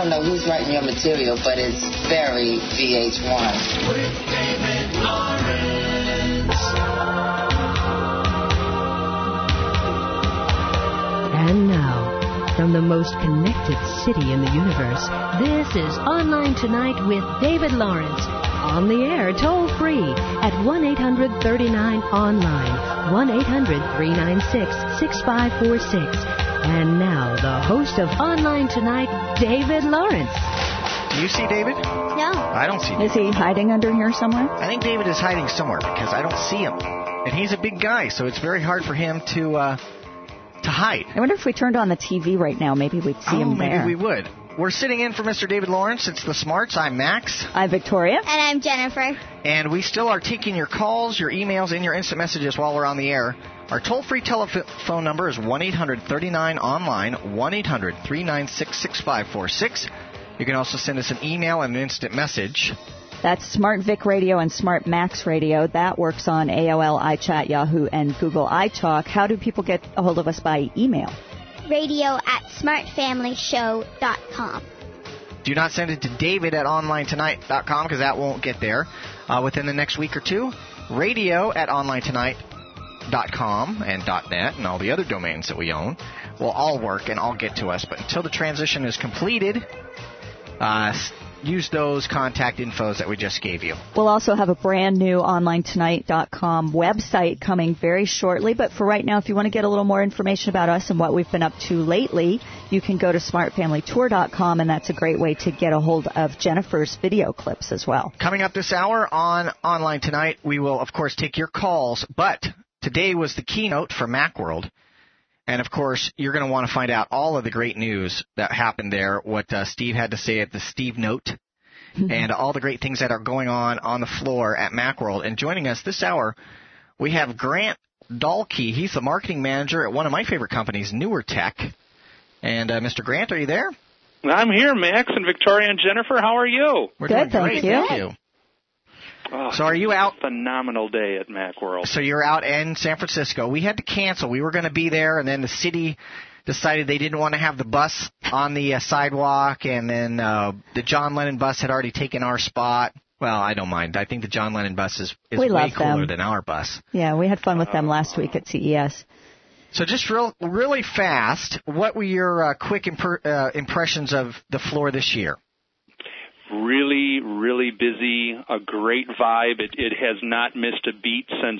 don't know who's writing your material, but it's very VH1. With David Lawrence. And now, from the most connected city in the universe, this is Online Tonight with David Lawrence. On the air, toll free at 1-800-39-ONLINE, 1-800-396-6546. And now, the host of Online Tonight, David Lawrence. Do you see David? No. I don't see David. Is he hiding under here somewhere? I think David is hiding somewhere because I don't see him. And he's a big guy, so it's very hard for him to hide. I wonder if we turned on the TV right now, maybe we'd see him there. Maybe we would. We're sitting in for Mr. David Lawrence. It's the Smarts. I'm Max. I'm Victoria. And I'm Jennifer. And we still are taking your calls, your emails, and your instant messages while we're on the air. Our toll-free telephone number is 1-800-39-ONLINE, 1-800-396-6546. You can also send us an email and an instant message. That's Smart Vic Radio and Smart Max Radio. That works on AOL, iChat, Yahoo, and Google iTalk. How do people get a hold of us by email? radio@smartfamilyshow.com. Do not send it to david@onlinetonight.com because that won't get there within the next week or two. radio@onlinetonight.com and .net and all the other domains that we own will all work and all get to us. But until the transition is completed, use those contact infos that we just gave you. We'll also have a brand new OnlineTonight.com website coming very shortly. But for right now, if you want to get a little more information about us and what we've been up to lately, you can go to SmartFamilyTour.com, and that's a great way to get a hold of Jennifer's video clips as well. Coming up this hour on Online Tonight, we will, of course, take your calls. But today was the keynote for Macworld. And, of course, you're going to want to find out all of the great news that happened there, what Steve had to say at the Steve Note, and all the great things that are going on the floor at Macworld. And joining us this hour, we have Grant Dahlke. He's the marketing manager at one of my favorite companies, Newer Tech. And, Mr. Grant, are you there? I'm here, Max and Victoria and Jennifer. How are you? We're Good, doing great. thank Thank you. Oh, So are you out? Phenomenal day at Macworld. So you're out in San Francisco. We had to cancel. We were going to be there, and then the city decided they didn't want to have the bus on the sidewalk, and then the John Lennon bus had already taken our spot. Well, I don't mind. I think the John Lennon bus is way cooler than our bus. Yeah, we had fun with them last week at CES. So just really fast, what were your quick impressions of the floor this year? Really, really busy, a great vibe. It has not missed a beat since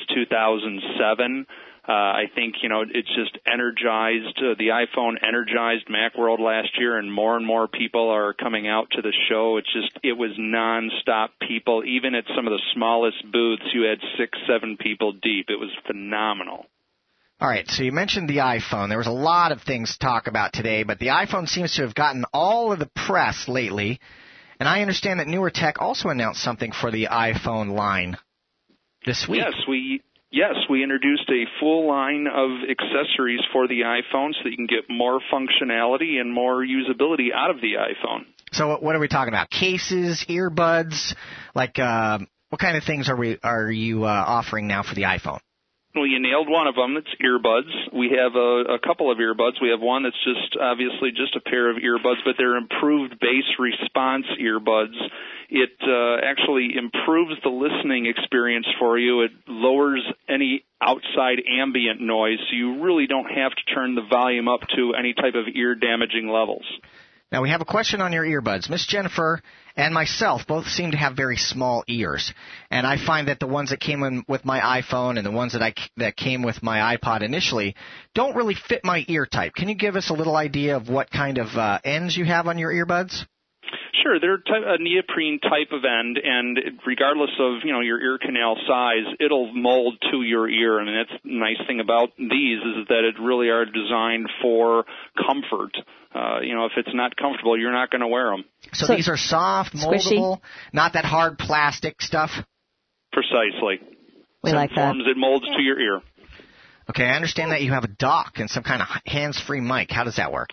2007. I think, it's just energized. The iPhone energized Macworld last year, and more people are coming out to the show. It was nonstop people. Even at some of the smallest booths, you had 6-7 people deep. It was phenomenal. All right, so you mentioned the iPhone. There was a lot of things to talk about today, but the iPhone seems to have gotten all of the press lately. And I understand that Newer Tech also announced something for the iPhone line this week. Yes, we introduced a full line of accessories for the iPhone so that you can get more functionality and more usability out of the iPhone. So what are we talking about? Cases, earbuds, what kind of things are you offering now for the iPhone? Well, you nailed one of them. It's earbuds. We have a couple of earbuds. We have one that's obviously just a pair of earbuds, but they're improved bass response earbuds. It actually improves the listening experience for you. It lowers any outside ambient noise, so you really don't have to turn the volume up to any type of ear-damaging levels. Now, we have a question on your earbuds. Miss Jennifer and myself both seem to have very small ears, and I find that the ones that came in with my iPhone and the ones that came with my iPod initially don't really fit my ear type. Can you give us a little idea of what kind of ends you have on your earbuds? Sure, they're a neoprene type of end, and regardless of your ear canal size, it'll mold to your ear. And that's the nice thing about these is that it really are designed for comfort. If it's not comfortable, you're not going to wear them. So these are soft, moldable, not that hard plastic stuff? Precisely. We like that. It molds to your ear. Okay, I understand that you have a dock and some kind of hands-free mic. How does that work?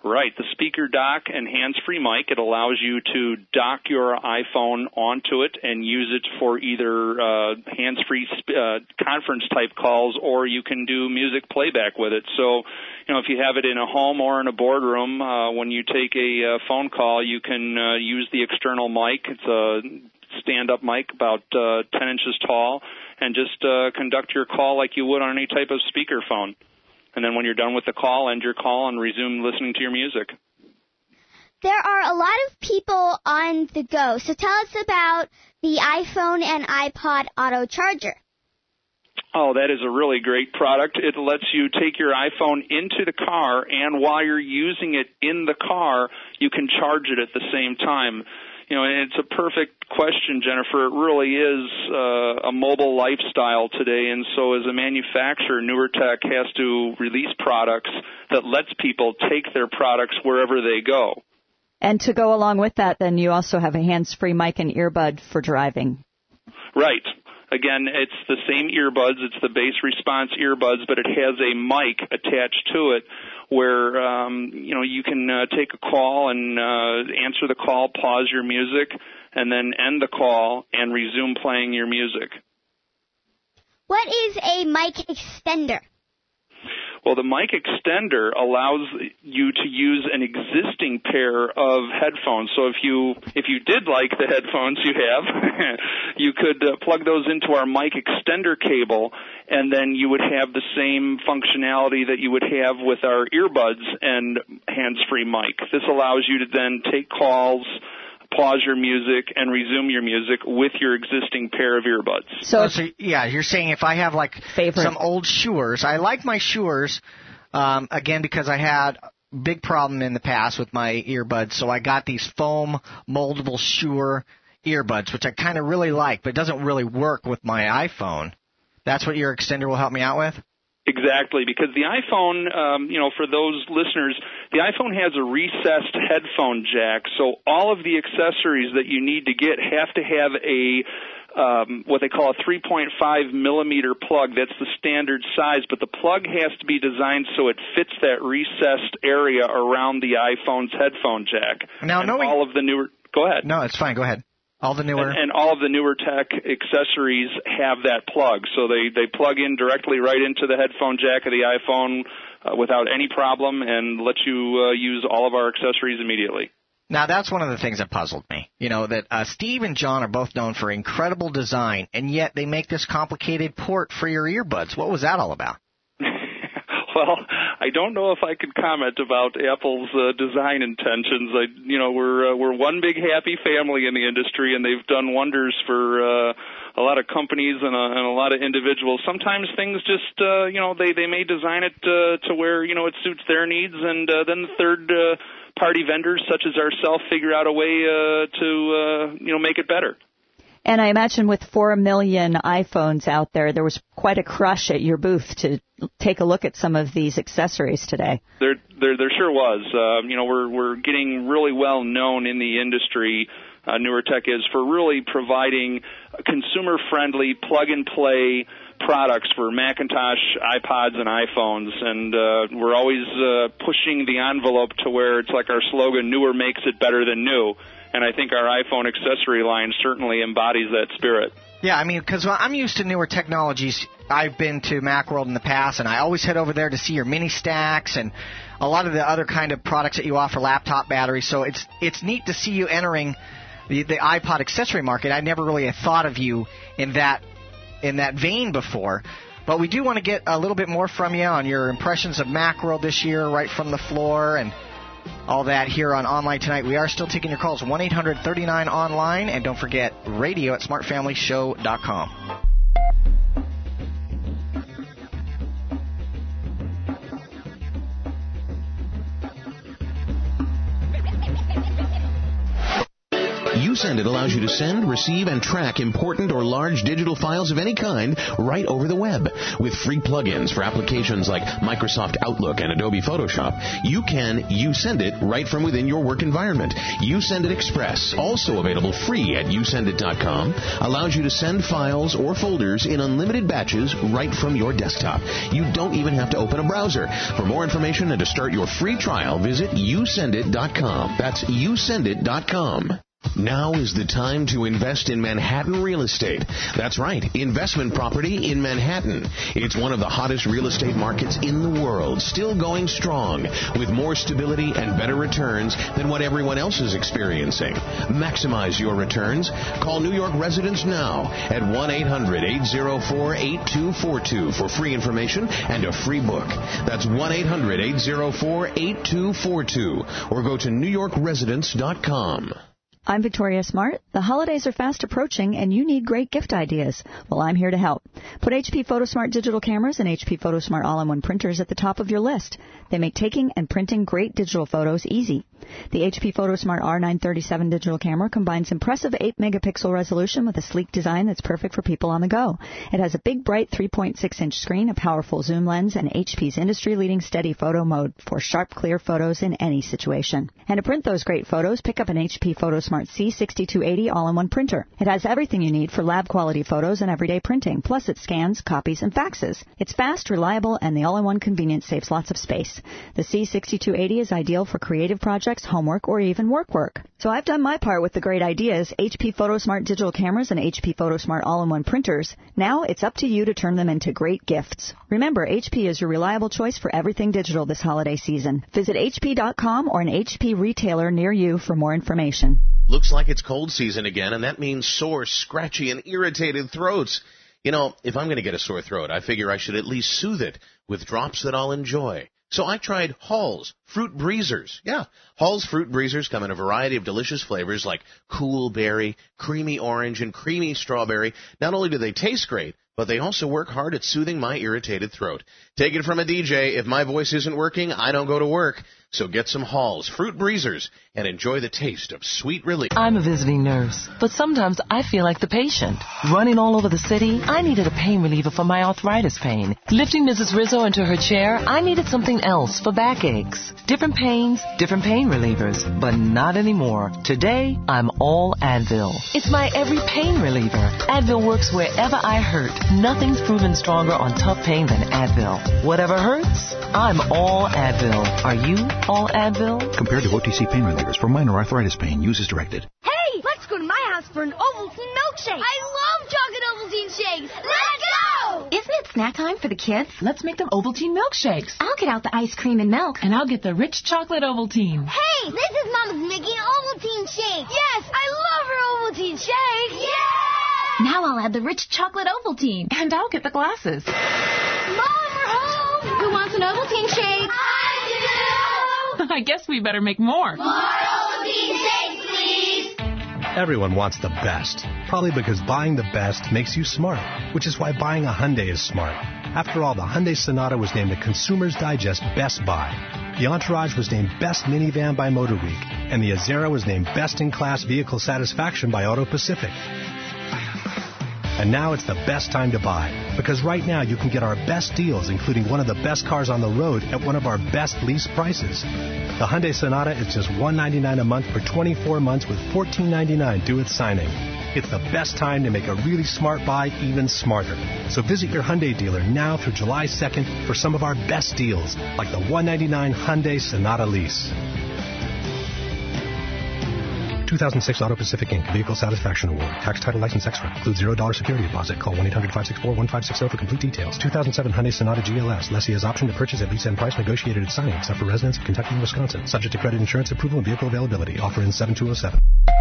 Right, the speaker dock and hands-free mic. It allows you to dock your iPhone onto it and use it for either hands-free conference-type calls, or you can do music playback with it. So, if you have it in a home or in a boardroom, when you take a phone call, you can use the external mic. It's a stand-up mic about 10 inches tall, and just conduct your call like you would on any type of speakerphone. And then when you're done with the call, end your call and resume listening to your music. There are a lot of people on the go, so tell us about the iPhone and iPod Auto Charger. Oh, that is a really great product. It lets you take your iPhone into the car, and while you're using it in the car, you can charge it at the same time. And it's a perfect question, Jennifer. It really is a mobile lifestyle today, and so as a manufacturer, NewerTech has to release products that lets people take their products wherever they go. And to go along with that, then you also have a hands-free mic and earbud for driving. Right. Again, it's the same earbuds. It's the bass response earbuds, but it has a mic attached to it where, you can take a call and answer the call, pause your music, and then end the call and resume playing your music. What is a mic extender? Well, the mic extender allows you to use an existing pair of headphones. So if you did like the headphones you have, you could plug those into our mic extender cable, and then you would have the same functionality that you would have with our earbuds and hands-free mic. This allows you to then take calls, pause your music, and resume your music with your existing pair of earbuds. So you're saying if I have some old Shure, I like my Shure, again, because I had a big problem in the past with my earbuds, so I got these foam moldable Shure earbuds, which I kind of really like, but it doesn't really work with my iPhone. That's what your extender will help me out with? Exactly, because the iPhone, for those listeners, the iPhone has a recessed headphone jack, so all of the accessories that you need to get have to have what they call a 3.5 millimeter plug. That's the standard size, but the plug has to be designed so it fits that recessed area around the iPhone's headphone jack. Now, all of the newer, go ahead. No, it's fine. Go ahead. All the newer and all of the NewerTech accessories have that plug, so they plug in directly right into the headphone jack of the iPhone without any problem, and let you use all of our accessories immediately. Now, that's one of the things that puzzled me. That Steve and John are both known for incredible design, and yet they make this complicated port for your earbuds. What was that all about? Well, I don't know if I could comment about Apple's design intentions. We're one big happy family in the industry, and they've done wonders for a lot of companies and a lot of individuals. Sometimes things just, they may design it to where it suits their needs, and then the third party vendors such as ourselves figure out a way to make it better. And I imagine with 4 million iPhones out there was quite a crush at your booth to take a look at some of these accessories today. There sure was. We're getting really well known in the industry. NewerTech is for really providing consumer-friendly plug-and-play products for Macintosh, iPods, and iPhones, and we're always pushing the envelope to where it's like our slogan, newer makes it better than new. And I think our iPhone accessory line certainly embodies that spirit. Yeah, because I'm used to newer technologies. I've been to Macworld in the past, and I always head over there to see your mini stacks and a lot of the other kind of products that you offer, laptop batteries. So it's neat to see you entering the iPod accessory market. I never really had thought of you in that vein before. But we do want to get a little bit more from you on your impressions of Macworld this year, right from the floor, and all that here on Online Tonight. We are still taking your calls, 1-800-39-ONLINE, and don't forget radio at smartfamilyshow.com. You YouSendIt allows you to send, receive, and track important or large digital files of any kind right over the web. With free plugins for applications like Microsoft Outlook and Adobe Photoshop, you can YouSendIt right from within your work environment. YouSendIt Express, also available free at YouSendIt.com, allows you to send files or folders in unlimited batches right from your desktop. You don't even have to open a browser. For more information and to start your free trial, visit YouSendIt.com. That's YouSendIt.com. Now is the time to invest in Manhattan real estate. That's right, investment property in Manhattan. It's one of the hottest real estate markets in the world, still going strong, with more stability and better returns than what everyone else is experiencing. Maximize your returns. Call New York residents now at 1-800-804-8242 for free information and a free book. That's 1-800-804-8242, or go to NewYorkResidents.com. I'm Victoria Smart. The holidays are fast approaching, and you need great gift ideas. Well, I'm here to help. Put HP PhotoSmart digital cameras and HP PhotoSmart all-in-one printers at the top of your list. They make taking and printing great digital photos easy. The HP PhotoSmart R937 digital camera combines impressive 8-megapixel resolution with a sleek design that's perfect for people on the go. It has a big, bright 3.6-inch screen, a powerful zoom lens, and HP's industry-leading steady photo mode for sharp, clear photos in any situation. And to print those great photos, pick up an HP PhotoSmart C6280 all-in-one printer. It has everything you need for lab-quality photos and everyday printing, plus it scans, copies, and faxes. It's fast, reliable, and the all-in-one convenience saves lots of space. The C6280 is ideal for creative projects, homework, or even work. So I've done my part with the great ideas, HP PhotoSmart digital cameras and HP PhotoSmart all-in-one printers. Now it's up to you to turn them into great gifts. Remember, HP is your reliable choice for everything digital this holiday season. Visit HP.com or an HP retailer near you for more information. Looks like it's cold season again, and that means sore, scratchy, and irritated throats. You know, if I'm going to get a sore throat, I figure I should at least soothe it with drops that I'll enjoy. So I tried Hall's Fruit Breezers. Yeah, Hall's Fruit Breezers come in a variety of delicious flavors like cool berry, creamy orange, and creamy strawberry. Not only do they taste great, but they also work hard at soothing my irritated throat. Take it from a DJ, if my voice isn't working, I don't go to work. So get some Hall's Fruit Breezers and enjoy the taste of sweet relief. I'm a visiting nurse, but sometimes I feel like the patient. Running all over the city, I needed a pain reliever for my arthritis pain. Lifting Mrs. Rizzo into her chair, I needed something else for backaches. Different pains, different pain relievers, but not anymore. Today, I'm all Advil. It's my every pain reliever. Advil works wherever I hurt. Nothing's proven stronger on tough pain than Advil. Whatever hurts, I'm all Advil. Are you all Advil? Compared to OTC pain relievers for minor arthritis pain, use as directed. Hey, let's go to my house for an Ovaltine milkshake. I love chocolate Ovaltine shakes. Let's go! Isn't it snack time for the kids? Let's make them Ovaltine milkshakes. I'll get out the ice cream and milk. And I'll get the rich chocolate Ovaltine. Hey, this is Mama's making Ovaltine shake. Yes, I love her Ovaltine shake. Yeah! Now I'll add the rich chocolate Ovaltine. And I'll get the glasses. Mom, we're home. Who wants an Ovaltine shake? I guess we better make more. More Ovaltine shakes, please. Everyone wants the best, probably because buying the best makes you smart, which is why buying a Hyundai is smart. After all, the Hyundai Sonata was named the Consumer's Digest Best Buy. The Entourage was named Best Minivan by Motor Week, and the Azera was named Best in Class Vehicle Satisfaction by Auto Pacific. And now it's the best time to buy, because right now you can get our best deals, including one of the best cars on the road at one of our best lease prices. The Hyundai Sonata is just $199 a month for 24 months with $14.99 due at signing. It's the best time to make a really smart buy even smarter. So visit your Hyundai dealer now through July 2nd for some of our best deals, like the $199 Hyundai Sonata lease. 2006 Auto Pacific Inc. Vehicle Satisfaction Award. Tax, title, license extra. Includes $0 security deposit. Call 1-800-564-1560 for complete details. 2007 Hyundai Sonata GLS. Lessee has option to purchase at lease and price negotiated at signing, except for residents of Kentucky and Wisconsin. Subject to credit insurance approval and vehicle availability. Offer in 7207.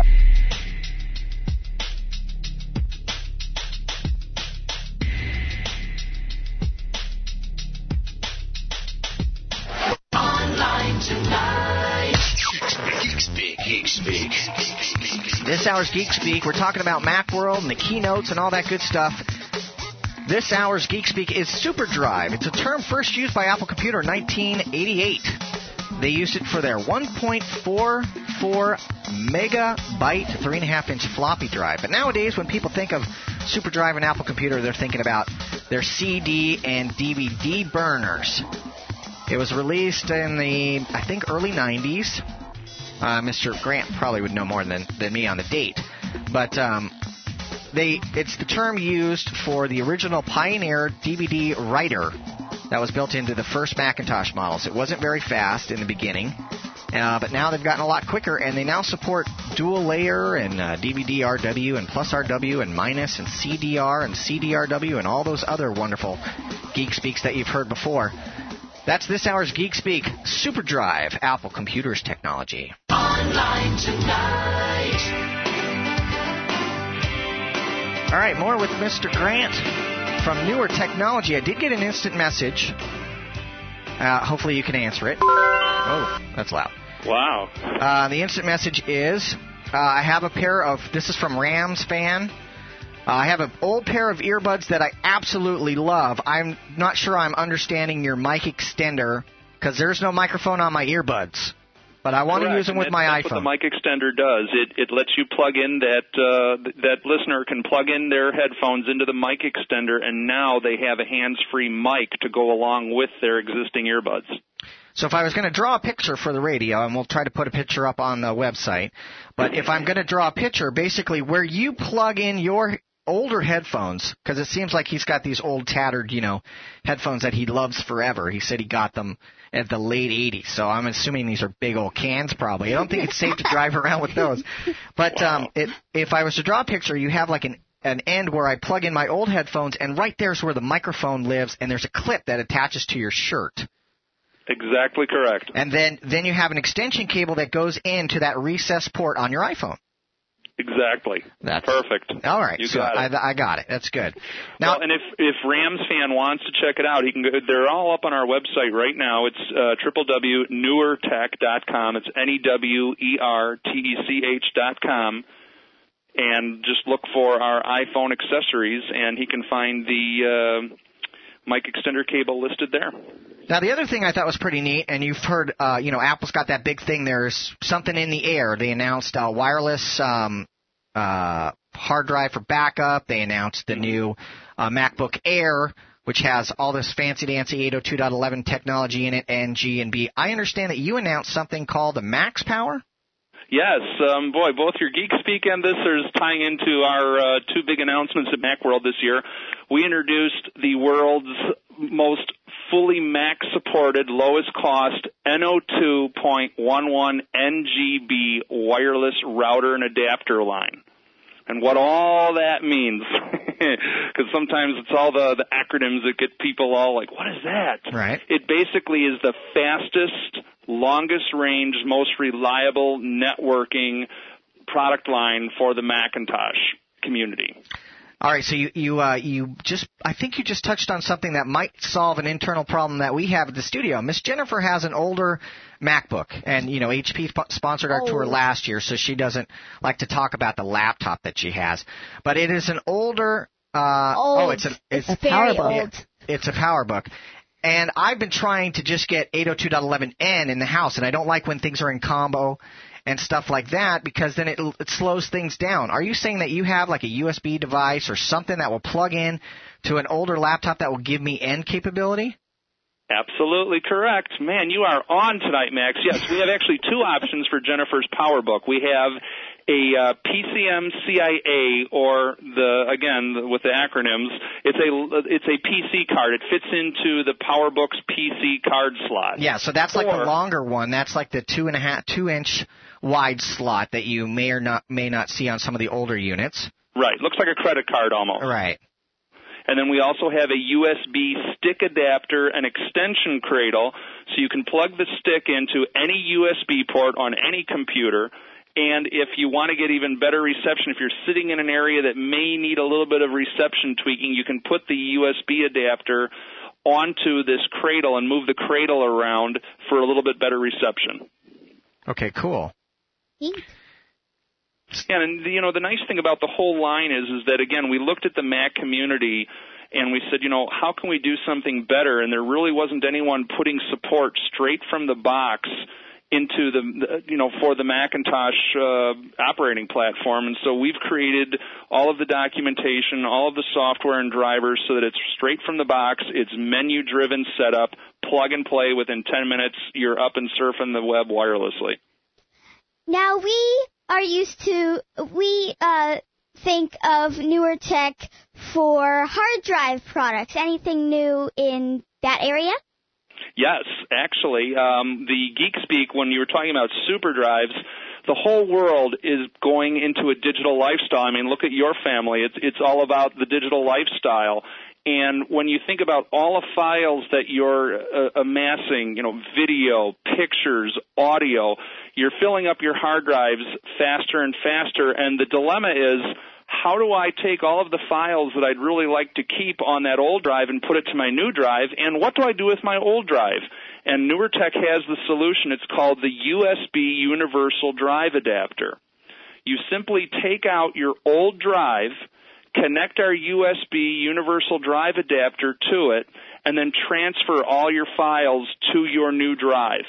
Online tonight. Geek Speak. This hour's Geek Speak, we're talking about Macworld and the keynotes and all that good stuff. This hour's Geek Speak is SuperDrive. It's a term first used by Apple Computer in 1988. They used it for their 1.44 megabyte, 3.5-inch floppy drive. But nowadays, when people think of SuperDrive and Apple Computer, they're thinking about their CD and DVD burners. It was released in the, I think, early 90s. Mr. Grant probably would know more than me on the date. But it's the term used for the original Pioneer DVD writer that was built into the first Macintosh models. It wasn't very fast in the beginning, but now they've gotten a lot quicker, and they now support dual layer and DVD RW and plus RW and minus and CDR and CDRW and all those other wonderful Geek Speaks that you've heard before. That's this hour's Geek Speak, SuperDrive, Apple Computers technology. Online Tonight. All right, more with Mr. Grant from Newer Technology. I did get an instant message. Hopefully you can answer it. Oh, that's loud. Wow. The instant message is, I have a pair of, this is from Rams fan. I have an old pair of earbuds that I absolutely love. I'm not sure I'm understanding your mic extender because there's no microphone on my earbuds. But I want to use them with my iPhone. That's what the mic extender does. It lets you plug in that listener can plug in their headphones into the mic extender, and now they have a hands-free mic to go along with their existing earbuds. So if I was going to draw a picture for the radio, and we'll try to put a picture up on the website, but if I'm going to draw a picture, basically where you plug in your older headphones, because it seems like he's got these old tattered, headphones that he loves forever. He said he got them at the late 80s, so I'm assuming these are big old cans probably. I don't think it's safe to drive around with those. But wow. If I was to draw a picture, you have like an end where I plug in my old headphones, and right there's where the microphone lives, and there's a clip that attaches to your shirt. Exactly correct. And then you have an extension cable that goes into that recessed port on your iPhone. Exactly. That's perfect. All right. You so got it. I got it. That's good. Now, and if Rams fan wants to check it out, he can go. They're all up on our website right now. It's www.newertech.com. It's NEWERTECH.com. And just look for our iPhone accessories, and he can find the mic extender cable listed there. Now, the other thing I thought was pretty neat, and you've heard, Apple's got that big thing. There's something in the air. They announced wireless hard drive for backup. They announced the new MacBook Air, which has all this fancy-dancy 802.11 technology in it, and G and B. I understand that you announced something called the Max Power? Yes, both your Geek Speak and this is tying into our two big announcements at Macworld this year. We introduced the world's most fully Mac-supported, lowest-cost N02.11 NGB wireless router and adapter line. And what all that means, because sometimes it's all the acronyms that get people all like, what is that? Right. It basically is the fastest, longest range, most reliable networking product line for the Macintosh community. All right, so I think you just touched on something that might solve an internal problem that we have at the studio. Miss Jennifer has an older MacBook, and HP sponsored our tour last year, so she doesn't like to talk about the laptop that she has. But it is an older it's a PowerBook. It's a PowerBook. And I've been trying to just get 802.11n in the house, and I don't like when things are in combo and stuff like that, because then it slows things down. Are you saying that you have like a USB device or something that will plug in to an older laptop that will give me N capability? Absolutely correct. Man, you are on tonight, Max. Yes, we have actually two options for Jennifer's PowerBook. We have a PCM-CIA, or with the acronyms, it's a PC card. It fits into the PowerBook's PC card slot. Yeah, so that's like the longer one. That's like the 2-inch wide slot that you may not see on some of the older units. Right. Looks like a credit card almost. Right. And then we also have a USB stick adapter and extension cradle, so you can plug the stick into any USB port on any computer. And if you want to get even better reception, if you're sitting in an area that may need a little bit of reception tweaking, you can put the USB adapter onto this cradle and move the cradle around for a little bit better reception. Okay, cool. And the nice thing about the whole line is that, again, we looked at the Mac community and we said, how can we do something better? And there really wasn't anyone putting support straight from the box into for the Macintosh operating platform. And so we've created all of the documentation, all of the software and drivers so that it's straight from the box. It's menu-driven setup, plug and play. Within 10 minutes, you're up and surfing the web wirelessly. Now, we think of newer tech for hard drive products. Anything new in that area? Yes, actually. The Geek Speak, when you were talking about super drives, the whole world is going into a digital lifestyle. I mean, look at your family. It's all about the digital lifestyle. And when you think about all the files that you're amassing, video, pictures, audio, you're filling up your hard drives faster and faster. And the dilemma is, how do I take all of the files that I'd really like to keep on that old drive and put it to my new drive? And what do I do with my old drive? And Newer Tech has the solution. It's called the USB Universal Drive Adapter. You simply take out your old drive, connect our USB Universal Drive Adapter to it, and then transfer all your files to your new drive.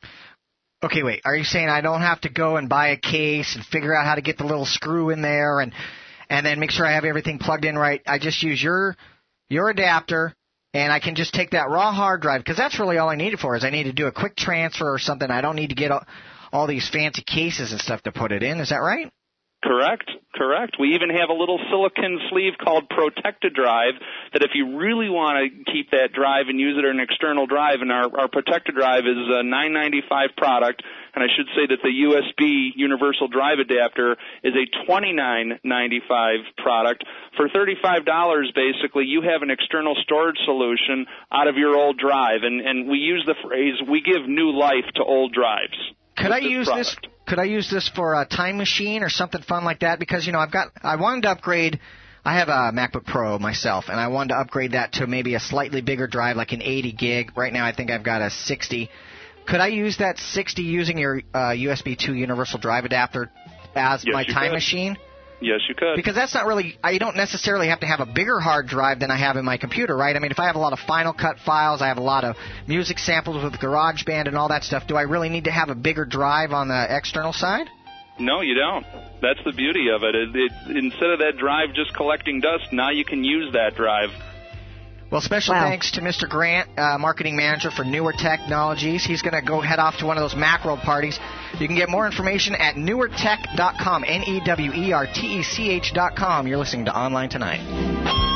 Okay, wait. Are you saying I don't have to go and buy a case and figure out how to get the little screw in there and then make sure I have everything plugged in right? I just use your adapter, and I can just take that raw hard drive, because that's really all I need it for, is I need to do a quick transfer or something. I don't need to get all these fancy cases and stuff to put it in. Is that right? Correct. We even have a little silicon sleeve called Protect-A-Drive that if you really want to keep that drive and use it as an external drive, and our Protect-A-Drive is a $9.95 product, and I should say that the USB Universal Drive Adapter is a $29.95 product. For $35, basically, you have an external storage solution out of your old drive, and we use the phrase, we give new life to old drives. Could I use this for a time machine or something fun like that? Because, I wanted to upgrade. I have a MacBook Pro myself, and I wanted to upgrade that to maybe a slightly bigger drive, like an 80 gig. Right now I think I've got a 60. Could I use that 60 using your USB 2 Universal Drive Adapter as my time machine? Yes, you could. Because that's not really, I don't necessarily have to have a bigger hard drive than I have in my computer, right? I mean, if I have a lot of Final Cut files, I have a lot of music samples with GarageBand and all that stuff, do I really need to have a bigger drive on the external side? No, you don't. That's the beauty of it. Instead of that drive just collecting dust, now you can use that drive. Well, special thanks to Mr. Grant, marketing manager for Newer Technologies. He's going to go head off to one of those Macworld parties. You can get more information at newertech.com, newertech.com. You're listening to Online Tonight.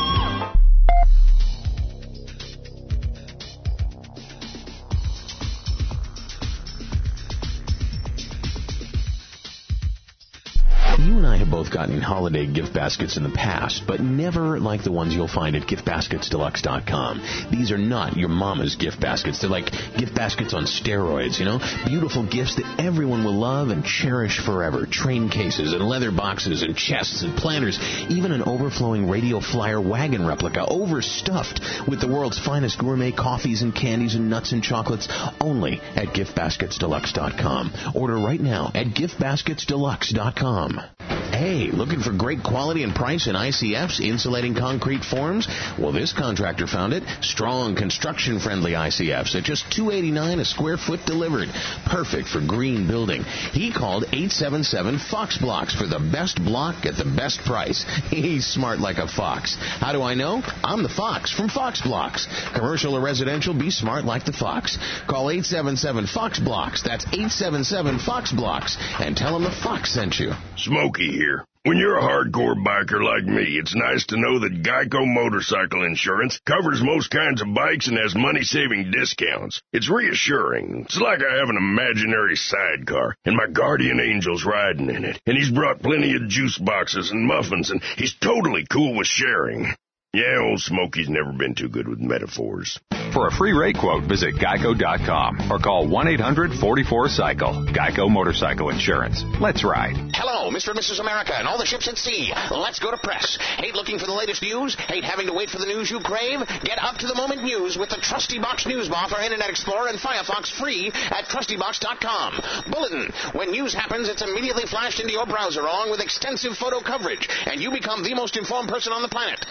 You and I have both gotten holiday gift baskets in the past, but never like the ones you'll find at giftbasketsdeluxe.com. These are not your mama's gift baskets. They're like gift baskets on steroids, Beautiful gifts that everyone will love and cherish forever. Train cases and leather boxes and chests and planners, even an overflowing Radio Flyer wagon replica, overstuffed with the world's finest gourmet coffees and candies and nuts and chocolates, only at giftbasketsdeluxe.com. Order right now at giftbasketsdeluxe.com. Hey, looking for great quality and price in ICF's insulating concrete forms? Well, this contractor found it. Strong, construction-friendly ICFs at just $2.89 a square foot delivered. Perfect for green building. He called 877-FOX Blocks for the best block at the best price. He's smart like a fox. How do I know? I'm the Fox from Fox Blocks. Commercial or residential, be smart like the Fox. Call 877-FOX Blocks. That's 877-FOX Blocks. And tell them the Fox sent you. Smokey here. When you're a hardcore biker like me, it's nice to know that Geico Motorcycle Insurance covers most kinds of bikes and has money-saving discounts. It's reassuring. It's like I have an imaginary sidecar, and my guardian angel's riding in it. And he's brought plenty of juice boxes and muffins, and he's totally cool with sharing. Yeah, old Smokey's never been too good with metaphors. For a free rate quote, visit geico.com or call 1-800-44-CYCLE. Geico Motorcycle Insurance. Let's ride. Hello, Mr. and Mrs. America and all the ships at sea. Let's go to press. Hate looking for the latest news? Hate having to wait for the news you crave? Get up-to-the-moment news with the Trusty Box News Bar for Internet Explorer and Firefox free at trustybox.com. Bulletin. When news happens, it's immediately flashed into your browser along with extensive photo coverage, and you become the most informed person on the planet. Flash.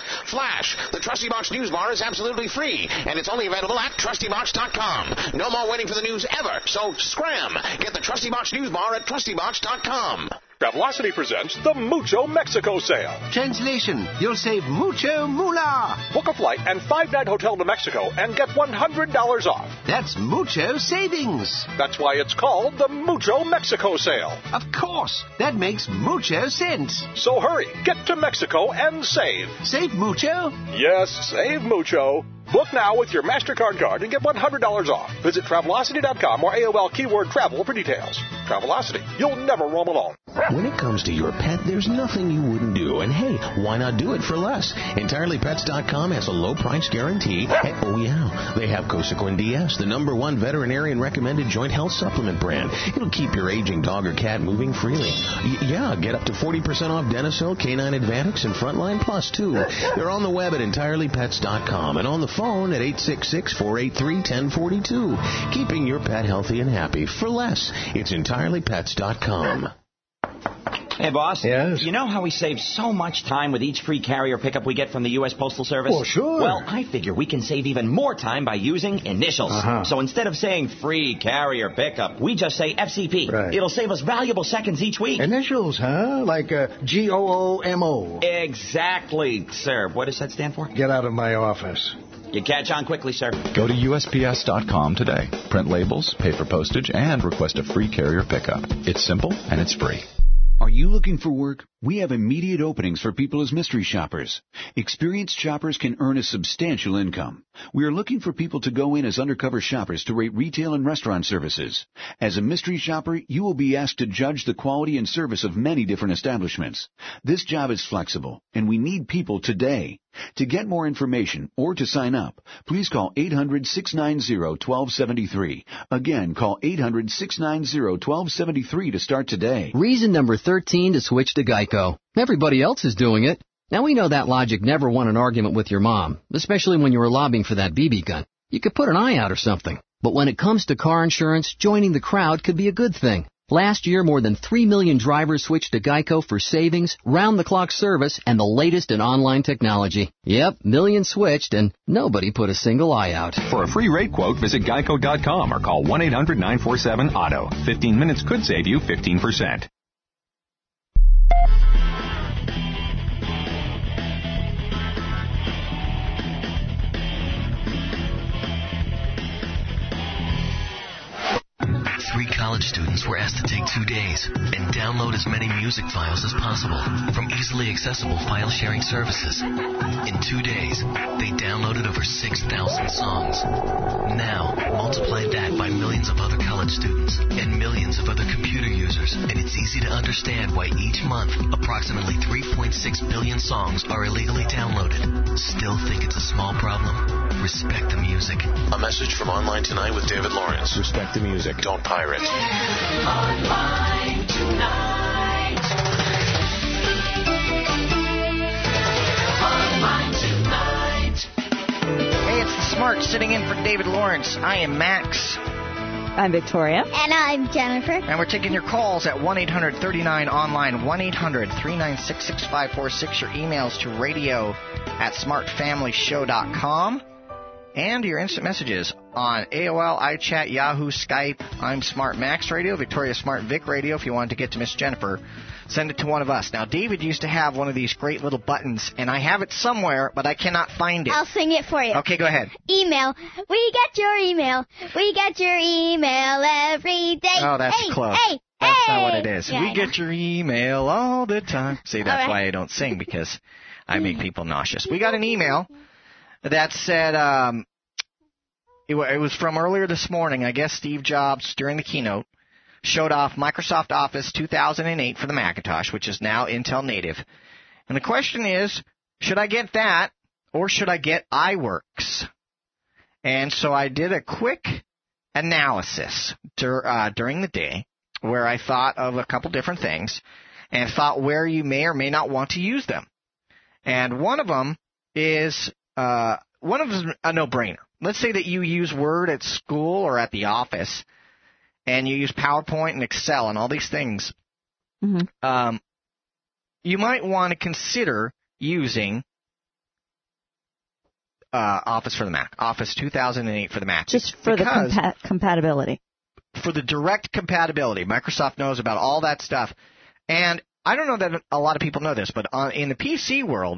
cash. The Trusty Box News Bar is absolutely free, and it's only available at TrustyBox.com. No more waiting for the news ever, so scram. Get the Trusty Box News Bar at TrustyBox.com. Travelocity presents the Mucho Mexico Sale. Translation, you'll save mucho moolah. Book a flight and 5-night hotel to Mexico and get $100 off. That's mucho savings. That's why it's called the Mucho Mexico Sale. Of course, that makes mucho sense. So hurry, get to Mexico and save. Save mucho? Yes, save mucho. Book now with your MasterCard card and get $100 off. Visit Travelocity.com or AOL keyword travel for details. Travelocity, you'll never roam alone. When it comes to your pet, there's nothing you wouldn't do. And hey, why not do it for less? EntirelyPets.com has a low price guarantee. And, oh yeah, they have Cosequin DS, the #1 veterinarian recommended joint health supplement brand. It'll keep your aging dog or cat moving freely. Yeah, get up to 40% off Denisil, Canine Advantix, and Frontline Plus too. They're on the web at EntirelyPets.com and on the phone at 866-483-1042. Keeping your pet healthy and happy for less. It's EntirelyPets.com. Hey, boss. Yes? You know how we save so much time with each free carrier pickup we get from the U.S. Postal Service? Well, sure. Well, I figure we can save even more time by using initials. So instead of saying free carrier pickup, we just say FCP. Right. It'll save us valuable seconds each week. Initials, huh? Like GOOMO. Exactly, sir. What does that stand for? Get out of my office. You catch on quickly, sir. Go to USPS.com today. Print labels, pay for postage, and request a free carrier pickup. It's simple and it's free. Are you looking for work? We have immediate openings for people as mystery shoppers. Experienced shoppers can earn a substantial income. We are looking for people to go in as undercover shoppers to rate retail and restaurant services. As a mystery shopper, you will be asked to judge the quality and service of many different establishments. This job is flexible, and we need people today. To get more information or to sign up, please call 800-690-1273. Again, call 800-690-1273 to start today. Reason number 13 to switch to Geico. Everybody else is doing it. Now, we know that logic never won an argument with your mom, especially when you were lobbying for that BB gun. You could put an eye out or something. But when it comes to car insurance, joining the crowd could be a good thing. Last year, more than 3 million drivers switched to Geico for savings, round-the-clock service, and the latest in online technology. Yep, millions switched, and nobody put a single eye out. For a free rate quote, visit Geico.com or call 1-800-947-AUTO. 15 minutes could save you 15%. Three college students were asked to take 2 days and download as many music files as possible from easily accessible file-sharing services. In 2 days, they downloaded over 6,000 songs. Now, multiply that by millions of other college students and millions of other computer users, and it's easy to understand why each month, approximately 3.6 billion songs are illegally downloaded. Still think it's a small problem? Respect the music. A message from Online Tonight with David Lawrence. Respect the music. Don't pirate. Online Tonight. Online Tonight. Hey, it's the Smart sitting in for David Lawrence. I am Max. I'm Victoria. And I'm Jennifer. And we're taking your calls at 1-800-39-ONLINE, 1-800-396-6546. Your emails to radio@smartfamilyshow.com. And your instant messages on AOL, iChat, Yahoo, Skype. I'm Smart Max Radio, Victoria Smart Vic Radio. If you wanted to get to Miss Jennifer, send it to one of us. Now, David used to have one of these great little buttons, and I have it somewhere, but I cannot find it. I'll sing it for you. Okay, go ahead. Email. We get your email. We get your email every day. Oh, that's hey, close. Hey, that's hey. not what it is. Yeah, we get your email all the time. See, that's why I don't sing, because I make people nauseous. We got an email that said, it was from earlier this morning. I guess Steve Jobs, during the keynote, showed off Microsoft Office 2008 for the Macintosh, which is now Intel native. And the question is, should I get that or should I get iWorks? And so I did a quick analysis during the day where I thought of a couple different things and thought where you may or may not want to use them. And one of them is a no-brainer. Let's say that you use Word at school or at the office, and you use PowerPoint and Excel and all these things. Mm-hmm. You might want to consider using Office for the Mac. Office 2008 for the Mac. Just for the compatibility. For the direct compatibility. Microsoft knows about all that stuff. And I don't know that a lot of people know this, but in the PC world,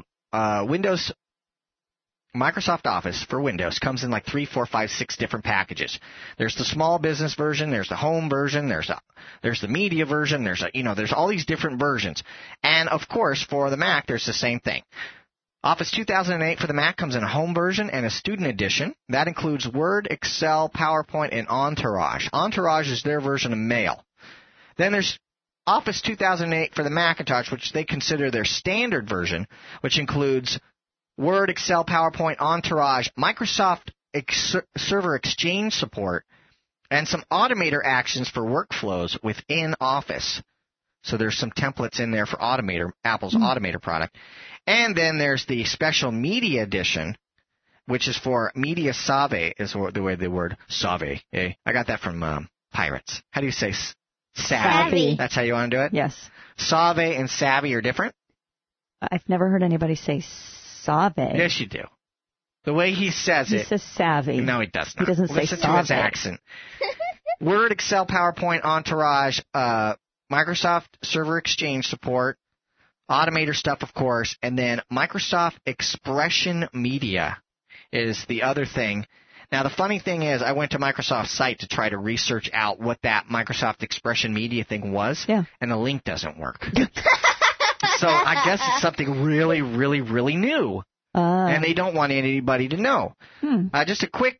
Microsoft Office for Windows comes in like 3, 4, 5, 6 different packages. There's the small business version, there's the home version, there's the media version, there's all these different versions. And of course, for the Mac, there's the same thing. Office 2008 for the Mac comes in a home version and a student edition. That includes Word, Excel, PowerPoint, and Entourage. Entourage is their version of Mail. Then there's Office 2008 for the Macintosh, which they consider their standard version, which includes Word, Excel, PowerPoint, Entourage, Microsoft Server Exchange support, and some Automator actions for workflows within Office. So there's some templates in there for Automator, Apple's Automator product. And then there's the Special Media Edition, which is for Media Save, is the way the word Save. I got that from Pirates. How do you say Savvy? That's how you want to do it? Yes. Save and Savvy are different? I've never heard anybody say Save. Yes, you do. The way he says it. He says savvy. No, he does not. He doesn't say Listen to his accent. Word, Excel, PowerPoint, Entourage, Microsoft Server Exchange support, Automator stuff, of course, and then Microsoft Expression Media is the other thing. Now, the funny thing is, I went to Microsoft's site to try to research out what that Microsoft Expression Media thing was, and the link doesn't work. So I guess it's something really, really, really new, and they don't want anybody to know. Just a quick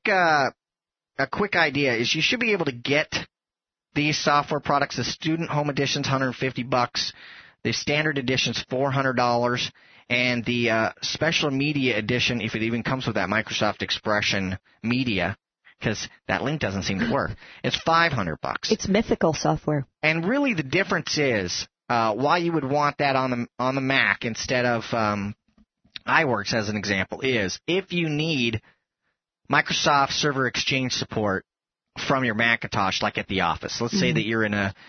idea is you should be able to get these software products. The student home edition's $150, the standard edition's $400, and the special media edition, if it even comes with that Microsoft Expression Media, because that link doesn't seem to work, it's $500. It's mythical software. And really, the difference is why you would want that on the Mac instead of iWorks, as an example, is if you need Microsoft Server Exchange support from your Macintosh, like at the office. Let's say that you're in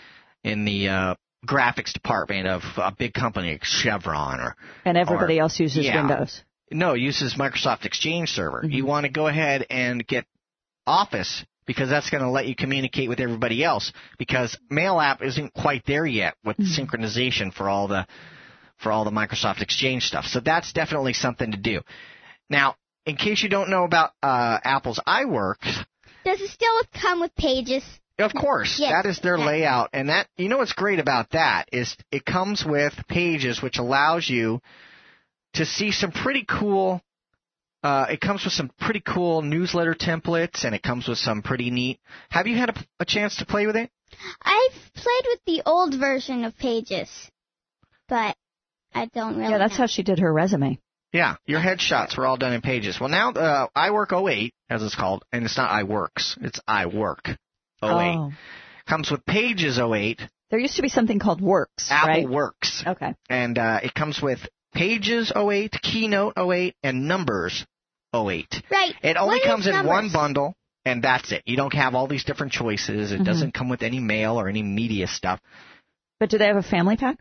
the graphics department of a big company like Chevron, and everybody else uses Windows. No, uses Microsoft Exchange Server. You want to go ahead and get Office because that's going to let you communicate with everybody else, because Mail app isn't quite there yet with synchronization for all the Microsoft Exchange stuff. So that's definitely something to do. Now, in case you don't know about Apple's iWorks, does it still come with Pages? Of course. Yes. That is their layout. And that, you know what's great about that is it comes with Pages, which allows you to see some pretty cool it comes with some pretty cool newsletter templates, and it comes with some pretty neat. Have you had a chance to play with it? I've played with the old version of Pages, but I don't really. Yeah, that's how she did her resume. Yeah, your headshots were all done in Pages. Well, now iWork 08, as it's called, and it's not iWorks, it's iWork 08. Oh. Comes with Pages 08. There used to be something called Works, Apple right? Works. Okay. And it comes with Pages 08, Keynote 08, and Numbers 08. Right. It only comes in one bundle, and that's it. You don't have all these different choices. It doesn't come with any mail or any media stuff. But do they have a family pack?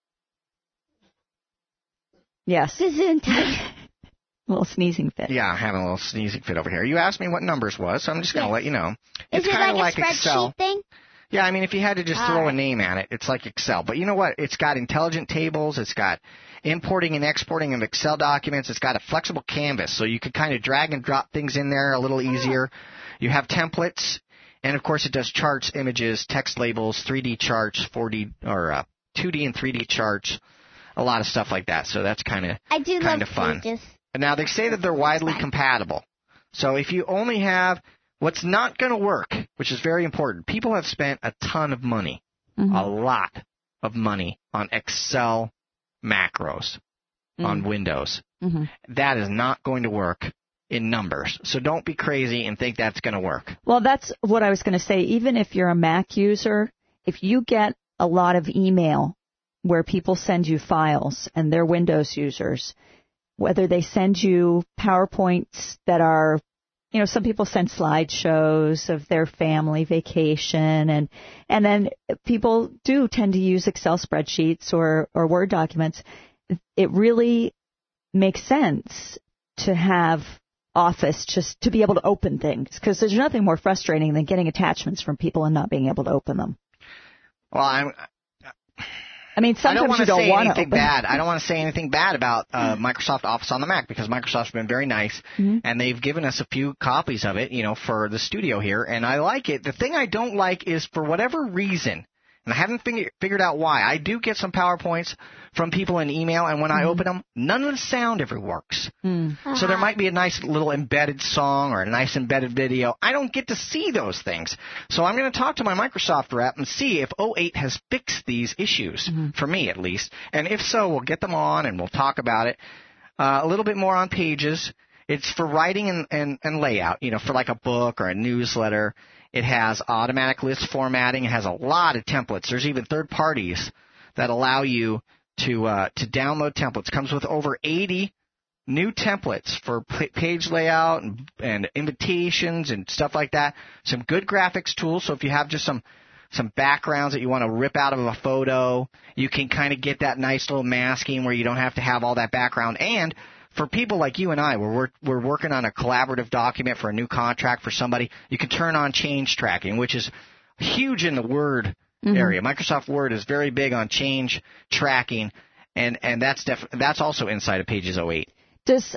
Yes. A little sneezing fit. Yeah, I'm having a little sneezing fit over here. You asked me what Numbers was, so I'm just going to let you know. It's kind of like Excel. Thing? Yeah, I mean, if you had to just throw a name at it, it's like Excel. But you know what? It's got intelligent tables. It's got importing and exporting of Excel documents. It's got a flexible canvas, so you can kind of drag and drop things in there a little easier. You have templates, and of course it does charts, images, text labels, 3D charts, 4D or 2D and 3D charts, a lot of stuff like that. So that's kind of fun. Pages. Now they say that they're widely compatible. So if you only have what's not going to work, which is very important, people have spent a ton of money, a lot of money on Excel macros on Windows. That is not going to work in Numbers. So don't be crazy and think that's going to work. Well, that's what I was going to say. Even if you're a Mac user, if you get a lot of email where people send you files and they're Windows users, whether they send you PowerPoints that are, you know, some people send slideshows of their family vacation, and then people do tend to use Excel spreadsheets or Word documents. It really makes sense to have Office just to be able to open things, because there's nothing more frustrating than getting attachments from people and not being able to open them. Well, I mean, sometimes you don't want to open bad. I don't want to say anything bad about Microsoft Office on the Mac, because Microsoft's been very nice, and they've given us a few copies of it, for the studio here, and I like it. The thing I don't like is, for whatever reason, and I haven't figured out why, I do get some PowerPoints from people in email, and when I open them, none of the sound ever works. So there might be a nice little embedded song or a nice embedded video. I don't get to see those things. So I'm going to talk to my Microsoft rep and see if 08 has fixed these issues, for me at least. And if so, we'll get them on and we'll talk about it. A little bit more on Pages. It's for writing and layout, for like a book or a newsletter. It has automatic list formatting. It has a lot of templates. There's even third parties that allow you to download templates. It comes with over 80 new templates for page layout and invitations and stuff like that. Some good graphics tools. So if you have just some backgrounds that you want to rip out of a photo, you can kind of get that nice little masking where you don't have to have all that background. And for people like you and I, where we're working on a collaborative document for a new contract for somebody, you can turn on change tracking, which is huge in the Word area. Microsoft Word is very big on change tracking, and that's also inside of Pages 08. Does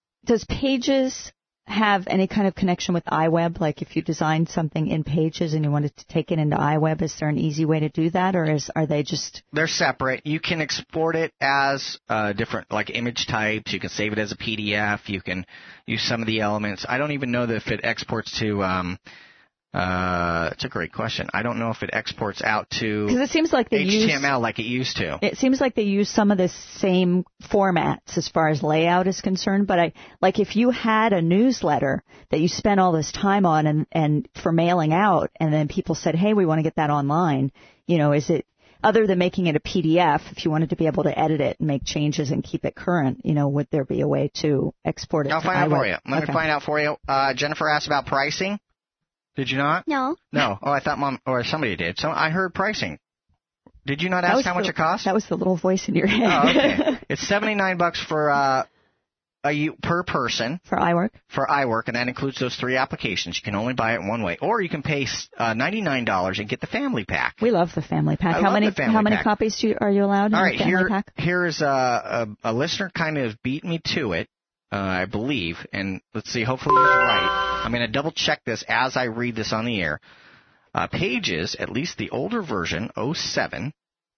Pages have any kind of connection with iWeb? Like if you designed something in Pages and you wanted to take it into iWeb, is there an easy way to do that, or are they just... They're separate. You can export it as different, like image types. You can save it as a PDF. You can use some of the elements. I don't even know that if it exports to... it's a great question. I don't know if it exports out to because it seems like they HTML like it used to. It seems like they use some of the same formats as far as layout is concerned. But if you had a newsletter that you spent all this time on and for mailing out, and then people said, hey, we want to get that online, is it, other than making it a PDF, if you wanted to be able to edit it and make changes and keep it current, would there be a way to export it? I'll find out for you. Let me find out for you. Jennifer asked about pricing. Did you not? No. No. Oh, I thought Mom or somebody did. So I heard pricing. Did you not ask how much it costs? That was the little voice in your head. Oh, okay. It's $79 for per person for iWork. For iWork, and that includes those 3 applications. You can only buy it one way, or you can pay $99 and get the family pack. We love the family pack. How many copies are you allowed? All right, here is a listener kind of beat me to it. I believe, and let's see, hopefully he's right. I'm going to double check this as I read this on the air. Pages, at least the older version, 07,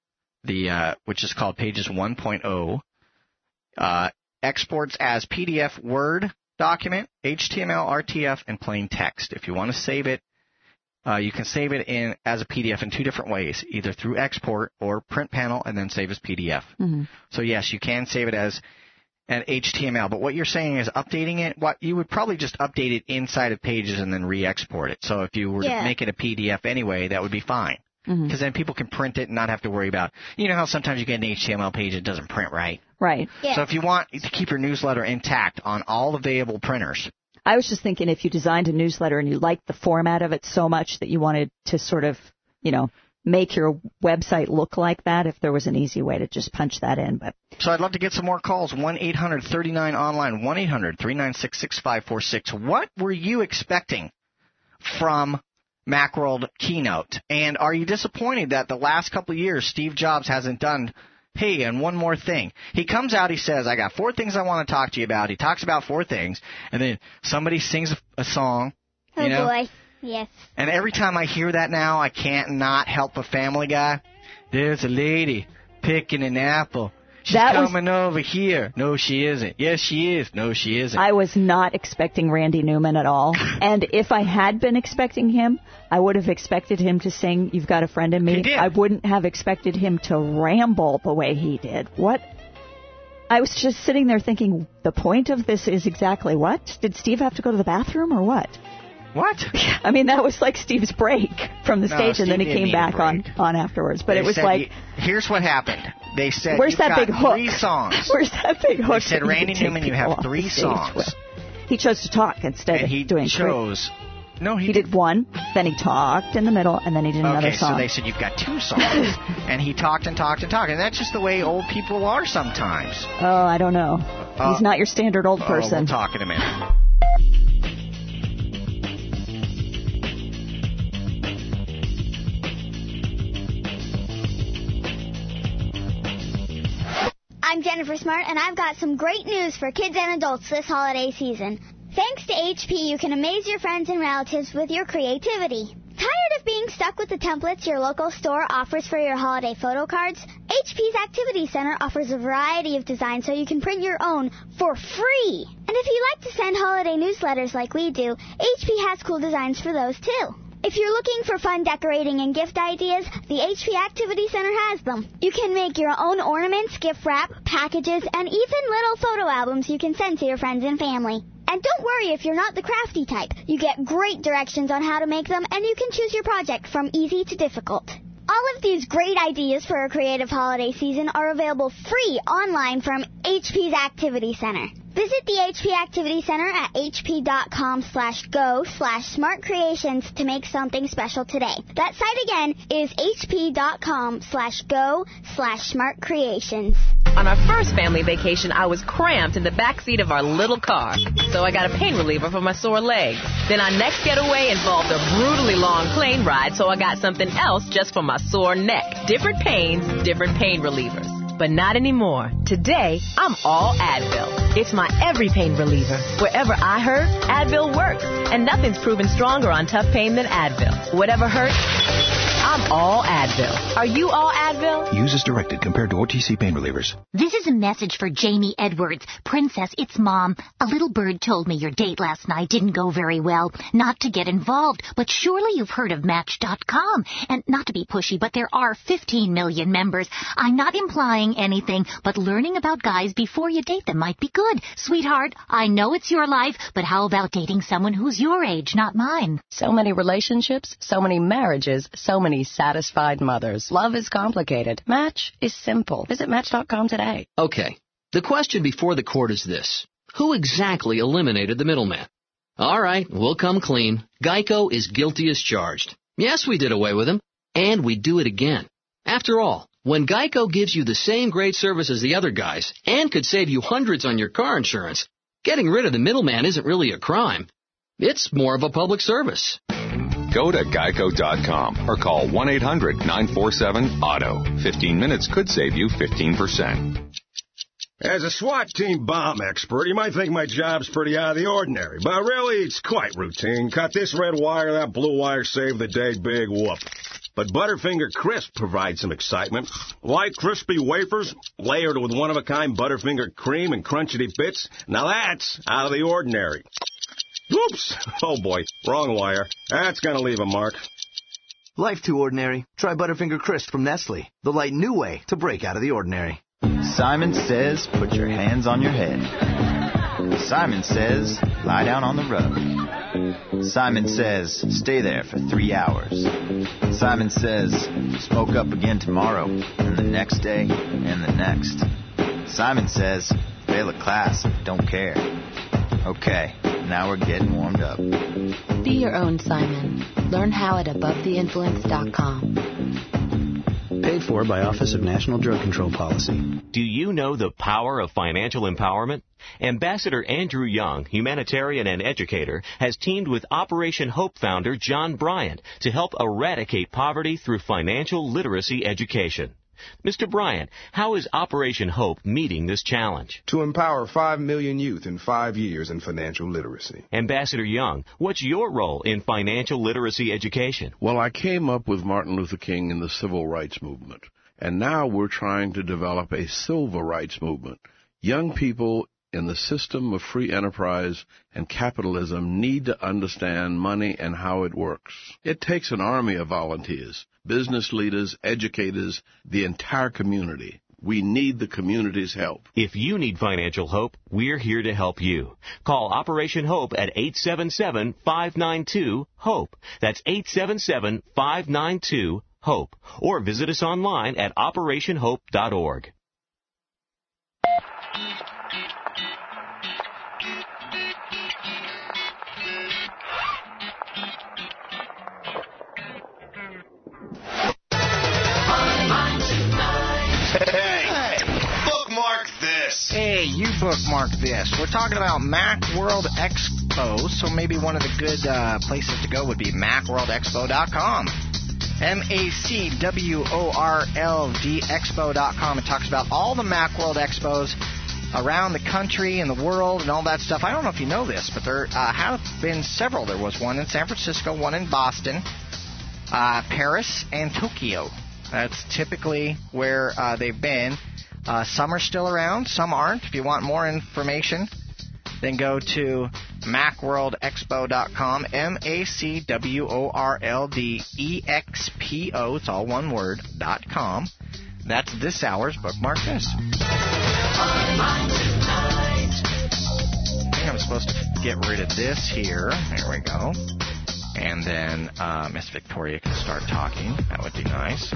which is called Pages 1.0, exports as PDF Word document, HTML, RTF, and plain text. If you want to save it, you can save it as a PDF in 2 different ways, either through export or print panel and then save as PDF. So yes, you can save it as and HTML, but what you're saying is updating it. What you would probably just update it inside of Pages and then re-export it. So if you were to make it a PDF anyway, that would be fine, because then people can print it and not have to worry about. You know how sometimes you get an HTML page that doesn't print right. Right. Yeah. So if you want to keep your newsletter intact on all available printers. I was just thinking if you designed a newsletter and you liked the format of it so much that you wanted to sort of, make your website look like that, if there was an easy way to just punch that in. But so I'd love to get some more calls. 1-800-39-ONLINE, 1-800-396-6546. What were you expecting from Macworld Keynote? And are you disappointed that the last couple of years Steve Jobs hasn't done, hey, and one more thing? He comes out, he says, I got 4 things I want to talk to you about. He talks about 4 things, and then somebody sings a song. Oh, boy. Yes. And every time I hear that now, I can't not help a Family Guy. There's a lady picking an apple. She's coming over here. No, she isn't. Yes, she is. No, she isn't. I was not expecting Randy Newman at all. And if I had been expecting him, I would have expected him to sing You've Got a Friend in Me. He did. I wouldn't have expected him to ramble the way he did. What? I was just sitting there thinking, the point of this is exactly what? Did Steve have to go to the bathroom or what? What? I mean, that was like Steve's break from the stage, and then he came back on afterwards. But it was like... Here's what happened. They said, where's that big hook? 3 songs. Where's that big hook? They said, Randy Newman, you have 3 songs. He chose to talk instead of doing 3. No, he did 1, then he talked in the middle, and then he did another song. Okay, so they said, you've got 2 songs. And he talked and talked and talked. And that's just the way old people are sometimes. Oh, I don't know. He's not your standard old person. We'll talk in a minute. I'm Jennifer Smart, and I've got some great news for kids and adults this holiday season. Thanks to HP, you can amaze your friends and relatives with your creativity. Tired of being stuck with the templates your local store offers for your holiday photo cards? HP's Activity Center offers a variety of designs so you can print your own for free. And if you like to send holiday newsletters like we do, HP has cool designs for those too. If you're looking for fun decorating and gift ideas, the HP Activity Center has them. You can make your own ornaments, gift wrap, packages, and even little photo albums you can send to your friends and family. And don't worry if you're not the crafty type. You get great directions on how to make them, and you can choose your project from easy to difficult. All of these great ideas for a creative holiday season are available free online from HP's Activity Center. Visit the HP Activity Center at hp.com/go/smartcreations to make something special today. That site again is hp.com/go/smartcreations. On our first family vacation, I was cramped in the backseat of our little car, so I got a pain reliever for my sore legs. Then our next getaway involved a brutally long plane ride, so I got something else just for my sore neck. Different pains, different pain relievers. But not anymore. Today, I'm all Advil. It's my every pain reliever. Wherever I hurt, Advil works. And nothing's proven stronger on tough pain than Advil. Whatever hurts, I'm all Advil. Are you all Advil? Use as directed compared to OTC pain relievers. This is a message for Jamie Edwards. Princess, it's Mom. A little bird told me your date last night didn't go very well. Not to get involved, but surely you've heard of Match.com. And not to be pushy, but there are 15 million members. I'm not implying anything, but learning about guys before you date them might be good. Sweetheart, I know it's your life, but how about dating someone who's your age, not mine? So many relationships, so many marriages, so many satisfied mothers. Love is complicated. Match is simple. Visit Match.com today. Okay, the question before the court is this. Who exactly eliminated the middleman? All right, we'll come clean. Geico is guilty as charged. Yes, we did away with him, and we'd do it again. After all, when Geico gives you the same great service as the other guys and could save you hundreds on your car insurance, getting rid of the middleman isn't really a crime. It's more of a public service. Go to geico.com or call 1-800-947-AUTO. 15 minutes could save you 15%. As a SWAT team bomb expert, you might think my job's pretty out of the ordinary, but really it's quite routine. Cut this red wire, that blue wire, save the day, big whoop. But Butterfinger Crisp provides some excitement. Light, crispy wafers, layered with one-of-a-kind Butterfinger cream and crunchety bits. Now that's out of the ordinary. Whoops! Oh, boy. Wrong wire. That's going to leave a mark. Life too ordinary? Try Butterfinger Crisp from Nestle, the light new way to break out of the ordinary. Simon says, put your hands on your head. Simon says, lie down on the rug. Simon says, stay there for 3 hours. Simon says, smoke up again tomorrow, and the next day, and the next. Simon says, fail a class, don't care. Okay, now we're getting warmed up. Be your own Simon. Learn how at AboveTheInfluence.com. Paid for by Office of National Drug Control Policy. Do you know the power of financial empowerment? Ambassador Andrew Young, humanitarian and educator, has teamed with Operation Hope founder John Bryant to help eradicate poverty through financial literacy education. Mr. Bryant, how is Operation Hope meeting this challenge? To empower 5 million youth in 5 years in financial literacy. Ambassador Young, what's your role in financial literacy education? Well, I came up with Martin Luther King in the civil rights movement, and now we're trying to develop a civil rights movement. Young people in the system of free enterprise and capitalism need to understand money and how it works. It takes an army of volunteers, business leaders, educators, the entire community. We need the community's help. If you need financial hope, we're here to help you. Call Operation Hope at 877-592-HOPE. That's 877-592-HOPE. Or visit us online at operationhope.org. Hey, bookmark this. Hey, you bookmark this. We're talking about Macworld X expos, so maybe one of the good places to go would be MacWorldExpo.com. MacWorldExpo.com. It talks about all the Macworld Expos around the country and the world and all that stuff. I don't know if you know this, but there have been several. There was one in San Francisco, one in Boston, Paris, and Tokyo. That's typically where they've been. Some are still around, some aren't. If you want more information, then go to MacWorldExpo.com, MacWorldExpo, it's all one word, .com. That's this hour's Bookmark This. I think I'm supposed to get rid of this here. There we go. And then Miss Victoria can start talking. That would be nice.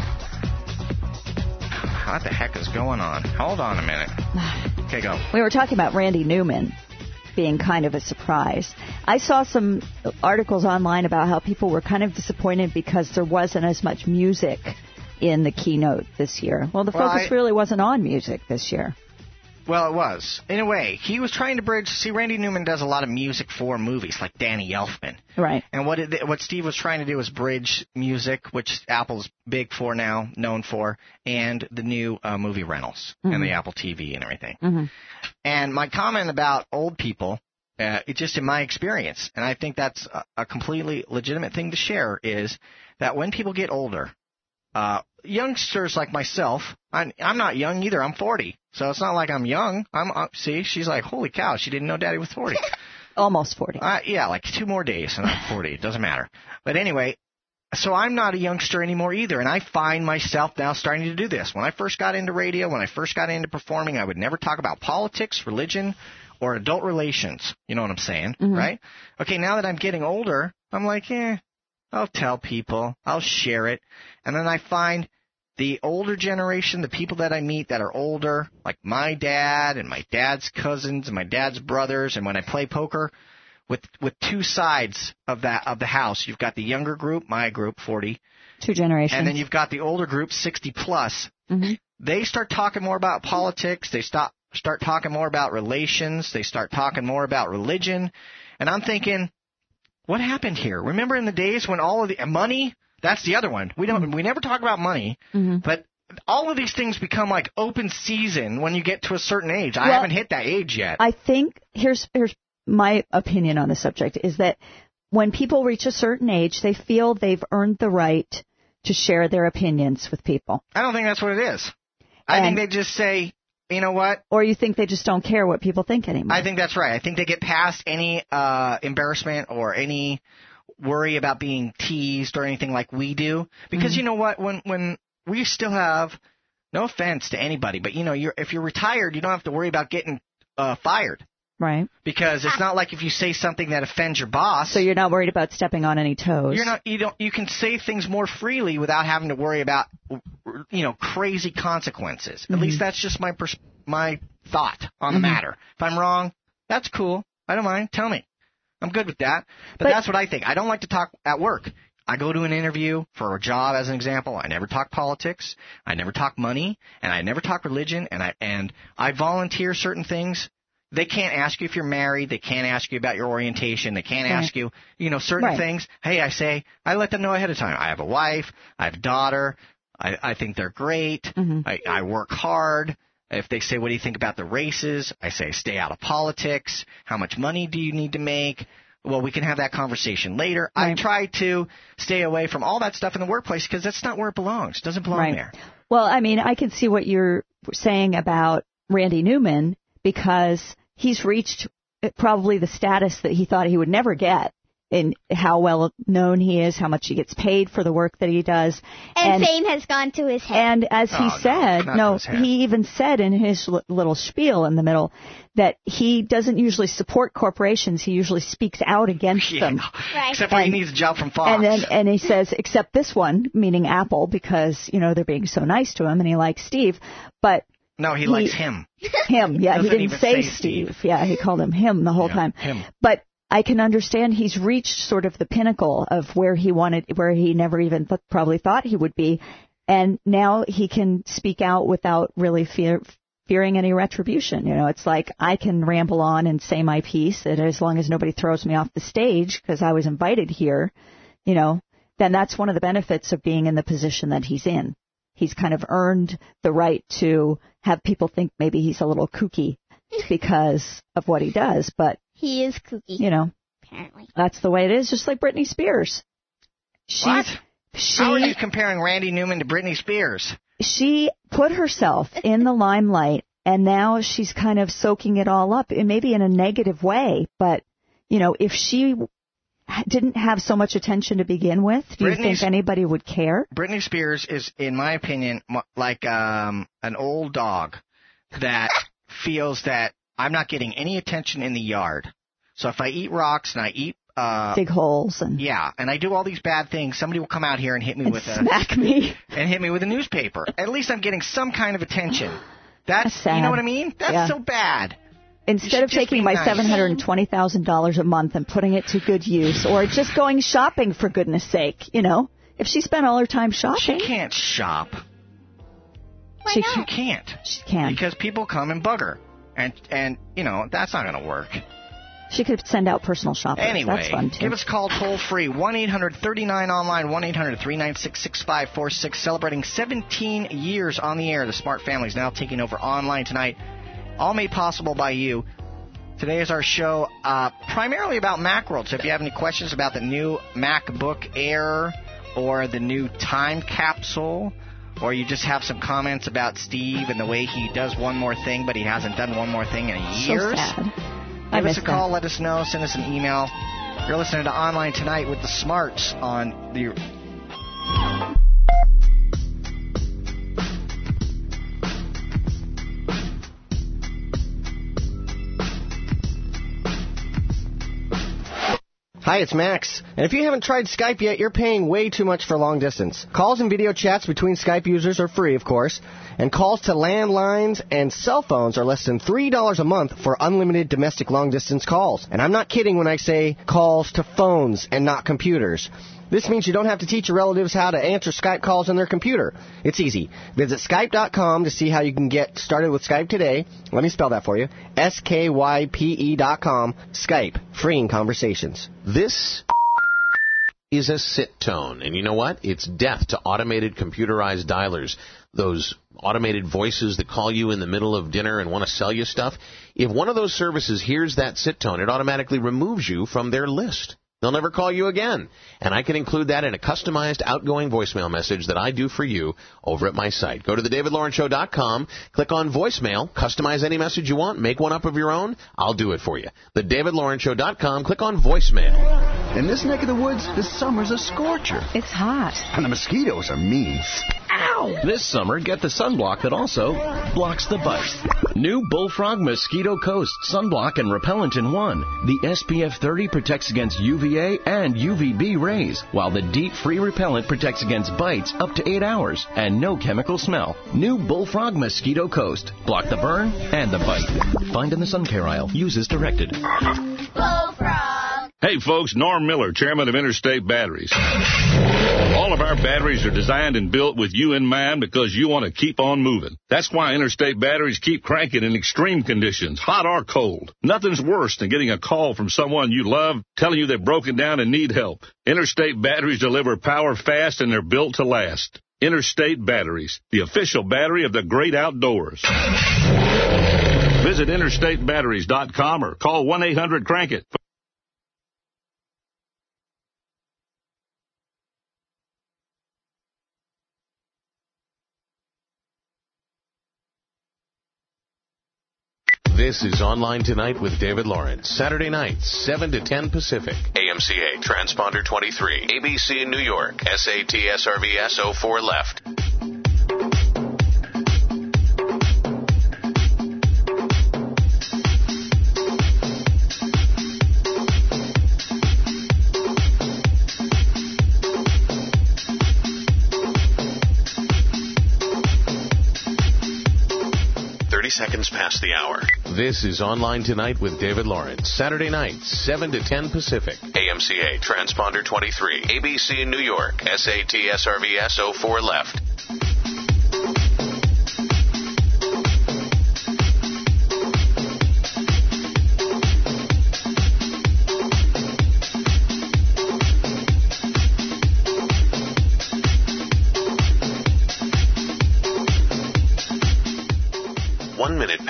What the heck is going on? Hold on a minute. Okay, go. We were talking about Randy Newman being kind of a surprise. I saw some articles online about how people were kind of disappointed because there wasn't as much music in the keynote this year. Well, the focus really wasn't on music this year. Well, it was. In a way, he was trying to bridge. See, Randy Newman does a lot of music for movies, like Danny Elfman. Right. And what Steve was trying to do was bridge music, which Apple's big for now, known for, and the new movie rentals and the Apple TV and everything. Mm-hmm. And my comment about old people, it's just in my experience, and I think that's a completely legitimate thing to share, is that when people get older, youngsters like myself, I'm not young either. I'm 40. So it's not like I'm young. See, she's like, holy cow, she didn't know Daddy was 40. Almost 40. Yeah, like 2 more days and I'm 40. It doesn't matter. But anyway, so I'm not a youngster anymore either. And I find myself now starting to do this. When I first got into radio, when I first got into performing, I would never talk about politics, religion, or adult relations. You know what I'm saying, right? Okay, now that I'm getting older, I'm like, I'll tell people. I'll share it. And then I find the older generation, the people that I meet that are older, like my dad and my dad's cousins and my dad's brothers, and when I play poker, with 2 sides of the house, you've got the younger group, my group, 40. 2 generations. And then you've got the older group, 60 plus. Mm-hmm. They start talking more about politics. They start talking more about relations. They start talking more about religion. And I'm thinking, what happened here? Remember in the days when all of the money, that's the other one. We never talk about money, but all of these things become like open season when you get to a certain age. I haven't hit that age yet. I think here's my opinion on the subject is that when people reach a certain age, they feel they've earned the right to share their opinions with people. I don't think that's what it is. I think they just say, you know what? Or you think they just don't care what people think anymore. I think that's right. I think they get past any embarrassment or any worry about being teased or anything like we do. Because you know what? When we still have, no offense to anybody, but you know, if you're retired, you don't have to worry about getting fired. Right. Because it's not like if you say something that offends your boss. So you're not worried about stepping on any toes. You can say things more freely without having to worry about, crazy consequences. At least that's just my thought on the matter. If I'm wrong, that's cool. I don't mind. Tell me. I'm good with that. But that's what I think. I don't like to talk at work. I go to an interview for a job, as an example. I never talk politics. I never talk money, and I never talk religion. And I volunteer certain things. They can't ask you if you're married. They can't ask you about your orientation. They can't ask you, certain things. Hey, I let them know ahead of time. I have a wife. I have a daughter. I think they're great. I work hard. If they say, what do you think about the races? I say, stay out of politics. How much money do you need to make? Well, we can have that conversation later. Right. I try to stay away from all that stuff in the workplace because that's not where it belongs. It doesn't belong there. Well, I mean, I can see what you're saying about Randy Newman because he's reached probably the status that he thought he would never get in how well known he is, how much he gets paid for the work that he does. And fame has gone to his head. And as he said, he even said in his little spiel in the middle that he doesn't usually support corporations. He usually speaks out against them. Right. Except when he needs a job from Fox. And he says, except this one, meaning Apple, because, they're being so nice to him and he likes Steve. But no, he likes him. Him, yeah. He didn't say Steve. Yeah, he called him him the whole time. Him. But I can understand he's reached sort of the pinnacle of where he never even probably thought he would be. And now he can speak out without really fearing any retribution. It's like I can ramble on and say my piece, and as long as nobody throws me off the stage because I was invited here, then that's one of the benefits of being in the position that he's in. He's kind of earned the right to have people think maybe he's a little kooky because of what he does, but he is kooky. Apparently. That's the way it is, just like Britney Spears. What? How are you comparing Randy Newman to Britney Spears? She put herself in the limelight, and now she's kind of soaking it all up, maybe in a negative way, but, if she didn't have so much attention to begin with, do you think anybody would care? Britney Spears is, in my opinion, like an old dog that feels that I'm not getting any attention in the yard. So if I eat rocks and I eat dig holes and and I do all these bad things, somebody will come out here and hit me smack me and hit me with a newspaper. At least I'm getting some kind of attention. That's sad. You know what I mean? That's so bad. Instead of taking my $720,000 a month and putting it to good use, or just going shopping, for goodness sake, if she spent all her time shopping. She can't shop. Why not? She can't. She can't. Because people come and bug her. And that's not going to work. She could send out personal shoppers. Anyway, that's fun too. Give us a call toll free, 1-800-39-online, 1-800-396-6546, celebrating 17 years on the air. The Smart Family is now taking over online tonight, all made possible by you. Today is our show primarily about Macworld. So if you have any questions about the new MacBook Air or the new time capsule, or you just have some comments about Steve and the way he does one more thing, but he hasn't done one more thing in years. So sad. Give us a call, let us know, send us an email. You're listening to Online Tonight with the Smarts on the... Hi, it's Max. And if you haven't tried Skype yet, you're paying way too much for long distance. Calls and video chats between Skype users are free, of course. And calls to landlines and cell phones are less than $3 a month for unlimited domestic long-distance calls. And I'm not kidding when I say calls to phones and not computers. This means you don't have to teach your relatives how to answer Skype calls on their computer. It's easy. Visit Skype.com to see how you can get started with Skype today. Let me spell that for you. SKYPE.com. Skype. Freeing conversations. This is a sit tone. And you know what? It's death to automated computerized dialers. Those automated voices that call you in the middle of dinner and want to sell you stuff. If one of those services hears that sit tone, it automatically removes you from their list. They'll never call you again. And I can include that in a customized outgoing voicemail message that I do for you over at my site. Go to thedavidlawrenceshow.com, click on voicemail, customize any message you want, make one up of your own. I'll do it for you. Thedavidlawrenceshow.com, click on voicemail. In this neck of the woods, this summer's a scorcher. It's hot. And the mosquitoes are mean. Ow! This summer, get the sunblock that also blocks the bite. New Bullfrog Mosquito Coast Sunblock and Repellent in one. The SPF 30 protects against UVA and UVB rays, while the Deep Free Repellent protects against bites up to 8 hours and no chemical smell. New Bullfrog Mosquito Coast. Block the burn and the bite. Find in the sun care aisle. Use as directed. Bullfrog. Hey folks, Norm Miller, chairman of Interstate Batteries. All of our batteries are designed and built with you in mind because you want to keep on moving. That's why Interstate Batteries keep cranking in extreme conditions, hot or cold. Nothing's worse than getting a call from someone you love telling you they're broken down and need help. Interstate Batteries deliver power fast and they're built to last. Interstate Batteries, the official battery of the great outdoors. Visit interstatebatteries.com or call 1-800-CRANK-IT. This is Online Tonight with David Lawrence. Saturday nights, 7 to 10 Pacific. AMCA, Transponder 23. ABC in New York. SAT SRVS 04 left. Seconds past the hour. This is Online Tonight with David Lawrence. Saturday nights, 7 to 10 Pacific. AMCA, Transponder 23. ABC in New York. SAT SRVS 04 left.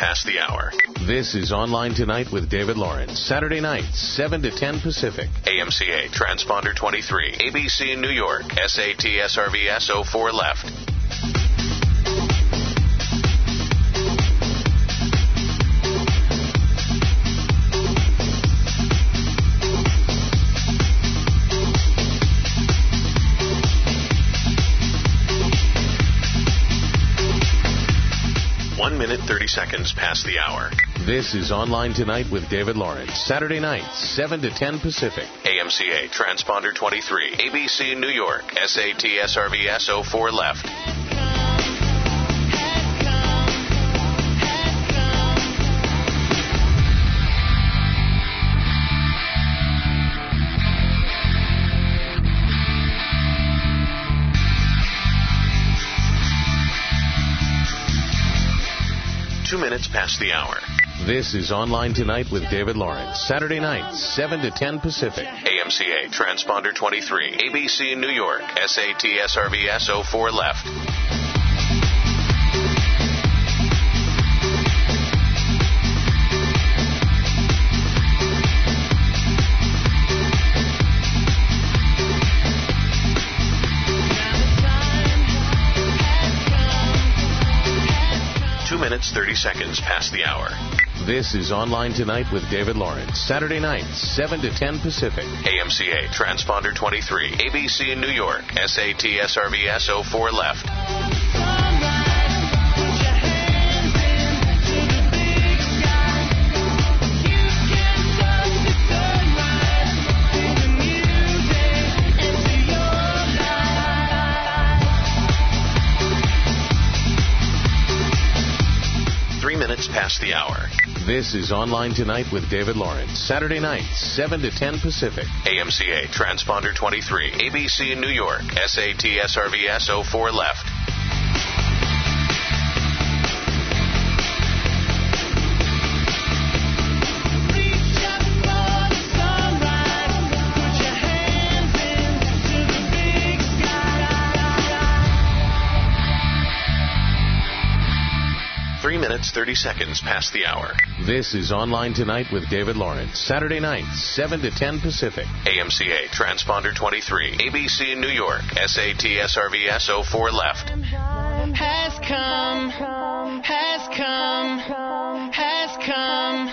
past the hour. This is Online Tonight with David Lawrence. Saturday nights, 7 to 10 Pacific. AMCA Transponder 23. ABC New York. SAT SRVS 04 left. Minute 30 seconds past the hour. This is Online Tonight with David Lawrence. Saturday nights, 7 to 10 Pacific. AMCA Transponder 23. ABC New York. SAT SRVS 04 left. Minutes past the hour. This is Online Tonight with David Lawrence. Saturday nights, 7 to 10 Pacific. AMCA Transponder 23. ABC New York. SAT SRVS 04 left. Minutes 30 seconds past the hour. This is Online Tonight with David Lawrence. Saturday nights, 7 to 10 Pacific. AMCA Transponder 23. ABC New York. SAT SRVS 04 left. Past the hour. This is Online Tonight with David Lawrence. Saturday nights, 7 to 10 Pacific. AMCA Transponder 23. ABC New York. SAT SRVS 04 left. Minutes 30 seconds past the hour. This is Online Tonight with David Lawrence. Saturday nights, 7 to 10 Pacific. AMCA Transponder 23. ABC New York. SAT SRVS 04 left. Has come, has come, has come.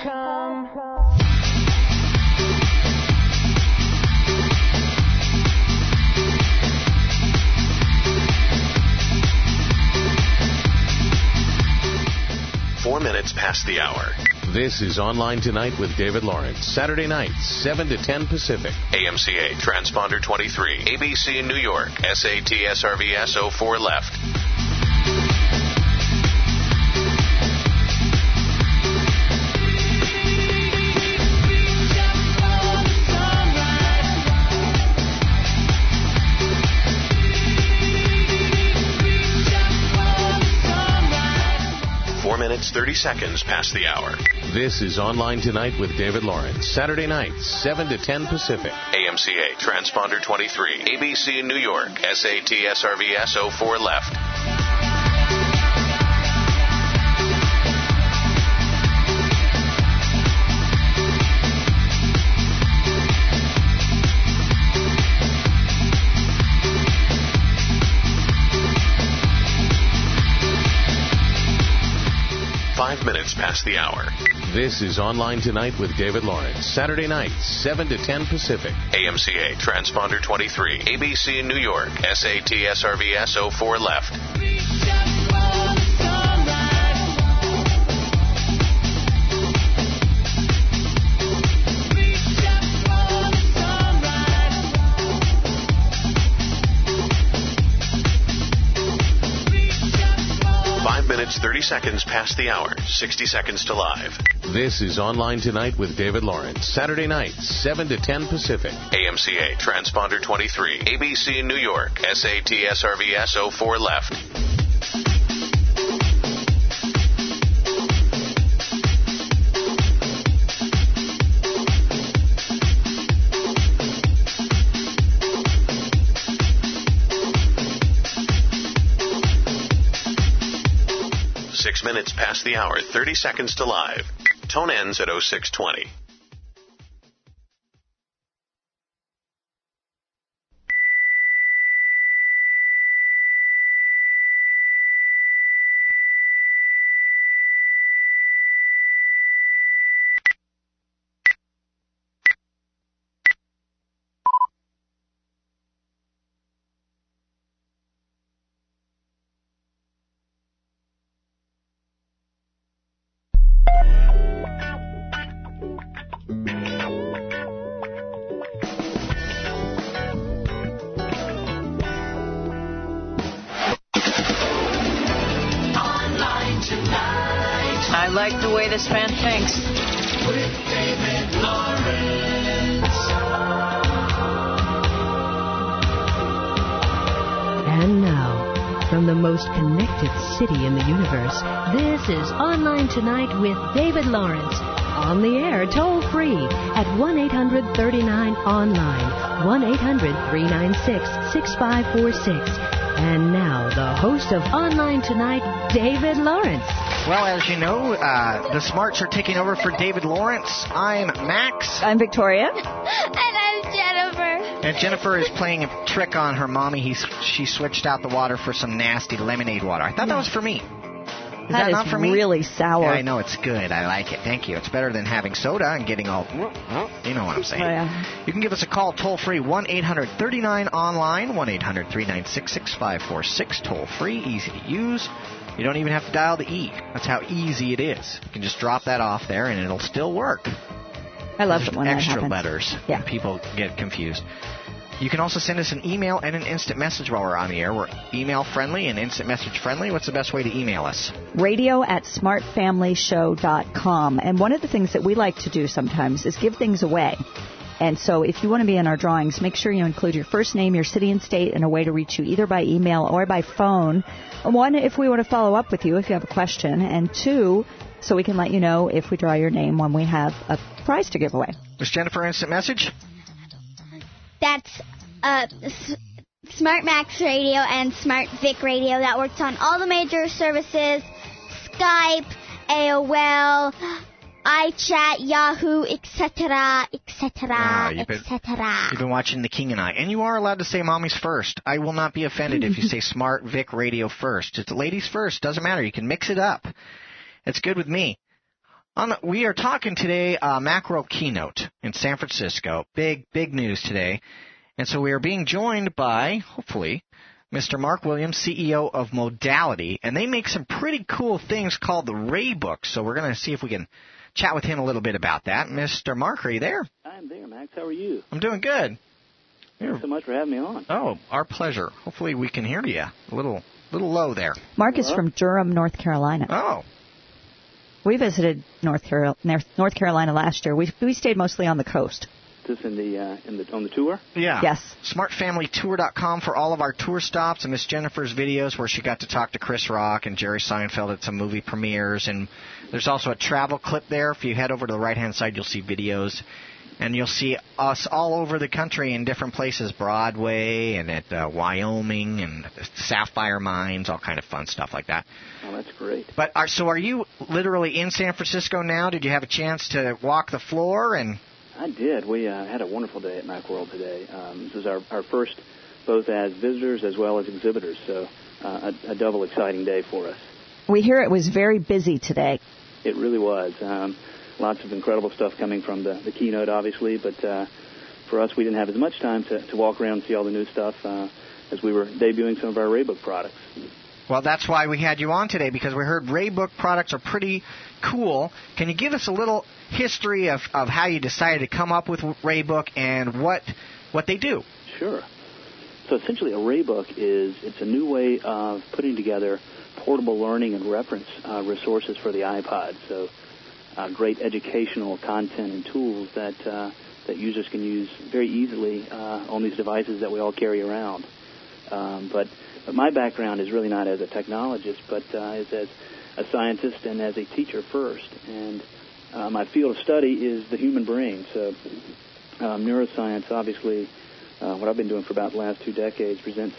4 minutes past the hour. This is Online Tonight with David Lawrence. Saturday nights, 7 to 10 Pacific. AMCA Transponder 23. ABC New York. SAT SRVS 04 left. Minutes 30 seconds past the hour. This is Online Tonight with David Lawrence. Saturday nights, 7 to 10 Pacific. AMCA Transponder 23. ABC New York. SAT SRVS 04 left. Minutes past the hour. This is Online Tonight with David Lawrence. Saturday nights, 7 to 10 Pacific. AMCA Transponder 23. ABC New York. SAT SRVS 04 left. 30 seconds past the hour. 60 seconds to live. This is Online Tonight with David Lawrence. Saturday nights, 7 to 10 Pacific. AMCA Transponder 23. ABC New York. SAT SRVS 04 left. 6 6 minutes past the hour, 30 seconds to live. Tone ends at 0620. I like the way this fan thinks. With David Lawrence. And now, from the most connected city in the universe, this is Online Tonight with David Lawrence. On the air, toll free at 1-800-39-ONLINE, 1-800-396-6546. And now, the host of Online Tonight, David Lawrence. Well, as you know, the Smarts are taking over for David Lawrence. I'm Max. I'm Victoria. And I'm Jennifer. And Jennifer is playing a trick on her mommy. She switched out the water for some nasty lemonade water. I thought that was for me. Is that not for me? Really sour. Yeah, I know, it's good. I like it. Thank you. It's better than having soda and getting all... You know what I'm saying. Oh, yeah. You can give us a call toll-free, 1-800-39-ONLINE, 1-800-396-6546, toll-free, easy to use. You don't even have to dial the E. That's how easy it is. You can just drop that off there, and it'll still work. I love it when that extra happens. letters. Yeah. People get confused. You can also send us an email and an instant message while we're on the air. We're email friendly and instant message friendly. What's the best way to email us? radio@smartfamilyshow.com. And one of the things that we like to do sometimes is give things away. And so if you want to be in our drawings, make sure you include your first name, your city and state, and a way to reach you either by email or by phone. One, if we want to follow up with you if you have a question. And two, so we can let you know if we draw your name when we have a prize to give away. Is Jennifer instant message? That's Smart Max Radio and Smart Vic Radio. That works on all the major services, Skype, AOL, iChat, Yahoo, etc., etc., etc. You've been watching The King and I. And you are allowed to say mommy's first. I will not be offended if you say Smart Vic Radio first. It's ladies first. Doesn't matter. You can mix it up. It's good with me. We are talking today Macworld keynote in San Francisco. Big news today. And so we are being joined by, hopefully, Mr. Mark Williams, CEO of Modality. And they make some pretty cool things called the Ray Book. So we're going to see if we can chat with him a little bit about that. Mr. Mark, are you there? I'm there, Max. How are you? I'm doing good. Thanks so much for having me on. Oh, our pleasure. Hopefully we can hear you. A little low there. Mark is from Durham, North Carolina. Oh. We visited North Carolina last year. We stayed mostly on the coast. This on the tour? Yeah. Yes. SmartFamilyTour.com for all of our tour stops and Miss Jennifer's videos where she got to talk to Chris Rock and Jerry Seinfeld at some movie premieres. And there's also a travel clip there. If you head over to the right-hand side, you'll see videos. And you'll see us all over the country in different places, Broadway and at Wyoming and Sapphire Mines, all kind of fun stuff like that. Oh, that's great. But so are you literally in San Francisco now? Did you have a chance to walk the floor? And I did. We had a wonderful day at Macworld today. This is our first both as visitors as well as exhibitors, so a double exciting day for us. We hear it was very busy today. It really was. Lots of incredible stuff coming from the keynote, obviously, but for us, we didn't have as much time to walk around and see all the new stuff as we were debuting some of our Raybook products. Well, that's why we had you on today, because we heard Raybook products are pretty cool. Can you give us a little history of how you decided to come up with Raybook and what they do? Sure. So essentially a Raybook it's a new way of putting together portable learning and reference resources for the iPod. So great educational content and tools that users can use very easily on these devices that we all carry around. But my background is really not as a technologist, but is as a scientist and as a teacher first. And my field of study is the human brain. So neuroscience, obviously, what I've been doing for about the last 2 decades, presents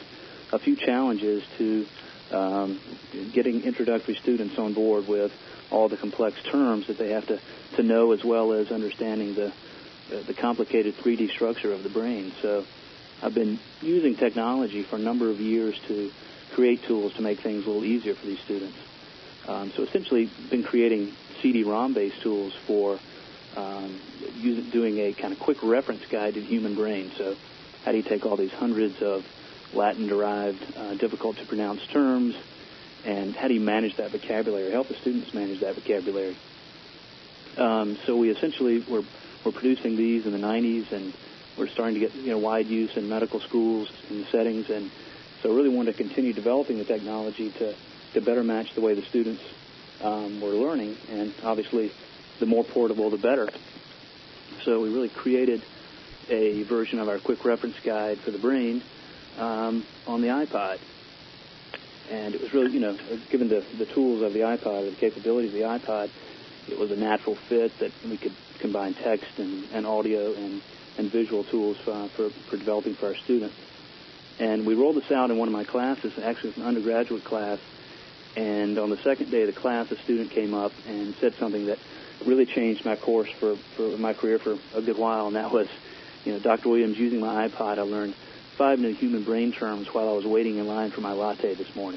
a few challenges to getting introductory students on board with all the complex terms that they have to know, as well as understanding the complicated 3D structure of the brain. So I've been using technology for a number of years to create tools to make things a little easier for these students. So essentially been creating CD-ROM-based tools for doing a kind of quick reference guide to the human brain. So how do you take all these hundreds of Latin-derived, difficult-to-pronounce terms, and how do you manage that vocabulary, or help the students manage that vocabulary? So we essentially were producing these in the 90s, and we're starting to get wide use in medical schools and settings, and so really wanted to continue developing the technology to better match the way the students were learning, and obviously the more portable the better. So we really created a version of our quick reference guide for the brain on the iPod. And it was really, given the tools of the iPod, the capabilities of the iPod, it was a natural fit that we could combine text and audio and visual tools for developing for our students. And we rolled this out in one of my classes, actually it was an undergraduate class, and on the second day of the class, a student came up and said something that really changed my course for my career for a good while, and that was, Dr. Williams, using my iPod, I learned 5 new human brain terms while I was waiting in line for my latte this morning.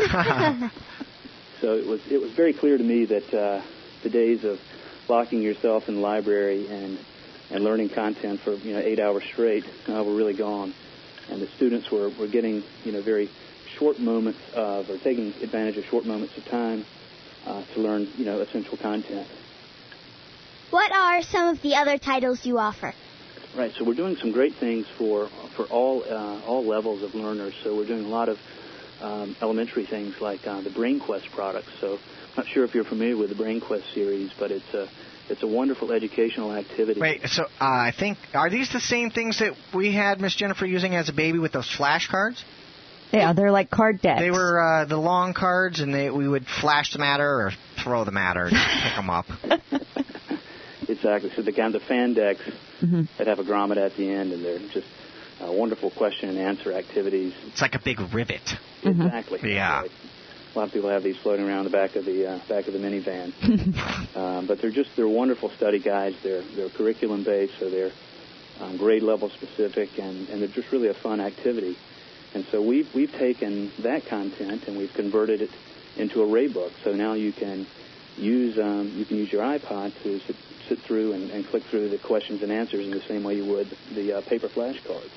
So it was very clear to me that the days of locking yourself in the library and learning content for 8 hours straight were really gone, and the students were getting very short moments of, or taking advantage of short moments of time to learn essential content. What are some of the other titles you offer? Right, so we're doing some great things for all levels of learners. So we're doing a lot of elementary things like the BrainQuest products. So I'm not sure if you're familiar with the BrainQuest series, but it's a wonderful educational activity. Wait, so I think, are these the same things that we had Miss Jennifer using as a baby with those flashcards? Yeah, they're like card decks. They were the long cards, and we would flash them at her or throw them at her and pick them up. Exactly. So the fan decks that have a grommet at the end, and they're just wonderful question and answer activities. It's like a big rivet. Exactly. Yeah. Right. A lot of people have these floating around the back of the minivan. But they're wonderful study guides. They're curriculum based, so they're grade level specific, and they're just really a fun activity. And so we've taken that content and we've converted it into a Ray book. So now you can use your iPod to sit through and click through the questions and answers in the same way you would the paper flashcards.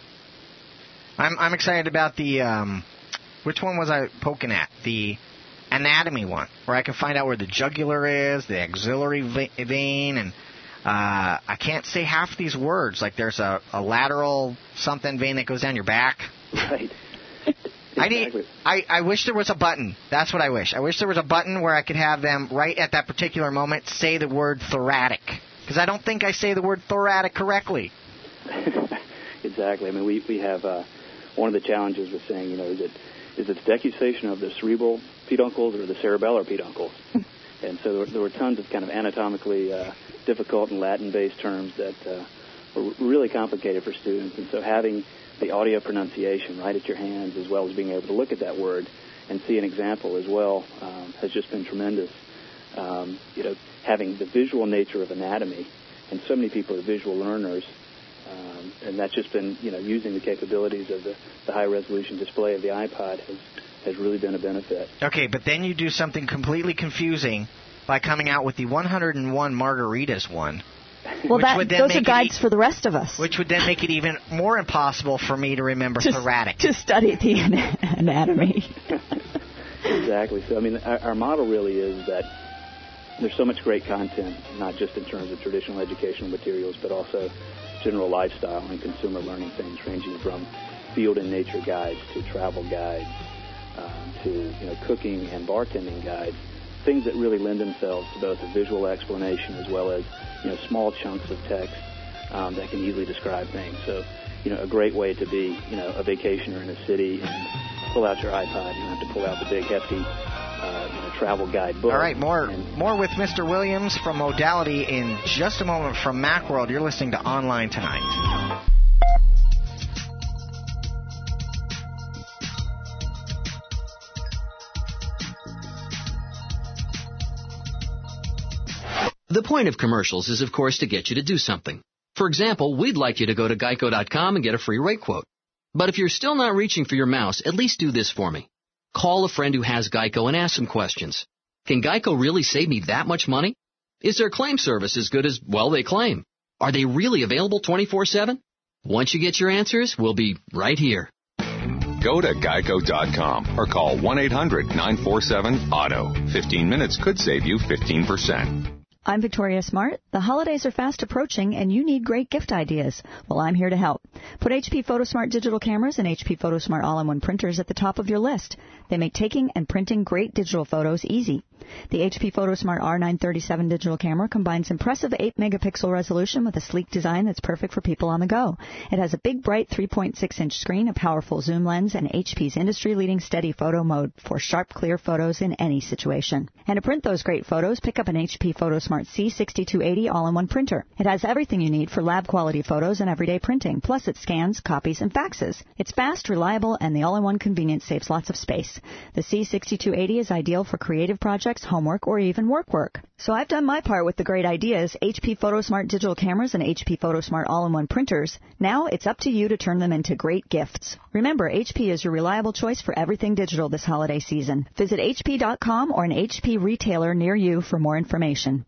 I'm excited about the which one was I poking at? The anatomy one, where I can find out where the jugular is, the axillary vein, and I can't say half these words. Like there's a lateral something vein that goes down your back. Right. Exactly. I wish there was a button. That's what I wish. I wish there was a button where I could have them right at that particular moment say the word thoracic, because I don't think I say the word thoracic correctly. Exactly. I mean, we have one of the challenges with saying, is it the decussation of the cerebral peduncles or the cerebellar peduncles? And so there were tons of kind of anatomically difficult and Latin-based terms that were really complicated for students. And so having the audio pronunciation right at your hands, as well as being able to look at that word and see an example as well, has just been tremendous. Having the visual nature of anatomy, and so many people are visual learners, and that's just been, using the capabilities of the high-resolution display of the iPod has really been a benefit. Okay, but then you do something completely confusing by coming out with the 101 Margaritas one. Well, those are guides for the rest of us. Which would then make it even more impossible for me to remember thoracic. To study the anatomy. Exactly. So, I mean, our model really is that there's so much great content, not just in terms of traditional educational materials, but also general lifestyle and consumer learning things, ranging from field and nature guides to travel guides to cooking and bartending guides, things that really lend themselves to both a visual explanation as well as small chunks of text that can easily describe things. So, a great way to be a vacationer in a city and pull out your iPod. You don't have to pull out the big hefty travel guide book. All right, more with Mr. Williams from Modality in just a moment from Macworld. You're listening to Online Tonight. The point of commercials is, of course, to get you to do something. For example, we'd like you to go to Geico.com and get a free rate quote. But if you're still not reaching for your mouse, at least do this for me. Call a friend who has Geico and ask some questions. Can Geico really save me that much money? Is their claim service as good as, well, they claim? Are they really available 24/7? Once you get your answers, we'll be right here. Go to Geico.com or call 1-800-947-AUTO. 15 minutes could save you 15%. I'm Victoria Smart. The holidays are fast approaching and you need great gift ideas. Well, I'm here to help. Put HP PhotoSmart digital cameras and HP PhotoSmart all-in-one printers at the top of your list. They make taking and printing great digital photos easy. The HP PhotoSmart R937 digital camera combines impressive 8-megapixel resolution with a sleek design that's perfect for people on the go. It has a big, bright 3.6-inch screen, a powerful zoom lens, and HP's industry-leading steady photo mode for sharp, clear photos in any situation. And to print those great photos, pick up an HP PhotoSmart C6280 all-in-one printer. It has everything you need for lab-quality photos and everyday printing, plus it scans, copies, and faxes. It's fast, reliable, and the all-in-one convenience saves lots of space. The C6280 is ideal for creative projects, homework, or even work. So I've done my part with the great ideas, HP PhotoSmart digital cameras and HP PhotoSmart all-in-one printers. Now it's up to you to turn them into great gifts. Remember, HP is your reliable choice for everything digital this holiday season. Visit HP.com or an HP retailer near you for more information.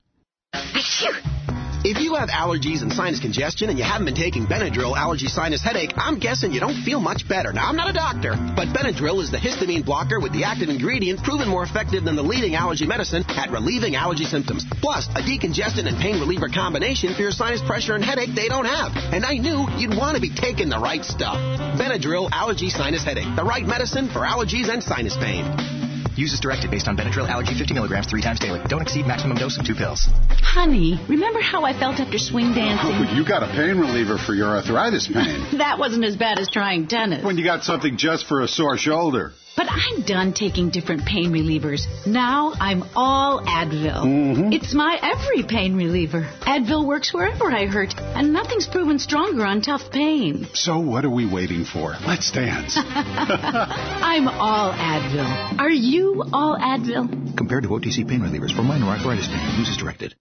If you have allergies and sinus congestion and you haven't been taking Benadryl allergy sinus headache, I'm guessing you don't feel much better. Now, I'm not a doctor, but Benadryl is the histamine blocker with the active ingredient proven more effective than the leading allergy medicine at relieving allergy symptoms. Plus, a decongestant and pain reliever combination for your sinus pressure and headache they don't have. And I knew you'd want to be taking the right stuff. Benadryl allergy sinus headache, the right medicine for allergies and sinus pain. Use as directed based on Benadryl allergy 50 milligrams 3 times daily. Don't exceed maximum dose of 2 pills. Honey, remember how I felt after swing dancing? Oh, you got a pain reliever for your arthritis pain. That wasn't as bad as trying tennis. When you got something just for a sore shoulder. But I'm done taking different pain relievers. Now I'm all Advil. Mm-hmm. It's my every pain reliever. Advil works wherever I hurt, and nothing's proven stronger on tough pain. So what are we waiting for? Let's dance. I'm all Advil. Are you all Advil? Compared to OTC pain relievers for minor arthritis pain, use as directed.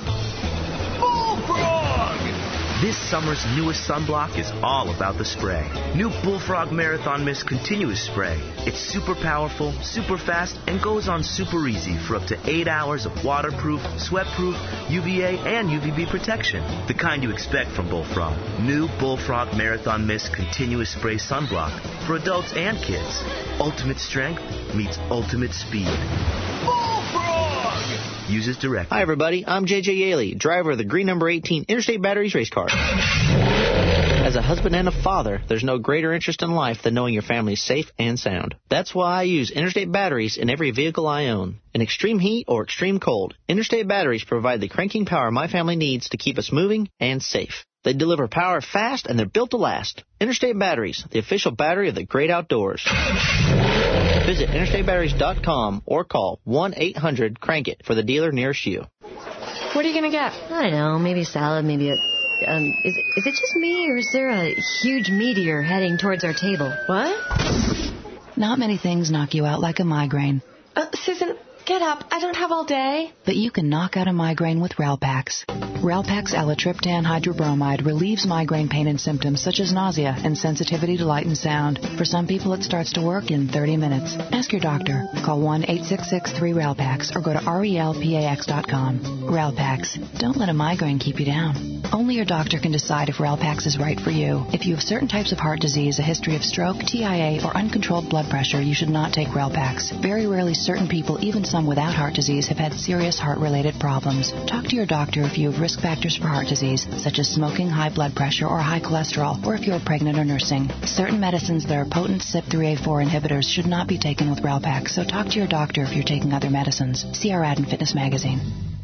This summer's newest sunblock is all about the spray. New Bullfrog Marathon Mist Continuous Spray. It's super powerful, super fast, and goes on super easy for up to 8 hours of waterproof, sweatproof, UVA, and UVB protection. The kind you expect from Bullfrog. New Bullfrog Marathon Mist Continuous Spray Sunblock for adults and kids. Ultimate strength meets ultimate speed. Bullfrog! Uses direct. Hi, everybody. I'm J.J. Yaley, driver of the green number 18 Interstate Batteries race car. As a husband and a father, there's no greater interest in life than knowing your family is safe and sound. That's why I use Interstate Batteries in every vehicle I own. In extreme heat or extreme cold, Interstate Batteries provide the cranking power my family needs to keep us moving and safe. They deliver power fast, and they're built to last. Interstate Batteries, the official battery of the great outdoors. Visit interstatebatteries.com or call 1-800-CRANK-IT for the dealer nearest you. What are you going to get? I don't know. Maybe a salad, maybe a... Is it just me, or is there a huge meteor heading towards our table? What? Not many things knock you out like a migraine. Susan, get up. I don't have all day. But you can knock out a migraine with Relpax. Relpax L-triptan hydrobromide relieves migraine pain and symptoms such as nausea and sensitivity to light and sound. For some people, it starts to work in 30 minutes. Ask your doctor. Call 1-866-3-RELPAX or go to relpax.com. Relpax. Don't let a migraine keep you down. Only your doctor can decide if Relpax is right for you. If you have certain types of heart disease, a history of stroke, TIA, or uncontrolled blood pressure, you should not take Relpax. Very rarely certain people, even some without heart disease, have had serious heart-related problems. Talk to your doctor if you have risk factors for heart disease, such as smoking, high blood pressure, or high cholesterol, or if you are pregnant or nursing. Certain medicines that are potent CYP3A4 inhibitors should not be taken with Relpax, so talk to your doctor if you're taking other medicines. See our ad in Fitness Magazine.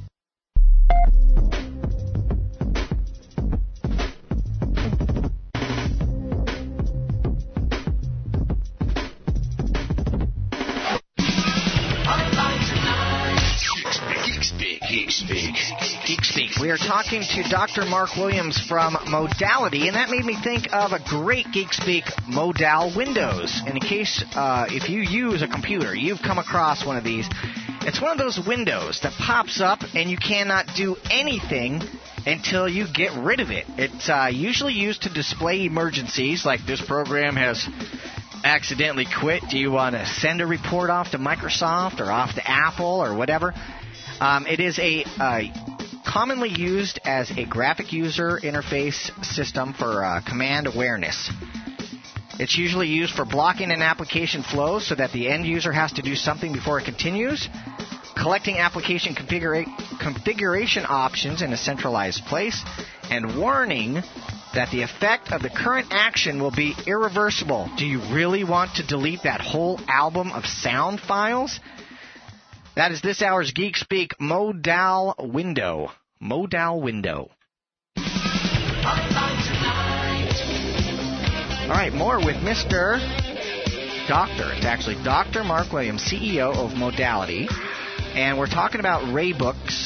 Geek Speak. We are talking to Dr. Mark Williams from Modality, and that made me think of a great Geek Speak Modal Windows. In case if you use a computer, you've come across one of these, It's one of those windows that pops up and you cannot do anything until you get rid of it. It's usually used to display emergencies, like this program has accidentally quit. Do you want to send a report off to Microsoft or off to Apple or whatever? It is a commonly used as a graphic user interface system for command awareness. It's usually used for blocking an application flow so that the end user has to do something before it continues, collecting application configuration options in a centralized place, and warning that the effect of the current action will be irreversible. Do you really want to delete that whole album of sound files? That is this hour's Geek Speak Modal Window. Modal Window. All right, more with Mr. Doctor. It's actually Dr. Mark Williams, CEO of Modality. And we're talking about Ray Books.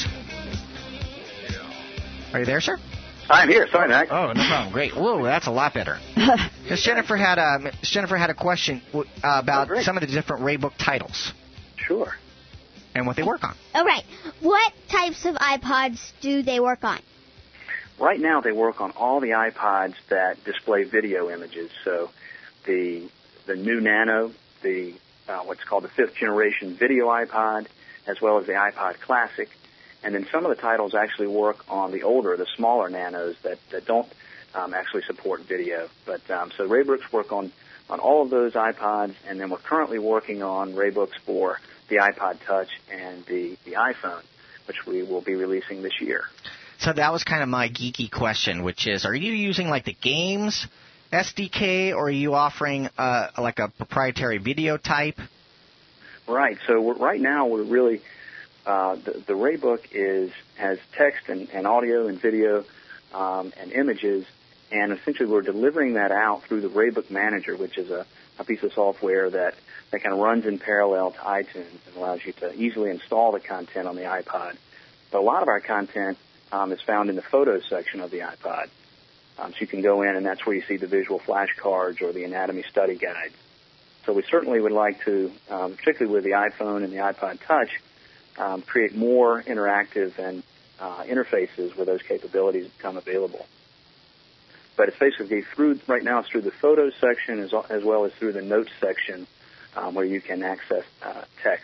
Are you there, sir? I'm here. Sorry, Mac. Oh, no problem. Great. Whoa, that's a lot better. Miss Jennifer had a question about some of the different Ray Book titles. Sure. And what they work on. All right. What types of iPods do they work on? Right now, they work on all the iPods that display video images. So, the new Nano, the what's called the 5th generation video iPod, as well as the iPod Classic, and then some of the titles actually work on the older, the smaller Nanos that don't actually support video. But so Raybooks work on all of those iPods, and then we're currently working on Raybooks for the iPod Touch and the iPhone, which we will be releasing this year. So that was kind of my geeky question, which is, are you using like the games SDK, or are you offering like a proprietary video type? Right. So right now we're really the Raybook has text and audio and video and images, and essentially we're delivering that out through the Raybook Manager, which is a piece of software that kind of runs in parallel to iTunes and allows you to easily install the content on the iPod. But a lot of our content is found in the photos section of the iPod. So you can go in, and that's where you see the visual flashcards or the anatomy study guides. So we certainly would like to, particularly with the iPhone and the iPod Touch, create more interactive and interfaces where those capabilities become available. But it's basically right now it's through the photos section as well as through the notes section where you can access text.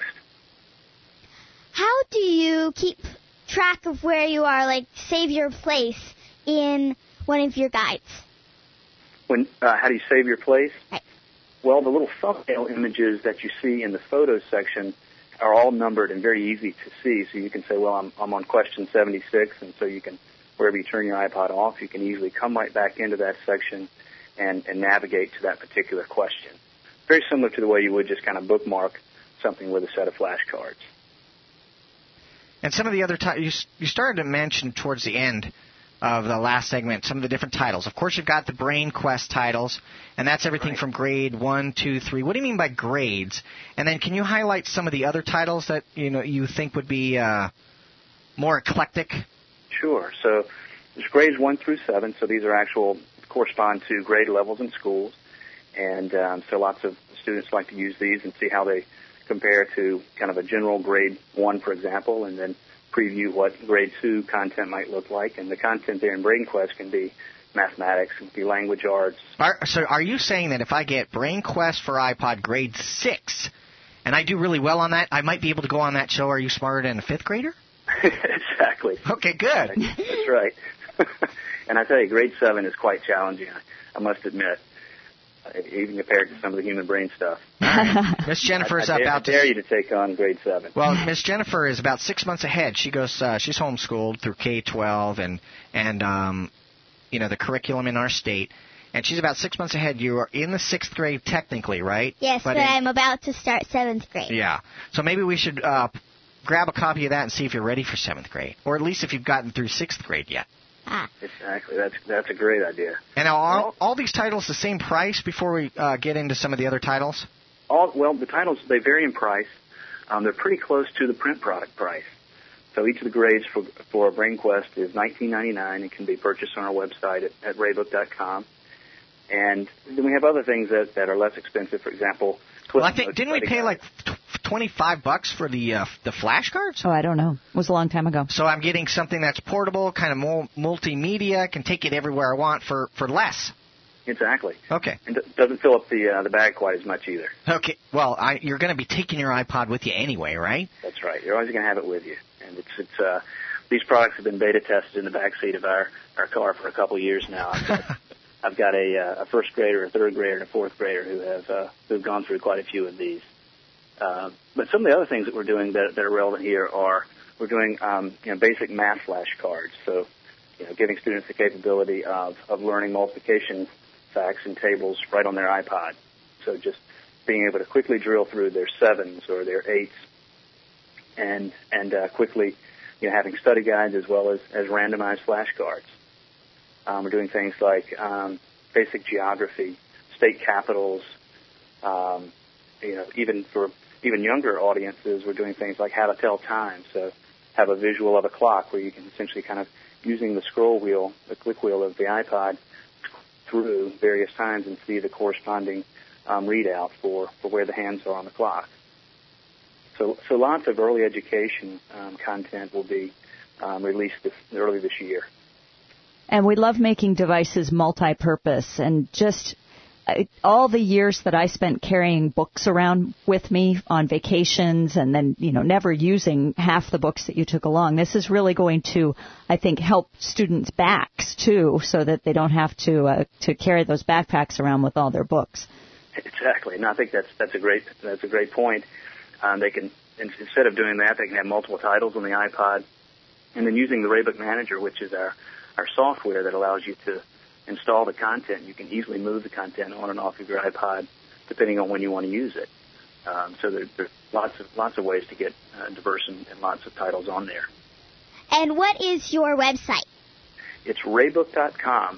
How do you keep track of where you are, like save your place in one of your guides? How do you save your place? Right. Well, the little thumbnail images that you see in the photos section are all numbered and very easy to see. So you can say, well, I'm on question 76, and so you can, wherever you turn your iPod off, you can easily come right back into that section and navigate to that particular question. Very similar to the way you would just kind of bookmark something with a set of flashcards. And some of the other titles, you started to mention towards the end of the last segment, some of the different titles. Of course, you've got the Brain Quest titles, and that's everything from grade 1, 2, 3. What do you mean by grades? And then can you highlight some of the other titles that you think would be more eclectic? Sure. So there's grades 1 through 7, so these are correspond to grade levels in schools. And so lots of students like to use these and see how they compare to kind of a general grade 1, for example, and then preview what grade 2 content might look like. And the content there in Brain Quest can be mathematics, can be language arts. So are you saying that if I get Brain Quest for iPod grade 6, and I do really well on that, I might be able to go on that show, Are You Smarter Than a Fifth Grader? Exactly. Okay, good. That's right. And I tell you, grade 7 is quite challenging, I must admit, even compared to some of the human brain stuff. Miss Jennifer is I about dare you to take on grade 7. Well, Miss Jennifer is about 6 months ahead. She goes, she's homeschooled through K-12 and the curriculum in our state. And she's about 6 months ahead. You are in the 6th grade technically, right? Yes, but I'm about to start 7th grade. Yeah. So maybe we should grab a copy of that and see if you're ready for 7th grade, or at least if you've gotten through 6th grade yet. Exactly. That's a great idea. And are all these titles the same price before we get into some of the other titles? The titles, they vary in price. They're pretty close to the print product price. So each of the grades for Brain Quest is $19.99. It can be purchased on our website at raybook.com. And then we have other things that are less expensive. For example, well, I think didn't we pay like $20 $25 for the flashcards? Oh, I don't know. It was a long time ago. So I'm getting something that's portable, kind of multimedia, can take it everywhere I want for less. Exactly. Okay. And doesn't fill up the bag quite as much either. Okay. Well, you're going to be taking your iPod with you anyway, right? That's right. You're always going to have it with you. And it's these products have been beta tested in the back seat of our car for a couple of years now. I've got a first grader, a third grader, and a fourth grader who've gone through quite a few of these. But some of the other things that we're doing that are relevant here are we're doing basic math flashcards. So giving students the capability of learning multiplication facts and tables right on their iPod. So just being able to quickly drill through their 7s or their 8s and quickly having study guides as well as randomized flashcards. We're doing things like basic geography, state capitals. Even for younger audiences, we're doing things like how to tell time. So have a visual of a clock where you can essentially kind of using the scroll wheel, the click wheel of the iPod through various times and see the corresponding readout for where the hands are on the clock. So lots of early education content will be released early this year. And we love making devices multi-purpose, and just all the years that I spent carrying books around with me on vacations and then, never using half the books that you took along, this is really going to, I think, help students' backs, too, so that they don't have to carry those backpacks around with all their books. Exactly. And I think that's a great point. They can, instead of doing that, they can have multiple titles on the iPod, and then using the Raybook Manager, which is our software that allows you to install the content. You can easily move the content on and off of your iPod depending on when you want to use it. So there's lots of ways to get diverse and lots of titles on there. And what is your website? It's raybook.com,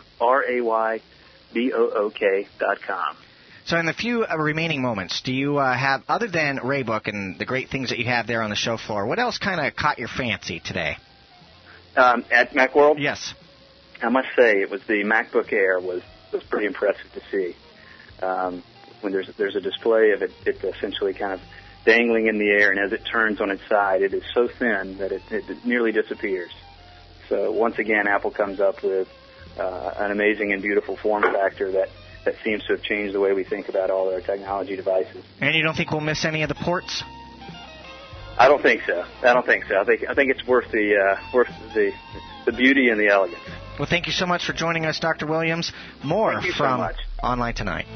RAYBOOK.com. So in the few remaining moments, do you have, other than Raybook and the great things that you have there on the show floor, what else kind of caught your fancy today? At Macworld? Yes. I must say it was the MacBook Air was pretty impressive to see. When there's a display of it essentially kind of dangling in the air, and as it turns on its side, it is so thin that it nearly disappears. So once again, Apple comes up with an amazing and beautiful form factor that seems to have changed the way we think about all our technology devices. And you don't think we'll miss any of the ports? I don't think so. I think it's worth the beauty and the elegance. Well, thank you so much for joining us, Dr. Williams. More from Online Tonight.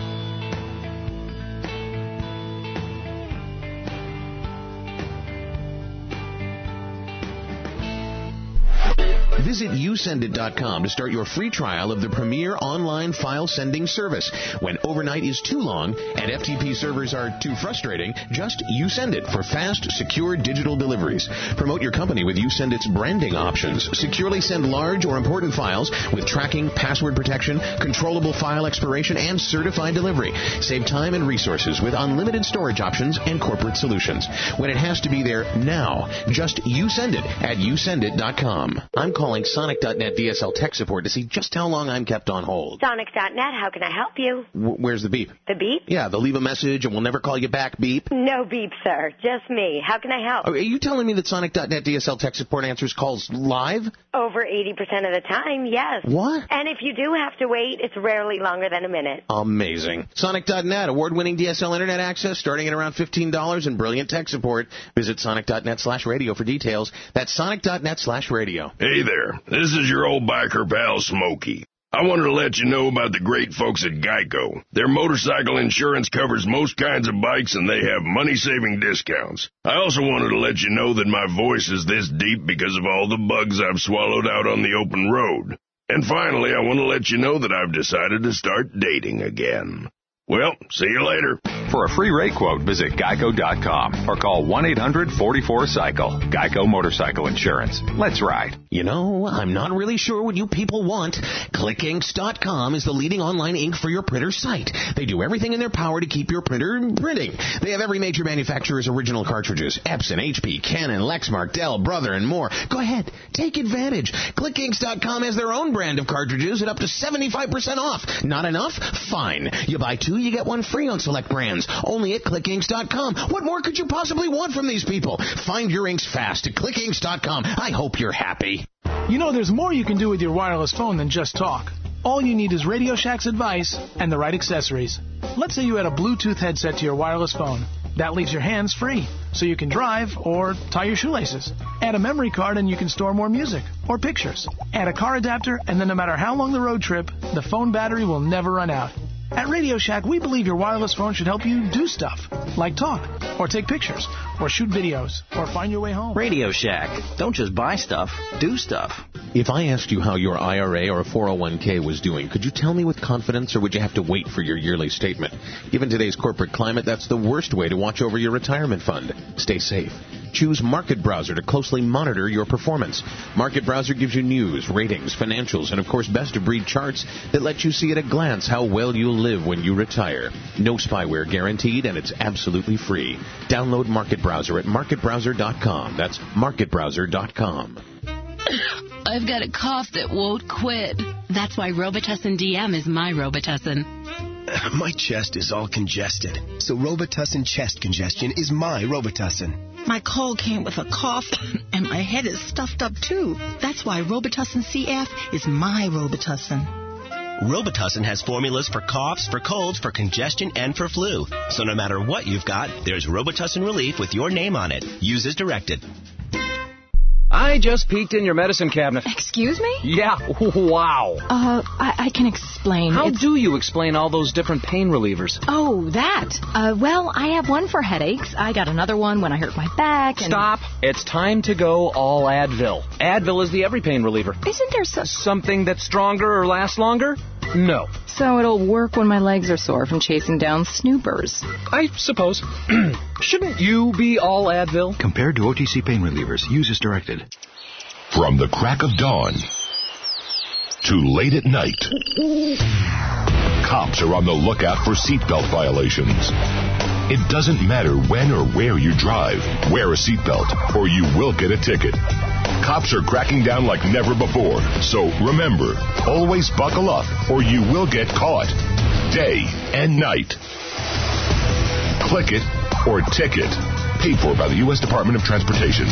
Visit YouSendIt.com to start your free trial of the premier online file sending service. When overnight is too long and FTP servers are too frustrating, just YouSendIt for fast, secure digital deliveries. Promote your company with YouSendIt's branding options. Securely send large or important files with tracking, password protection, controllable file expiration, and certified delivery. Save time and resources with unlimited storage options and corporate solutions. When it has to be there now, just YouSendIt at YouSendIt.com. I'm calling Sonic.net DSL tech support to see just how long I'm kept on hold. Sonic.net, how can I help you? Where's the beep? The beep? Yeah, the leave a message and we'll never call you back beep. No beep, sir. Just me. How can I help? Are you telling me that Sonic.net DSL tech support answers calls live? Over 80% of the time, yes. What? And if you do have to wait, it's rarely longer than a minute. Amazing. Sonic.net, award-winning DSL internet access starting at around $15 and brilliant tech support. Visit Sonic.net/radio for details. That's Sonic.net/radio. Hey there. This is your old biker pal, Smokey. I wanted to let you know about the great folks at Geico. Their motorcycle insurance covers most kinds of bikes, and they have money-saving discounts. I also wanted to let you know that my voice is this deep because of all the bugs I've swallowed out on the open road. And finally, I want to let you know that I've decided to start dating again. Well, see you later. For a free rate quote, visit Geico.com or call 1-800-44-CYCLE. Geico Motorcycle Insurance. Let's ride. You know, I'm not really sure what you people want. ClickInks.com is the leading online ink for your printer site. They do everything in their power to keep your printer printing. They have every major manufacturer's original cartridges. Epson, HP, Canon, Lexmark, Dell, Brother, and more. Go ahead. Take advantage. ClickInks.com has their own brand of cartridges at up to 75% off. Not enough? Fine. You buy 2 two, you get one free on select brands. Only at clickinks.com. What more could you possibly want from these people? Find your inks fast at clickinks.com. I hope you're happy. You know, there's more you can do with your wireless phone than just talk. All you need is Radio Shack's advice and the right accessories. Let's say you add a Bluetooth headset to your wireless phone. That leaves your hands free, so you can drive or tie your shoelaces. Add a memory card and you can store more music or pictures. Add a car adapter, and then no matter how long the road trip, the phone battery will never run out. At Radio Shack, we believe your wireless phone should help you do stuff, like talk, or take pictures, or shoot videos, or find your way home. Radio Shack. Don't just buy stuff, do stuff. If I asked you how your IRA or 401k was doing, could you tell me with confidence, or would you have to wait for your yearly statement? Given today's corporate climate, that's the worst way to watch over your retirement fund. Stay safe. Choose Market Browser to closely monitor your performance. Market Browser gives you news, ratings, financials, and of course best-of-breed charts that let you see at a glance how well you'll live when you retire. No spyware guaranteed, and it's absolutely free. Download Market Browser at marketbrowser.com. That's marketbrowser.com. I've got a cough that won't quit. That's why Robitussin DM is my Robitussin. My chest is all congested, so Robitussin chest congestion is my Robitussin. My cold came with a cough, and my head is stuffed up too. That's why Robitussin CF is my Robitussin. Robitussin has formulas for coughs, for colds, for congestion, and for flu. So no matter what you've got, there's Robitussin relief with your name on it. Use as directed. I just peeked in your medicine cabinet. Excuse me? Yeah, wow. I can explain. How do you explain all those different pain relievers? Oh, that. Well, I have one for headaches. I got another one when I hurt my back. And... Stop. It's time to go all Advil. Advil is the every pain reliever. Isn't there something that's stronger or lasts longer? No. So it'll work when my legs are sore from chasing down snoopers. I suppose. Shouldn't you be all Advil? Compared to OTC pain relievers, use as directed. From the crack of dawn to late at night, cops are on the lookout for seatbelt violations. It doesn't matter when or where you drive. Wear a seatbelt or you will get a ticket. Cops are cracking down like never before. So remember, always buckle up or you will get caught. Day and night. Click it or ticket. Paid for by the U.S. Department of Transportation.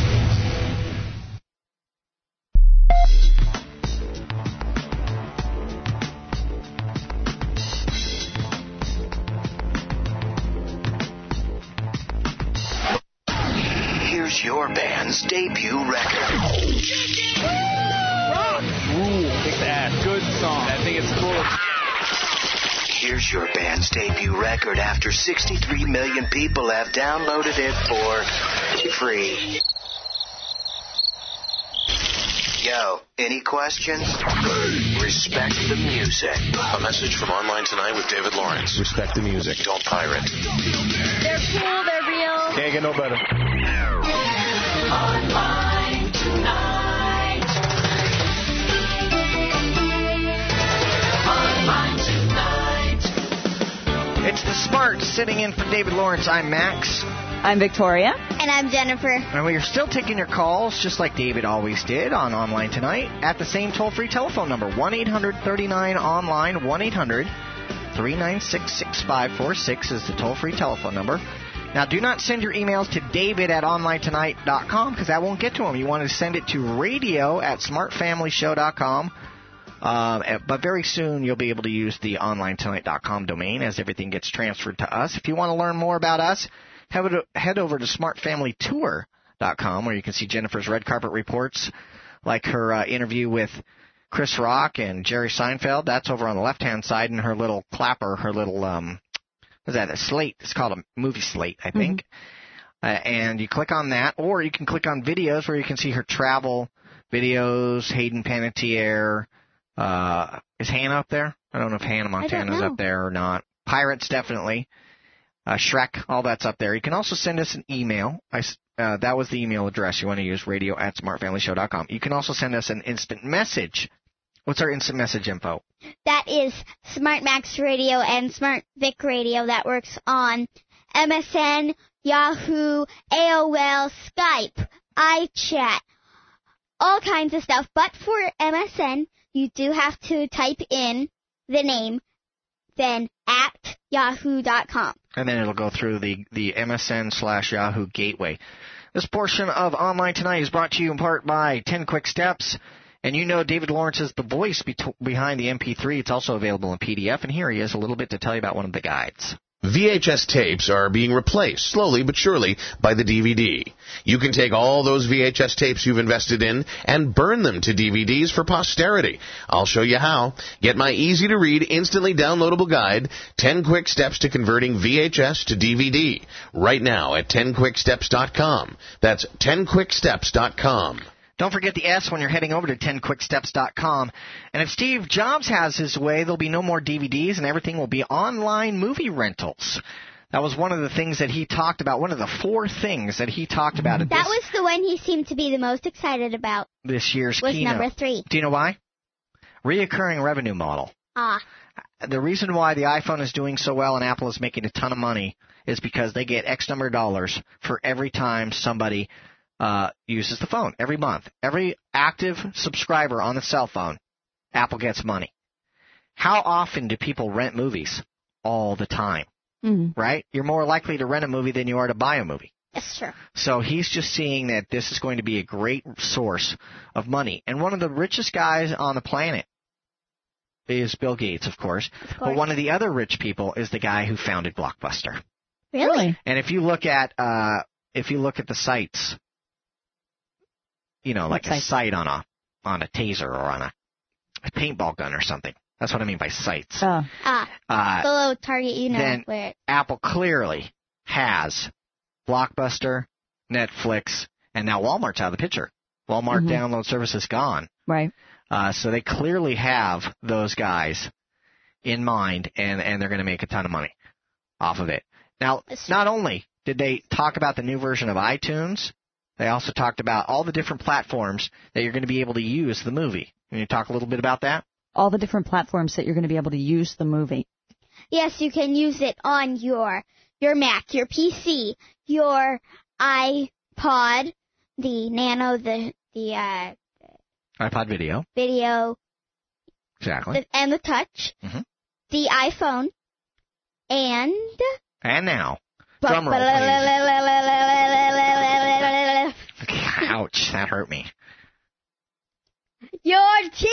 Here's your band's debut record. Rock! Rule. Take that. Good song. I think it's cool. Here's your band's debut record after 63 million people have downloaded it for free. Yo, any questions? Respect the music. A message from Online Tonight with David Lawrence. Respect the music. Don't pirate. They're cool. They're real. Can't get no better. Online Tonight. Online Tonight. It's the Smart sitting in for David Lawrence. I'm Max. I'm Victoria. And I'm Jennifer. And we are still taking your calls, just like David always did, on Online Tonight, at the same toll-free telephone number, 1-800-39-ONLINE, 1-800-396-6546 is the toll-free telephone number. Now, do not send your emails to david@onlinetonight.com, because that won't get to him. You want to send it to radio@smartfamilyshow.com. But very soon you'll be able to use the onlinetonight.com domain as everything gets transferred to us. If you want to learn more about us, head over to smartfamilytour.com, where you can see Jennifer's red carpet reports, like her interview with Chris Rock and Jerry Seinfeld. That's over on the left-hand side, and her little clapper, her little, what is that, a slate? It's called a movie slate, I think. Mm-hmm. And you click on that, or you can click on videos where you can see her travel videos, Hayden Panettiere. Is Hannah up there? I don't know if Hannah Montana's up there or not. Pirates, definitely. Shrek, all that's up there. You can also send us an email. That was the email address you want to use, radio@smartfamilyshow.com. You can also send us an instant message. What's our instant message info? That is Smart Max Radio and Smart Vic Radio. That works on MSN, Yahoo, AOL, Skype, iChat, all kinds of stuff. But for MSN, you do have to type in the name then at yahoo.com. And then it'll go through the MSN/Yahoo gateway. This portion of Online Tonight is brought to you in part by 10 Quick Steps. And you know David Lawrence is the voice behind the MP3. It's also available in PDF. And here he is a little bit to tell you about one of the guides. VHS tapes are being replaced, slowly but surely, by the DVD. You can take all those VHS tapes you've invested in and burn them to DVDs for posterity. I'll show you how. Get my easy-to-read, instantly downloadable guide, 10 Quick Steps to Converting VHS to DVD, right now at 10quicksteps.com. That's 10quicksteps.com. Don't forget the S when you're heading over to 10quicksteps.com. And if Steve Jobs has his way, there'll be no more DVDs and everything will be online movie rentals. That was one of the things that he talked about, one of the 4 things that he talked about. That was the one he seemed to be the most excited about. This year's was keynote. Number 3. Do you know why? Reoccurring revenue model. The reason why the iPhone is doing so well and Apple is making a ton of money is because they get X number of dollars for every time somebody uses the phone every month. Every active subscriber on the cell phone, Apple gets money. How often do people rent movies? All the time, right? You're more likely to rent a movie than you are to buy a movie. That's true. So he's just seeing that this is going to be a great source of money. And one of the richest guys on the planet is Bill Gates, of course. But one of the other rich people is the guy who founded Blockbuster. Really? And if you look at the sites, you know, like a sight on a taser or on a paintball gun or something. That's what I mean by sites. The little target, you know. Then where Apple clearly has Blockbuster, Netflix, and now Walmart's out of the picture. Walmart download service is gone. Right. So they clearly have those guys in mind, and they're going to make a ton of money off of it. Now, not only did they talk about the new version of iTunes, they also talked about all the different platforms that you're going to be able to use the movie. Can you talk a little bit about that? All the different platforms that you're going to be able to use the movie. Yes, you can use it on your Mac, your PC, your iPod, the Nano, the iPod video. Exactly. And the Touch, the iPhone, and now, drum roll, please. Ouch, that hurt me. Your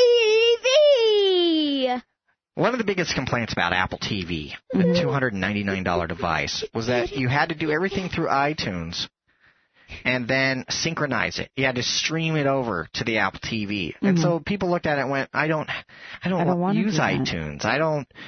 TV! One of the biggest complaints about Apple TV, the $299 device, was that you had to do everything through iTunes and then synchronize it. You had to stream it over to the Apple TV. And so people looked at it and went, I don't use iTunes. I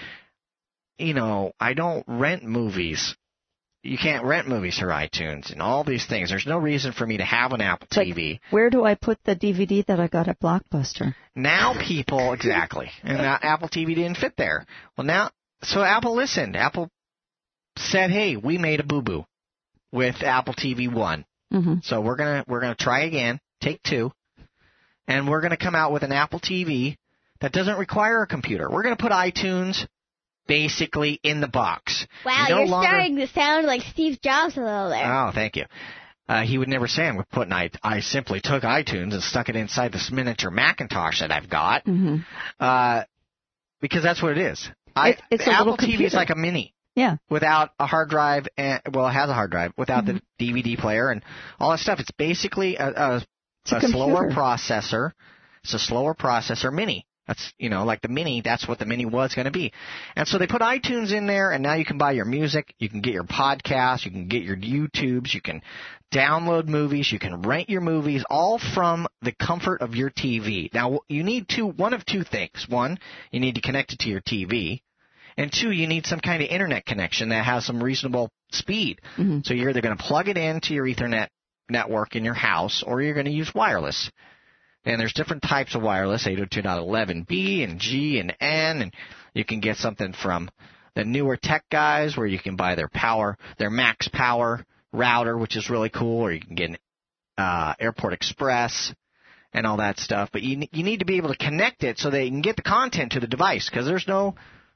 don't rent movies. You can't rent movies through iTunes and all these things. There's no reason for me to have an Apple TV. Where do I put the DVD that I got at Blockbuster? Now people, exactly. And Apple TV didn't fit there. Well, so Apple listened. Apple said, hey, we made a boo-boo with Apple TV 1. So we're gonna try again, take 2, and we're gonna come out with an Apple TV that doesn't require a computer. We're gonna put iTunes basically in the box. Wow, you're starting to sound like Steve Jobs a little there. Oh, thank you. He would never say I simply took iTunes and stuck it inside this miniature Macintosh that I've got. Because that's what it is. It's a Apple little TV is like a mini. Yeah. Without a hard drive, it has a hard drive, without the DVD player and all that stuff. It's basically a slower processor. It's a slower processor mini. That's, like the Mini, that's what the Mini was going to be. And so they put iTunes in there, and now you can buy your music, you can get your podcasts, you can get your YouTubes, you can download movies, you can rent your movies, all from the comfort of your TV. Now, you need one of two things. One, you need to connect it to your TV. And 2, you need some kind of internet connection that has some reasonable speed. So you're either going to plug it into your Ethernet network in your house, or you're going to use wireless. And there's different types of wireless, 802.11b and G and N, and you can get something from the newer tech guys where you can buy their Max Power router, which is really cool, or you can get an Airport Express and all that stuff. But you need to be able to connect it so that you can get the content to the device, because there's no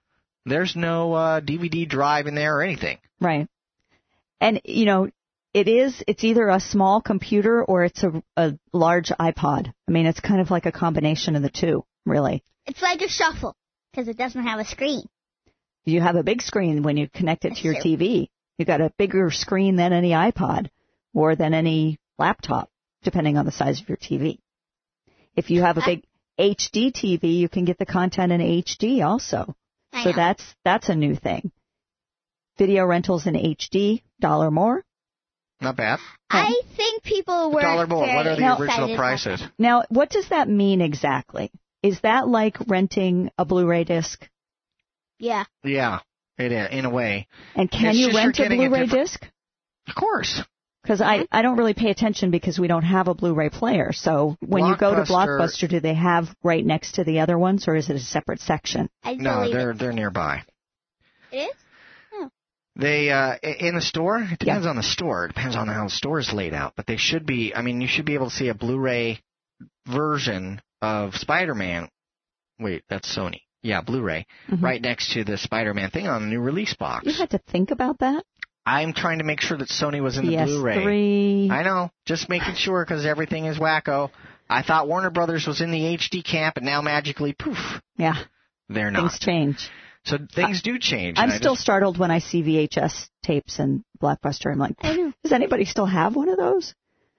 DVD drive in there or anything. Right. And, it's either a small computer or it's a large iPod. I mean, it's kind of like a combination of the two, really. It's like a shuffle, because it doesn't have a screen. You have a big screen when you connect it to your TV. You got a bigger screen than any iPod or than any laptop, depending on the size of your TV. If you have a big HD TV, you can get the content in HD also. So that's a new thing. Video rentals in HD, $1 more. Not bad. I think people were $1 more. What are the original prices? Now, what does that mean exactly? Is that like renting a Blu-ray disc? Yeah. Yeah, it is, in a way. And can you rent a Blu-ray disc? Of course. Because I don't really pay attention because we don't have a Blu-ray player. So when you go to Blockbuster, do they have right next to the other ones, or is it a separate section? No, they're nearby. It is? Oh. They in the store? It depends on the store. It depends on how the store is laid out. But they should be, you should be able to see a Blu-ray version of Spider-Man. Wait, that's Sony. Yeah, Blu-ray. Mm-hmm. Right next to the Spider-Man thing on the new release box. You had to think about that? I'm trying to make sure that Sony was in the PS3. Blu-ray. I know, just making sure because everything is wacko. I thought Warner Brothers was in the HD camp, and now magically, poof. Yeah. They're not. Things change. So things do change. I'm still startled when I see VHS tapes in Blockbuster. I'm like, does anybody still have one of those?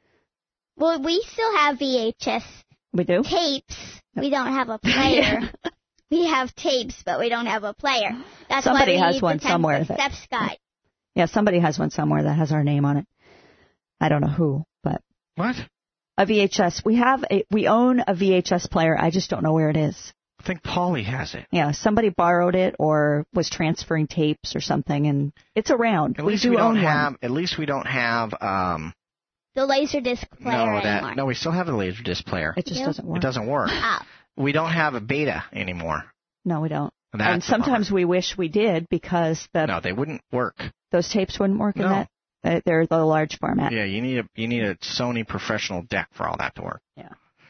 Well, we still have VHS. We do? Tapes. We don't have a player. We have tapes, but we don't have a player. That's somebody why we has one somewhere. Steph's got. Yeah, somebody has one somewhere that has our name on it. I don't know who, but what? A VHS. We own a VHS player. I just don't know where it is. I think Paulie has it. Yeah, somebody borrowed it or was transferring tapes or something, and it's around. At least we don't have. At least we don't have. The Laserdisc player anymore. No, we still have the Laserdisc player. It just doesn't work. It doesn't work. We don't have a beta anymore. No, we don't. And sometimes we wish we did because No, they wouldn't work. Those tapes wouldn't work in that. They're the large format. Yeah, you need a Sony professional deck for all that to work. Yeah.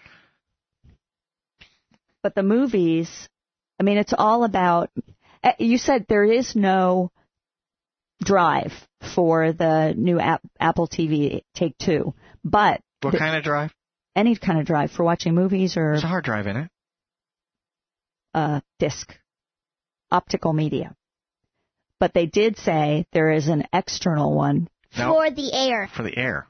But the movies, it's all about. You said there is no drive for the new Apple TV Take 2, but what kind of drive? Any kind of drive for watching movies or. There's a hard drive in it. Disc, optical media. But they did say there is an external one. For the air. For the air.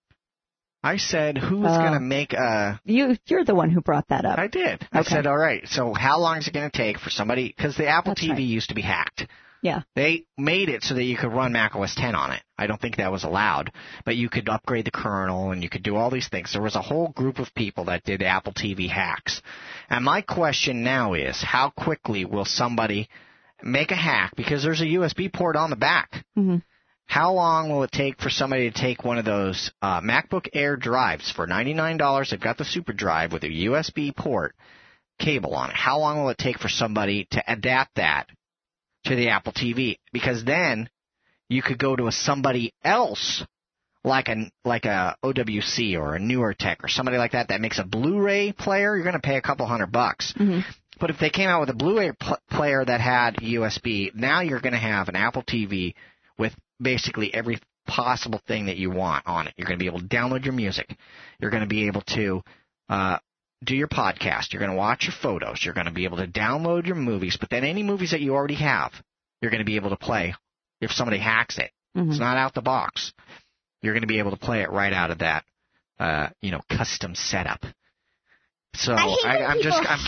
I said, who's going to make a... You're the one who brought that up. I did. I said, all right, so how long is it going to take for somebody... Because the Apple TV used to be hacked. Yeah. They made it so that you could run Mac OS X on it. I don't think that was allowed. But you could upgrade the kernel and you could do all these things. There was a whole group of people that did Apple TV hacks. And my question now is, how quickly will somebody make a hack? Because there's a USB port on the back. Mm-hmm. How long will it take for somebody to take one of those MacBook Air drives for $99? They've got the Super Drive with a USB port cable on it. How long will it take for somebody to adapt that to the Apple TV? Because then you could go to somebody else like a OWC or a NewerTech or somebody like that makes a Blu-ray player. You're going to pay a couple $100. Mm-hmm. But if they came out with a Blu-ray player that had USB, now you're going to have an Apple TV with basically every possible thing that you want on it. You're going to be able to download your music. You're going to be able to do your podcast. You're going to watch your photos. You're going to be able to download your movies. But then any movies that you already have, you're going to be able to play if somebody hacks it. Mm-hmm. It's not out the box. You're going to be able to play it right out of that, custom setup. So I'm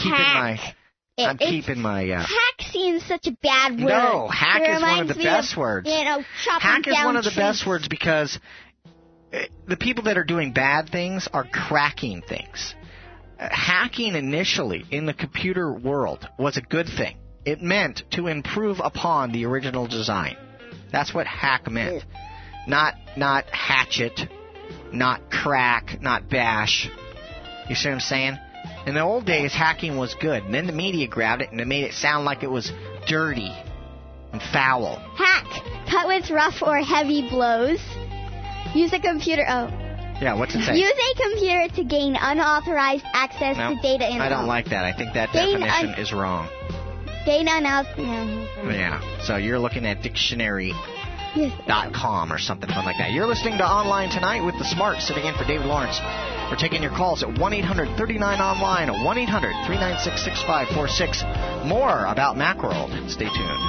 keeping my. Hack seems such a bad word. No, hack is one of the best words. Hack is one of the best words because the people that are doing bad things are cracking things. Hacking initially in the computer world was a good thing. It meant to improve upon the original design. That's what hack meant. Not hatchet, not crack, not bash. You see what I'm saying? In the old days, hacking was good, and then the media grabbed it and it made it sound like it was dirty and foul. Hack. Cut with rough or heavy blows. Use a computer... Yeah, what's it say? Use a computer to gain unauthorized access to data info. I don't like that. I think that definition is wrong. Data unauthorized... Yeah, so you're looking at dictionary .com or something fun like that. You're listening to Online Tonight with the Smart, sitting in for David Lawrence. We're taking your calls at 1-800-39-ONLINE or 1-800-396-6546. More about Macworld. Stay tuned.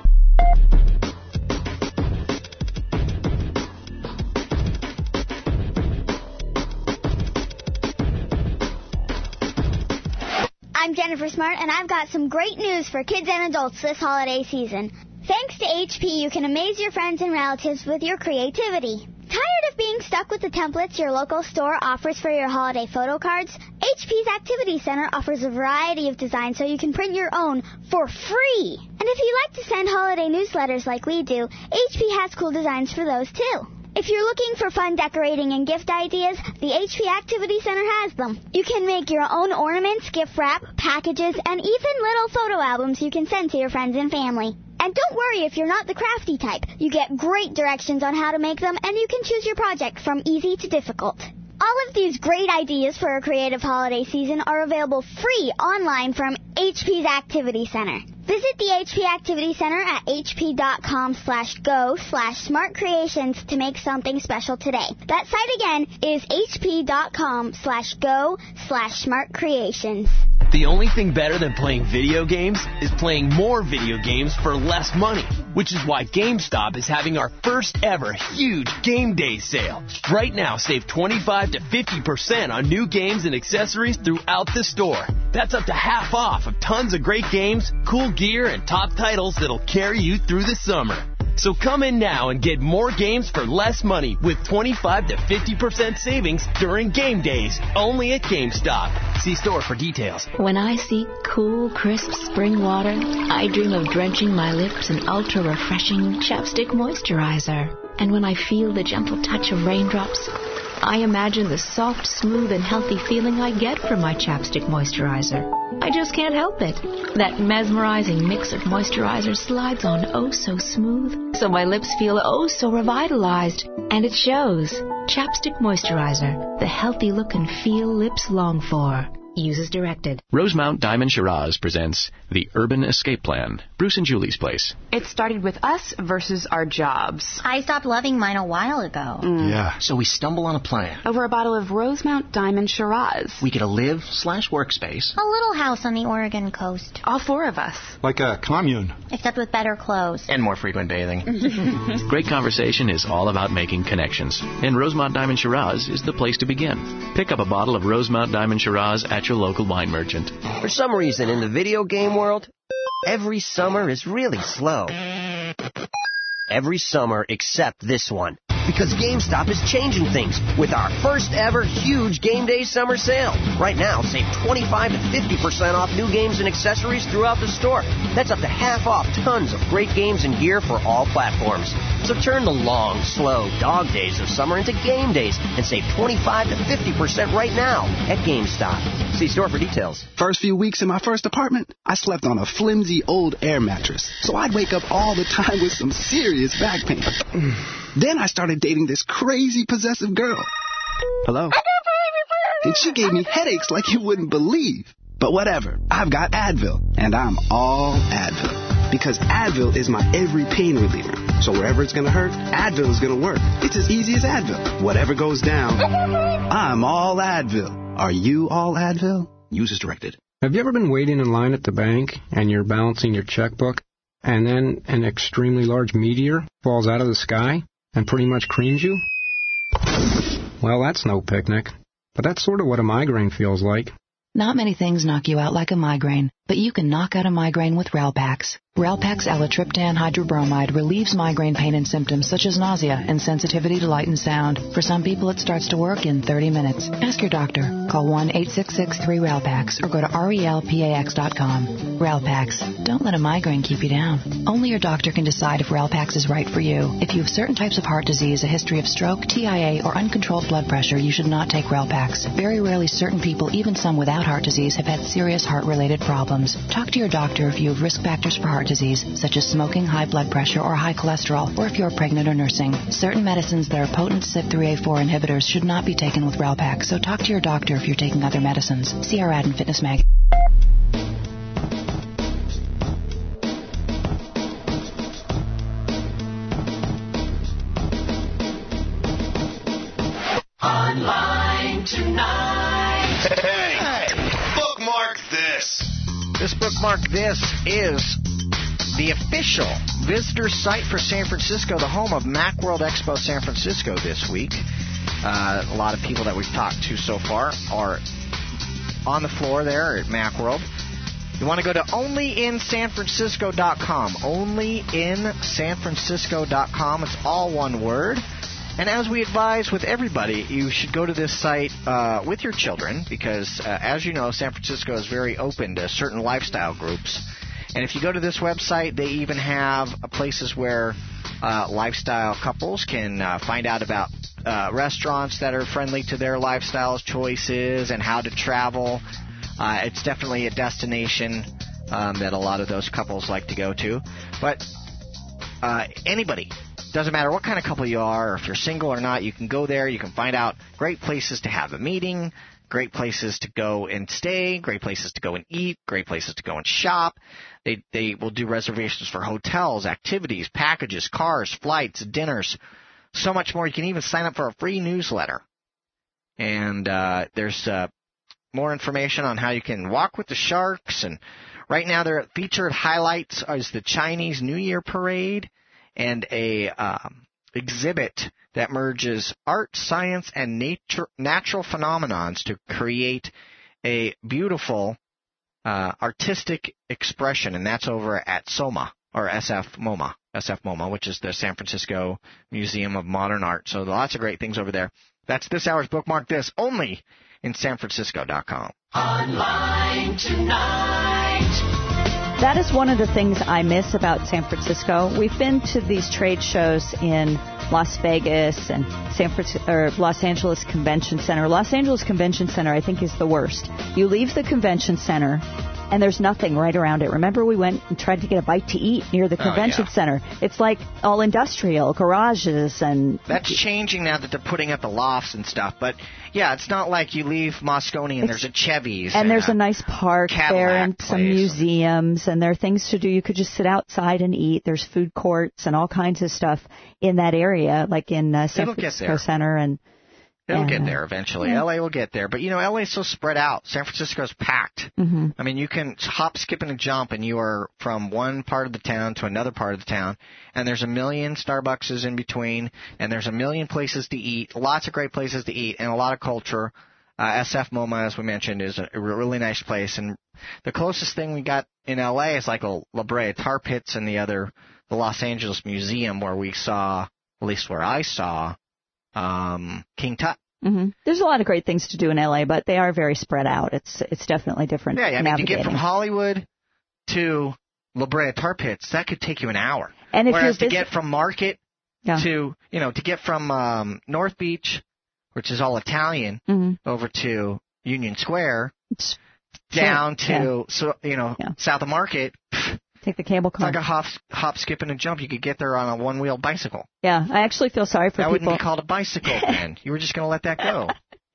I'm Jennifer Smart, and I've got some great news for kids and adults this holiday season. Thanks to HP, you can amaze your friends and relatives with your creativity. Tired of being stuck with the templates your local store offers for your holiday photo cards? HP's Activity Center offers a variety of designs so you can print your own for free. And if you like to send holiday newsletters like we do, HP has cool designs for those too. If you're looking for fun decorating and gift ideas, the HP Activity Center has them. You can make your own ornaments, gift wrap, packages, and even little photo albums you can send to your friends and family. And don't worry if you're not the crafty type. You get great directions on how to make them, and you can choose your project from easy to difficult. All of these great ideas for a creative holiday season are available free online from HP's Activity Center. Visit the HP Activity Center at hp.com/go/smartcreations to make something special today. That site again is hp.com/go/smartcreations. The only thing better than playing video games is playing more video games for less money, which is why GameStop is having our first ever huge Game Day sale. Right now, save 25 to 50% on new games and accessories throughout the store. That's up to half off of tons of great games, cool gear, and top titles that'll carry you through the summer. So come in now and get more games for less money with 25 to 50% savings during game days, only at GameStop. See store for details. When I see cool, crisp spring water, I dream of drenching my lips in ultra-refreshing Chapstick Moisturizer. And when I feel the gentle touch of raindrops, I imagine the soft, smooth, and healthy feeling I get from my Chapstick Moisturizer. I just can't help it. That mesmerizing mix of moisturizer slides on oh so smooth, so my lips feel oh so revitalized. And it shows. Chapstick Moisturizer, the healthy look and feel lips long for. Use as directed. Rosemount Diamond Shiraz presents The Urban Escape Plan, Bruce and Julie's place. It started with us versus our jobs. I stopped loving mine a while ago. Yeah, so we stumble on a plan. Over a bottle of Rosemount Diamond Shiraz. We get a live/workspace. A little house on the Oregon coast. All four of us. Like a commune. Except with better clothes. And more frequent bathing. Great conversation is all about making connections, and Rosemount Diamond Shiraz is the place to begin. Pick up a bottle of Rosemount Diamond Shiraz at your local wine merchant. For some reason, in the video game world, every summer is really slow. Every summer except this one. Because GameStop is changing things with our first ever huge Game Day summer sale. Right now, save 25 to 50% off new games and accessories throughout the store. That's up to half off tons of great games and gear for all platforms. So turn the long, slow dog days of summer into game days and save 25 to 50% right now at GameStop. See store for details. First few weeks in my first apartment, I slept on a flimsy old air mattress. So I'd wake up all the time with some serious back pain. Then I started dating this crazy possessive girl. Hello? And she gave me headaches like you wouldn't believe. But whatever, I've got Advil, and I'm all Advil. Because Advil is my every pain reliever. So wherever it's going to hurt, Advil is going to work. It's as easy as Advil. Whatever goes down, I'm all Advil. Are you all Advil? Use as directed. Have you ever been waiting in line at the bank and you're balancing your checkbook and then an extremely large meteor falls out of the sky and pretty much creams you? Well, that's no picnic. But that's sort of what a migraine feels like. Not many things knock you out like a migraine, but you can knock out a migraine with Relpax. Relpax Elatriptan hydrobromide relieves migraine pain and symptoms such as nausea and sensitivity to light and sound. For some people, it starts to work in 30 minutes. Ask your doctor. Call 1-866-3-RELPAX or go to relpax.com. Relpax. Don't let a migraine keep you down. Only your doctor can decide if Relpax is right for you. If you have certain types of heart disease, a history of stroke, TIA, or uncontrolled blood pressure, you should not take Relpax. Very rarely, certain people, even some without heart disease, have had serious heart-related problems. Talk to your doctor if you have risk factors for heart disease, such as smoking, high blood pressure, or high cholesterol, or if you're pregnant or nursing. Certain medicines that are potent CYP3A4 inhibitors should not be taken with Relpax, so talk to your doctor if you're taking other medicines. See our ad in Fitness Mag. Online tonight. Hey, bookmark this. This bookmark this is the official visitor site for San Francisco, the home of Macworld Expo San Francisco this week. A lot of people that we've talked to so far are on the floor there at Macworld. You want to go to onlyinsanfrancisco.com. Onlyinsanfrancisco.com. It's all one word. And as we advise with everybody, you should go to this site with your children because, as you know, San Francisco is very open to certain lifestyle groups. And if you go to this website, they even have places where lifestyle couples can find out about restaurants that are friendly to their lifestyle choices and how to travel. It's definitely a destination that a lot of those couples like to go to. But anybody, doesn't matter what kind of couple you are, or if you're single or not, you can go there. You can find out great places to have a meeting, great places to go and stay, great places to go and eat, great places to go and shop. They will do reservations for hotels, activities, packages, cars, flights, dinners, so much more. You can even sign up for a free newsletter. And there's more information on how you can walk with the sharks. And right now their featured highlights is the Chinese New Year Parade and a exhibit that merges art, science, and natural phenomenons to create a beautiful artistic expression, and that's over at SOMA, or SF MoMA, which is the San Francisco Museum of Modern Art. So lots of great things over there. That's this hour's bookmark this, only in sanfrancisco.com. Online tonight. That is one of the things I miss about San Francisco. We've been to these trade shows in Las Vegas and Los Angeles Convention Center. Los Angeles Convention Center, I think, is the worst. You leave the convention center, and there's nothing right around it. Remember, we went and tried to get a bite to eat near the convention center. It's like all industrial, garages, and... That's changing now that they're putting up the lofts and stuff. But, yeah, it's not like you leave Moscone and there's a Chevy's. And there's a nice park Cadillac there and place. some museums, and there are things to do. You could just sit outside and eat. There's food courts and all kinds of stuff in that area, like in San Francisco Center. And it'll get there eventually. Yeah. LA will get there. But, you know, LA is so spread out. San Francisco's packed. Mm-hmm. I mean, you can hop, skip, and a jump, and you are from one part of the town to another part of the town. And there's a million Starbuckses in between, and there's a million places to eat, lots of great places to eat, and a lot of culture. SF MoMA, as we mentioned, is a really nice place. And the closest thing we got in LA is like a La Brea Tar Pits and the Los Angeles Museum, where we saw, at least where I saw, King Tut. Mm-hmm. There's a lot of great things to do in LA, but they are very spread out. It's definitely different. Yeah, I mean, to get from Hollywood to La Brea Tar Pits, that could take you an hour. And if whereas to get from Market to get from North Beach, which is all Italian, over to Union Square, down to South of Market. Take the cable car. It's like a hop, skip, and a jump. You could get there on a one-wheel bicycle. Yeah, I actually feel sorry for people. That wouldn't be called a bicycle then. You were just going to let that go.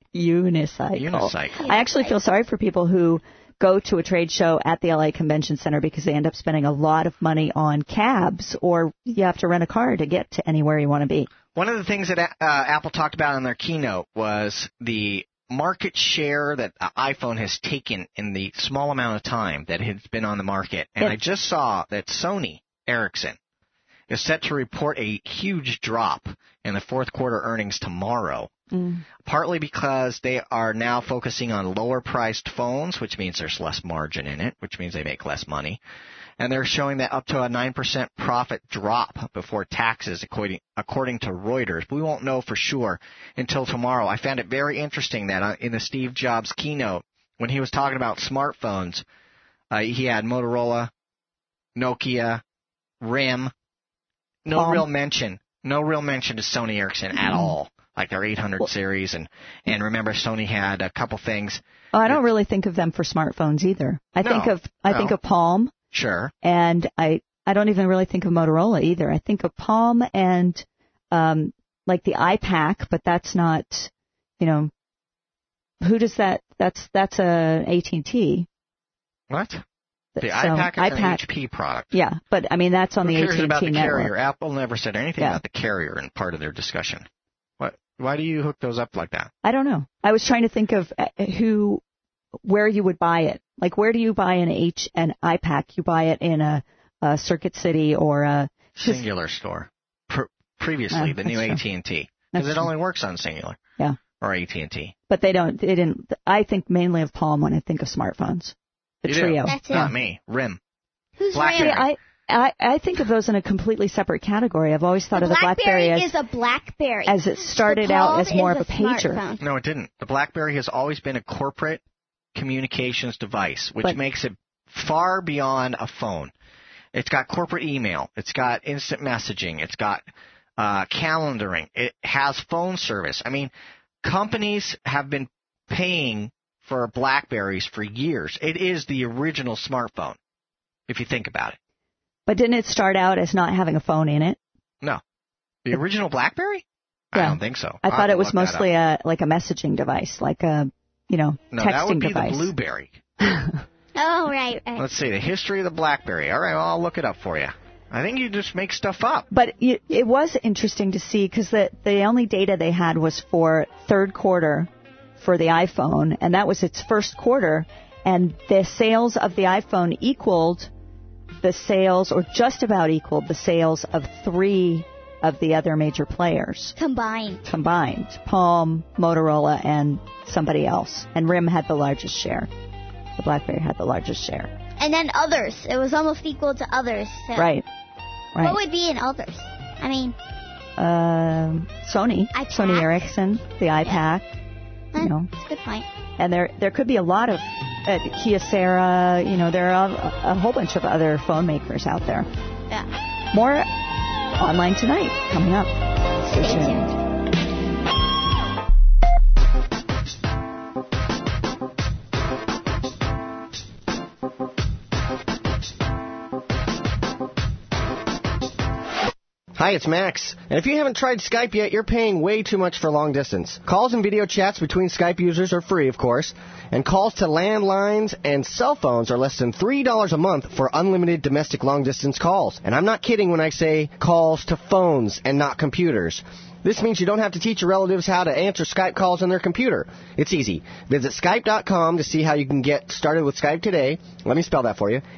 Unicycle. I actually feel sorry for people who go to a trade show at the LA Convention Center because they end up spending a lot of money on cabs, or you have to rent a car to get to anywhere you want to be. One of the things that Apple talked about in their keynote was the market share that iPhone has taken in the small amount of time that it's been on the market. And I just saw that Sony Ericsson is set to report a huge drop in the fourth quarter earnings tomorrow, partly because they are now focusing on lower-priced phones, which means there's less margin in it, which means they make less money. And they're showing that up to a 9% profit drop before taxes, according to Reuters. But we won't know for sure until tomorrow. I found it very interesting that in the Steve Jobs keynote, when he was talking about smartphones, he had Motorola, Nokia, RIM, no real mention to Sony Ericsson at all, like their 800 series. And remember, Sony had a couple things. Oh, I don't really think of them for smartphones either. I think of Palm. Sure. And I don't even really think of Motorola either. I think of Palm and like the iPac, but that's not, who does that? That's a AT&T. What? The iPac is an HP product. Yeah, but I mean that's on the AT&T about the network. carrier? Apple never said anything about the carrier in part of their discussion. What Why do you hook those up like that? I don't know. I was trying to think of where you would buy it. Like, where do you buy an iPack? You buy it in a Circuit City or a Singular store. Previously, the new AT&T, because it only works on Singular. Yeah. Or AT&T. But they didn't. I think mainly of Palm when I think of smartphones. The Trio. That's it. Not me. RIM. Who's BlackBerry. RIM? I think of those in a completely separate category. I've always thought of the BlackBerry is a BlackBerry. as it started out as more of a pager. Smartphone. No, it didn't. The BlackBerry has always been a corporate communications device, which makes it far beyond a phone. It's got corporate email. It's got instant messaging. It's got calendaring. It has phone service. I mean, companies have been paying for BlackBerries for years. It is the original smartphone, if you think about it. But didn't it start out as not having a phone in it? No. The original BlackBerry? Yeah. I don't think so. I thought it was mostly a messaging device, like a, no, texting that would be device. the Blueberry. Oh, right. Let's see, the history of the BlackBerry. All right, well, I'll look it up for you. I think you just make stuff up. But it was interesting to see because the only data they had was for third quarter for the iPhone, and that was its first quarter, and the sales of the iPhone equaled the sales, or just about equaled the sales of 3 of the other major players. Combined. Palm, Motorola, and somebody else. And RIM had the largest share. The BlackBerry had the largest share. And then others. It was almost equal to others. So. Right. What would be in others? I mean... Sony. iPad. Sony Ericsson, the iPack. Yeah. You know. That's a good point. And there could be a lot of Kyocera, there are a whole bunch of other phone makers out there. Yeah. More Online Tonight coming up. Stay tuned. Hi, it's Max. And if you haven't tried Skype yet, you're paying way too much for long distance. Calls and video chats between Skype users are free, of course. And calls to landlines and cell phones are less than $3 a month for unlimited domestic long-distance calls. And I'm not kidding when I say calls to phones and not computers. This means you don't have to teach your relatives how to answer Skype calls on their computer. It's easy. Visit Skype.com to see how you can get started with Skype today. Let me spell that for you.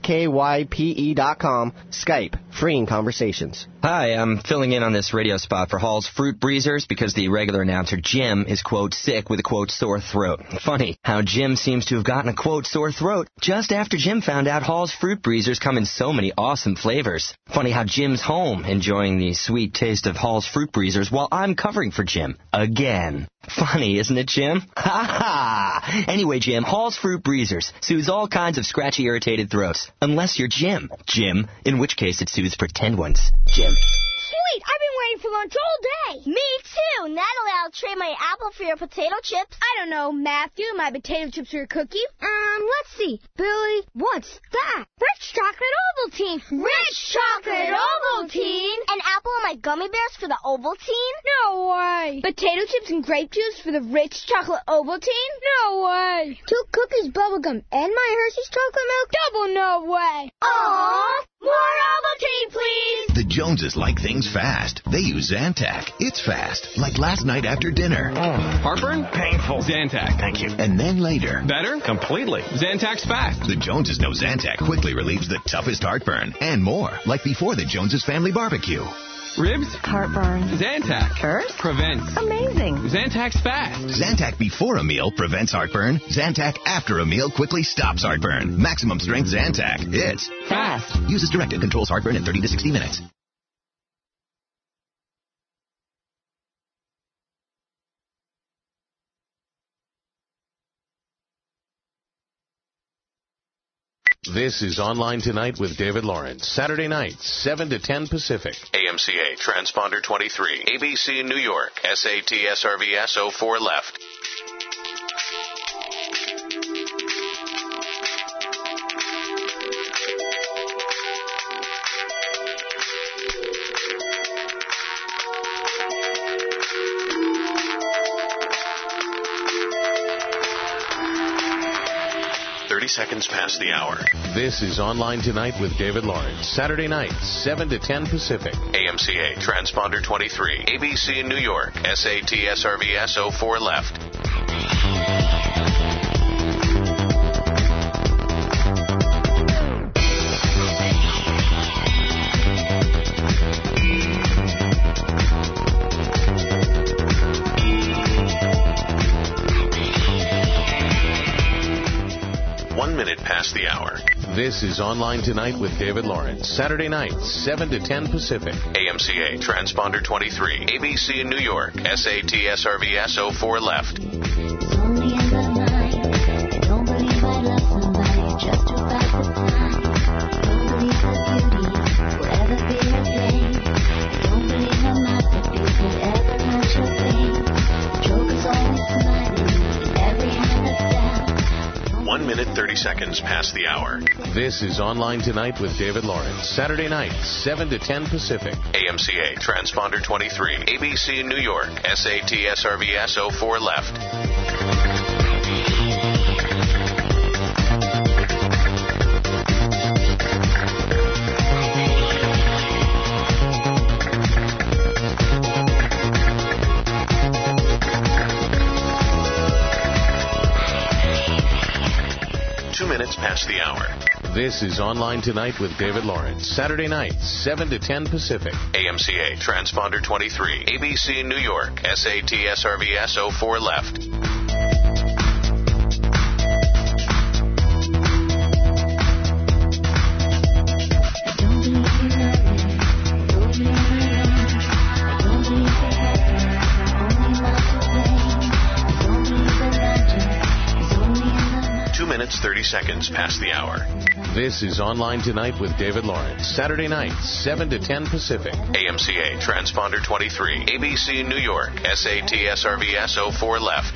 SKYPE.com. Skype. Freeing conversations. Hi, I'm filling in on this radio spot for Hall's Fruit Breezers because the regular announcer, Jim, is, quote, sick with a, quote, sore throat. Funny how Jim seems to have gotten a, quote, sore throat just after Jim found out Hall's Fruit Breezers come in so many awesome flavors. Funny how Jim's home enjoying the sweet taste of Hall's Fruit Breezers while I'm covering for Jim. Again. Funny, isn't it, Jim? Ha ha! Anyway, Jim, Hall's Fruit Breezers soothes all kinds of scratchy, irritated throats. Unless you're Jim. Jim, in which case it soothes pretend ones. Jim. Sweet! I've been waiting for lunch all day. Me too. Natalie, I'll trade my apple for your potato chips. I don't know, Matthew. My potato chips for your cookie. Let's see. Billy, what's that? Rich chocolate Ovaltine. Rich chocolate Ovaltine. An apple and my gummy bears for the Ovaltine? No way. Potato chips and grape juice for the rich chocolate Ovaltine? No way. 2 cookies, bubblegum, and my Hershey's chocolate milk? Double no way. Aww. More Ovaltine, please. The Joneses like things fast. They use Zantac. It's fast, like last night after dinner. Heartburn? Painful. Zantac. Thank you. And then later. Better? Completely. Zantac's fast. The Joneses know Zantac quickly relieves the toughest heartburn. And more, like before the Joneses family barbecue. Ribs? Heartburn. Zantac. First? Prevents. Amazing. Zantac's fast. Zantac before a meal prevents heartburn. Zantac after a meal quickly stops heartburn. Maximum strength Zantac. It's fast. Uses directed. Controls heartburn in 30 to 60 minutes. This is Online Tonight with David Lawrence. Saturday nights, 7 to 10 Pacific. AMCA, Transponder 23. ABC New York, SAT SRVS 04 left. 30 seconds past the hour. This is Online Tonight with David Lawrence. Saturday nights, 7 to 10 Pacific. AMCA Transponder 23. ABC New York. SAT SRVS 04 left. Past the hour. This is Online Tonight with David Lawrence. Saturday nights, 7 to 10 Pacific. AMCA Transponder 23. ABC New York. SAT SRVS 04 left. Minute 30 seconds past the hour. This is Online Tonight with David Lawrence. Saturday nights, 7 to 10 Pacific. AMCA Transponder 23. ABC New York. SAT SRVS 04 left. Past the hour. This is Online Tonight with David Lawrence. Saturday nights, 7 to 10 Pacific. AMCA Transponder 23. ABC New York. SAT SRVS 04 left. Minutes 30 seconds past the hour. This is Online Tonight with David Lawrence. Saturday nights, 7 to 10 Pacific. AMCA Transponder 23. ABC New York. SAT SRVS 04 left.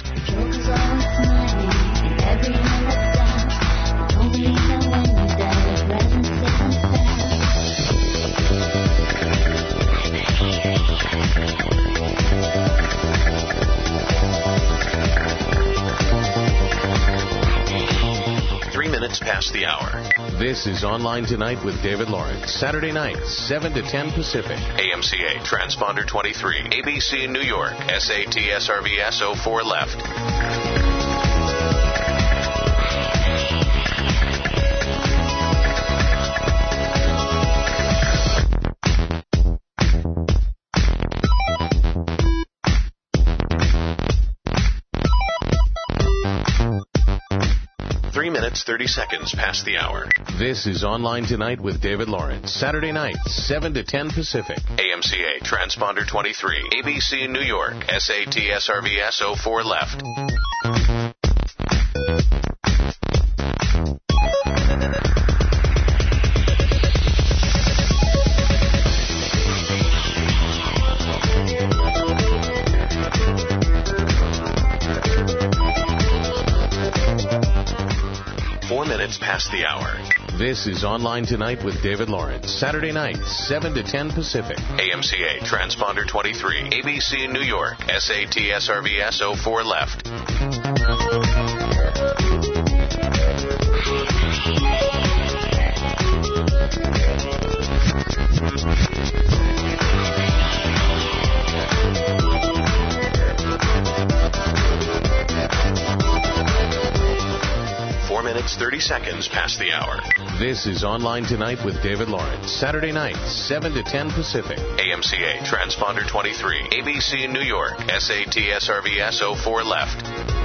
3 minutes past the hour. This is Online Tonight with David Lawrence. Saturday nights, 7 to 10 Pacific. AMCA Transponder 23. ABC New York. SAT SRVS 04 left. 3 minutes 30 seconds past the hour. This is Online Tonight with David Lawrence. Saturday nights, 7 to 10 Pacific. AMCA Transponder 23. ABC New York. SAT SRVS 04 left. 4 minutes past the hour. This is Online Tonight with David Lawrence. Saturday nights, 7 to 10 Pacific. AMCA Transponder 23. ABC New York. SAT SRVS 04 left. 4 minutes 30 seconds past the hour. This is Online Tonight with David Lawrence. Saturday nights, 7 to 10 Pacific. AMCA Transponder 23. ABC New York. SAT SRVS 04 left.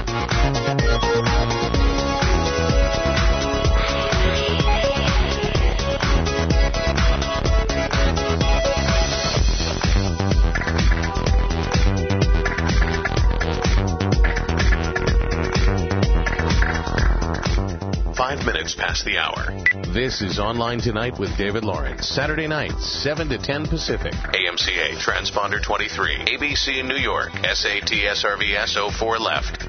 5 minutes past the hour. This is Online Tonight with David Lawrence. Saturday nights, 7 to 10 Pacific. AMCA Transponder 23. ABC New York. SAT SRVS 04 left.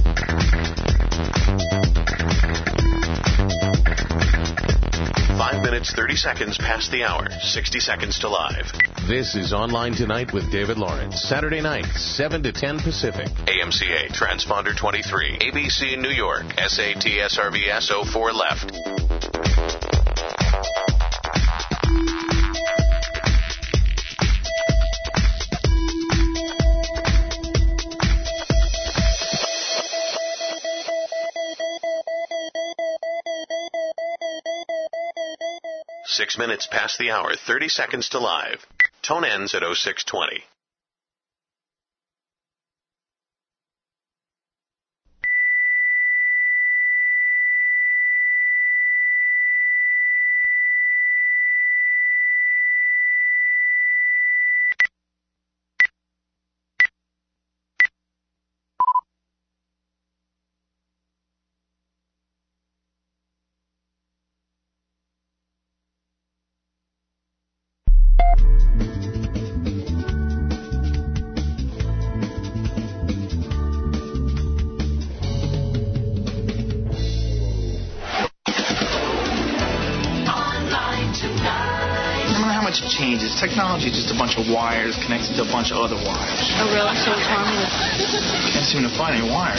5 minutes, 30 seconds past the hour. 60 seconds to live. This is Online Tonight with David Lawrence. Saturday night, 7 to 10 Pacific. AMCA Transponder 23. ABC New York. SAT-SRVS 04 left. Six minutes past the hour, 30 seconds to live. Tone ends at 0620. Changes. Technology is just a bunch of wires connected to a bunch of other wires. Oh, really? So what's wrong with I can't seem to find any wires.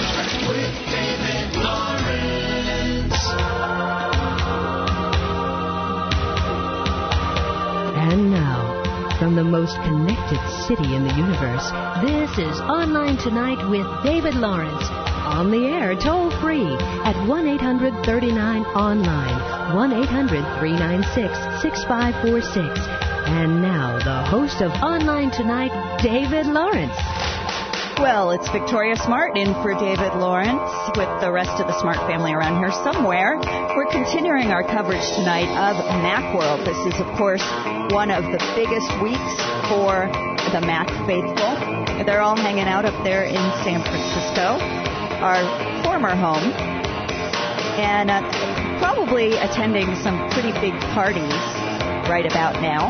And now, from the most connected city in the universe, this is Online Tonight with David Lawrence. On the air, toll free at 1-800-39-ONLINE, 1-800-396-6546. And now, the host of Online Tonight, David Lawrence. Well, it's Victoria Smart in for David Lawrence with the rest of the Smart family around here somewhere. We're continuing our coverage tonight of Macworld. This is, of course, one of the biggest weeks for the Mac faithful. They're all hanging out up there in San Francisco, our former home, and probably attending some pretty big parties right about now.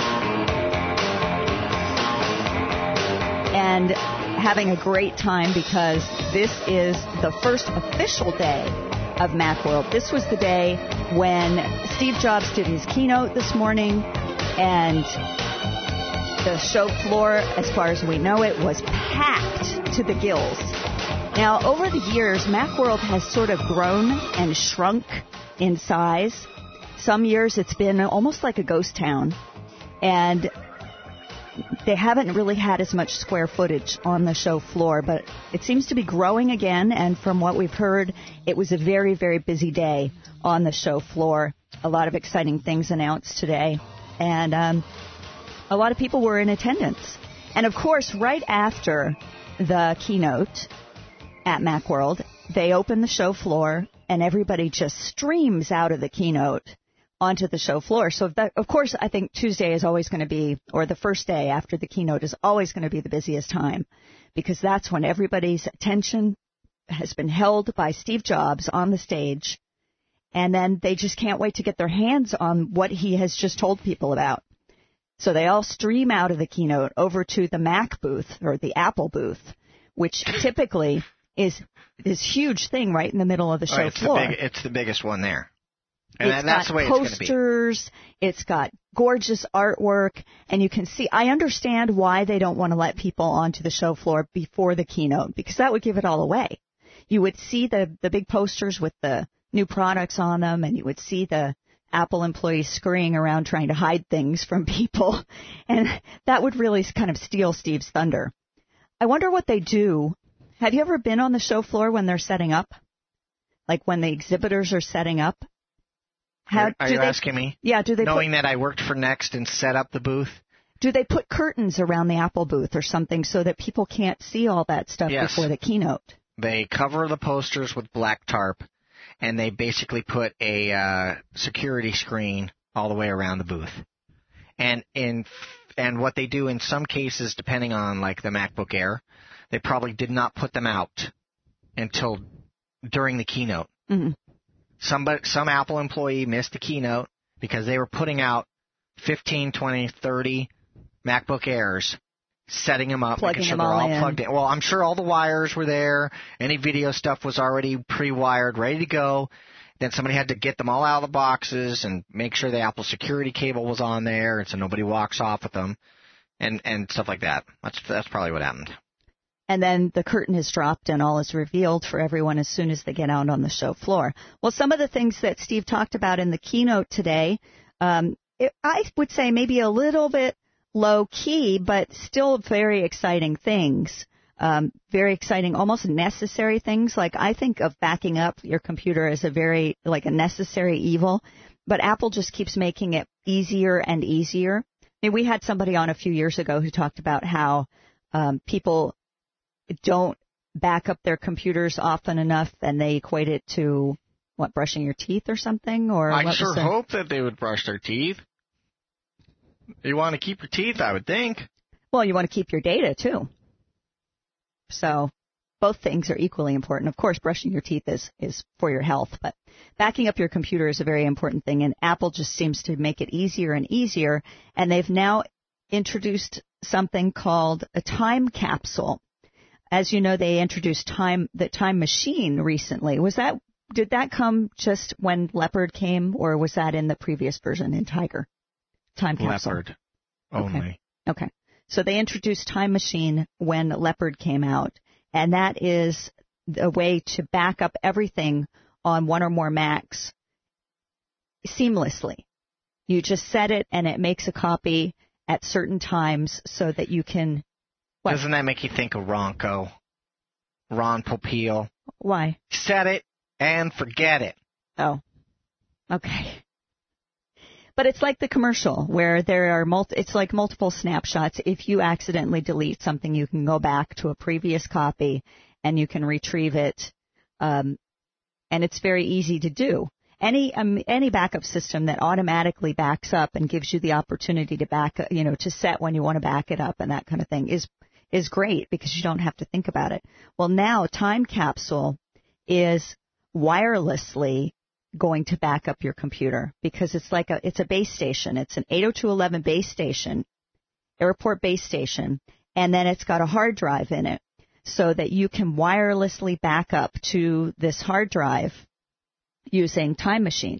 And having a great time because this is the first official day of Macworld. This was the day when Steve Jobs did his keynote this morning, and the show floor, as far as we know it, was packed to the gills. Now, over the years, Macworld has sort of grown and shrunk in size. Some years it's been almost like a ghost town, and they haven't really had as much square footage on the show floor, but it seems to be growing again, and from what we've heard, it was a very, very busy day on the show floor. A lot of exciting things announced today, and a lot of people were in attendance. And, of course, right after the keynote at Macworld, they open the show floor, and everybody just streams out of the keynote onto the show floor. So, of course, I think Tuesday is always going to be, or the first day after the keynote is always going to be the busiest time, because that's when everybody's attention has been held by Steve Jobs on the stage, and then they just can't wait to get their hands on what he has just told people about. So they all stream out of the keynote over to the Mac booth, or the Apple booth, which typically is this huge thing right in the middle of the show floor. It's the biggest one there. And it's that's got the way posters, it's going to be. It's got gorgeous artwork, and you can see, I understand why they don't want to let people onto the show floor before the keynote, because that would give it all away. You would see the big posters with the new products on them, and you would see the Apple employees scurrying around trying to hide things from people, and that would really kind of steal Steve's thunder. I wonder what they do. Have you ever been on the show floor when they're setting up? Like when the exhibitors are setting up? Are you asking me? Yeah, do they knowing that I worked for Next and set up the booth? Do they put curtains around the Apple booth or something so that people can't see all that stuff before the keynote? They cover the posters with black tarp, and they basically put a security screen all the way around the booth. And what they do in some cases, depending on like the MacBook Air, they probably did not put them out until during the keynote. Mm-hmm. Some Apple employee missed the keynote because they were putting out 15, 20, 30 MacBook Airs, setting them up, making sure they're all plugged in. Well, I'm sure all the wires were there. Any video stuff was already pre-wired, ready to go. Then somebody had to get them all out of the boxes and make sure the Apple security cable was on there, and so nobody walks off with them, and stuff like that. That's probably what happened. And then the curtain is dropped and all is revealed for everyone as soon as they get out on the show floor. Well, some of the things that Steve talked about in the keynote today, I would say maybe a little bit low key, but still very exciting things. Very exciting, almost necessary things. Like I think of backing up your computer as a necessary evil, but Apple just keeps making it easier and easier. I mean, we had somebody on a few years ago who talked about how people don't back up their computers often enough, and they equate it to, brushing your teeth or something? Or I sure hope that they would brush their teeth. You want to keep your teeth, I would think. Well, you want to keep your data, too. So both things are equally important. Of course, brushing your teeth is for your health, but backing up your computer is a very important thing, and Apple just seems to make it easier and easier, and they've now introduced something called a time capsule. As you know, they introduced the Time Machine recently. Did that come just when Leopard came, or was that in the previous version in Tiger? Time capsule. Leopard only. Okay. So they introduced Time Machine when Leopard came out, and that is a way to back up everything on one or more Macs seamlessly. You just set it, and it makes a copy at certain times so that you can... What? Doesn't that make you think of Ronco? Ron Popeil. Why? Set it and forget it. Oh. Okay. But it's like the commercial where there are it's like multiple snapshots. If you accidentally delete something, you can go back to a previous copy and you can retrieve it. And it's very easy to do. Any backup system that automatically backs up and gives you the opportunity to to set when you want to back it up and that kind of thing is great because you don't have to think about it. Well, now Time Capsule is wirelessly going to back up your computer because it's a base station. It's an 802.11 base station, airport base station, and then it's got a hard drive in it so that you can wirelessly back up to this hard drive using Time Machine.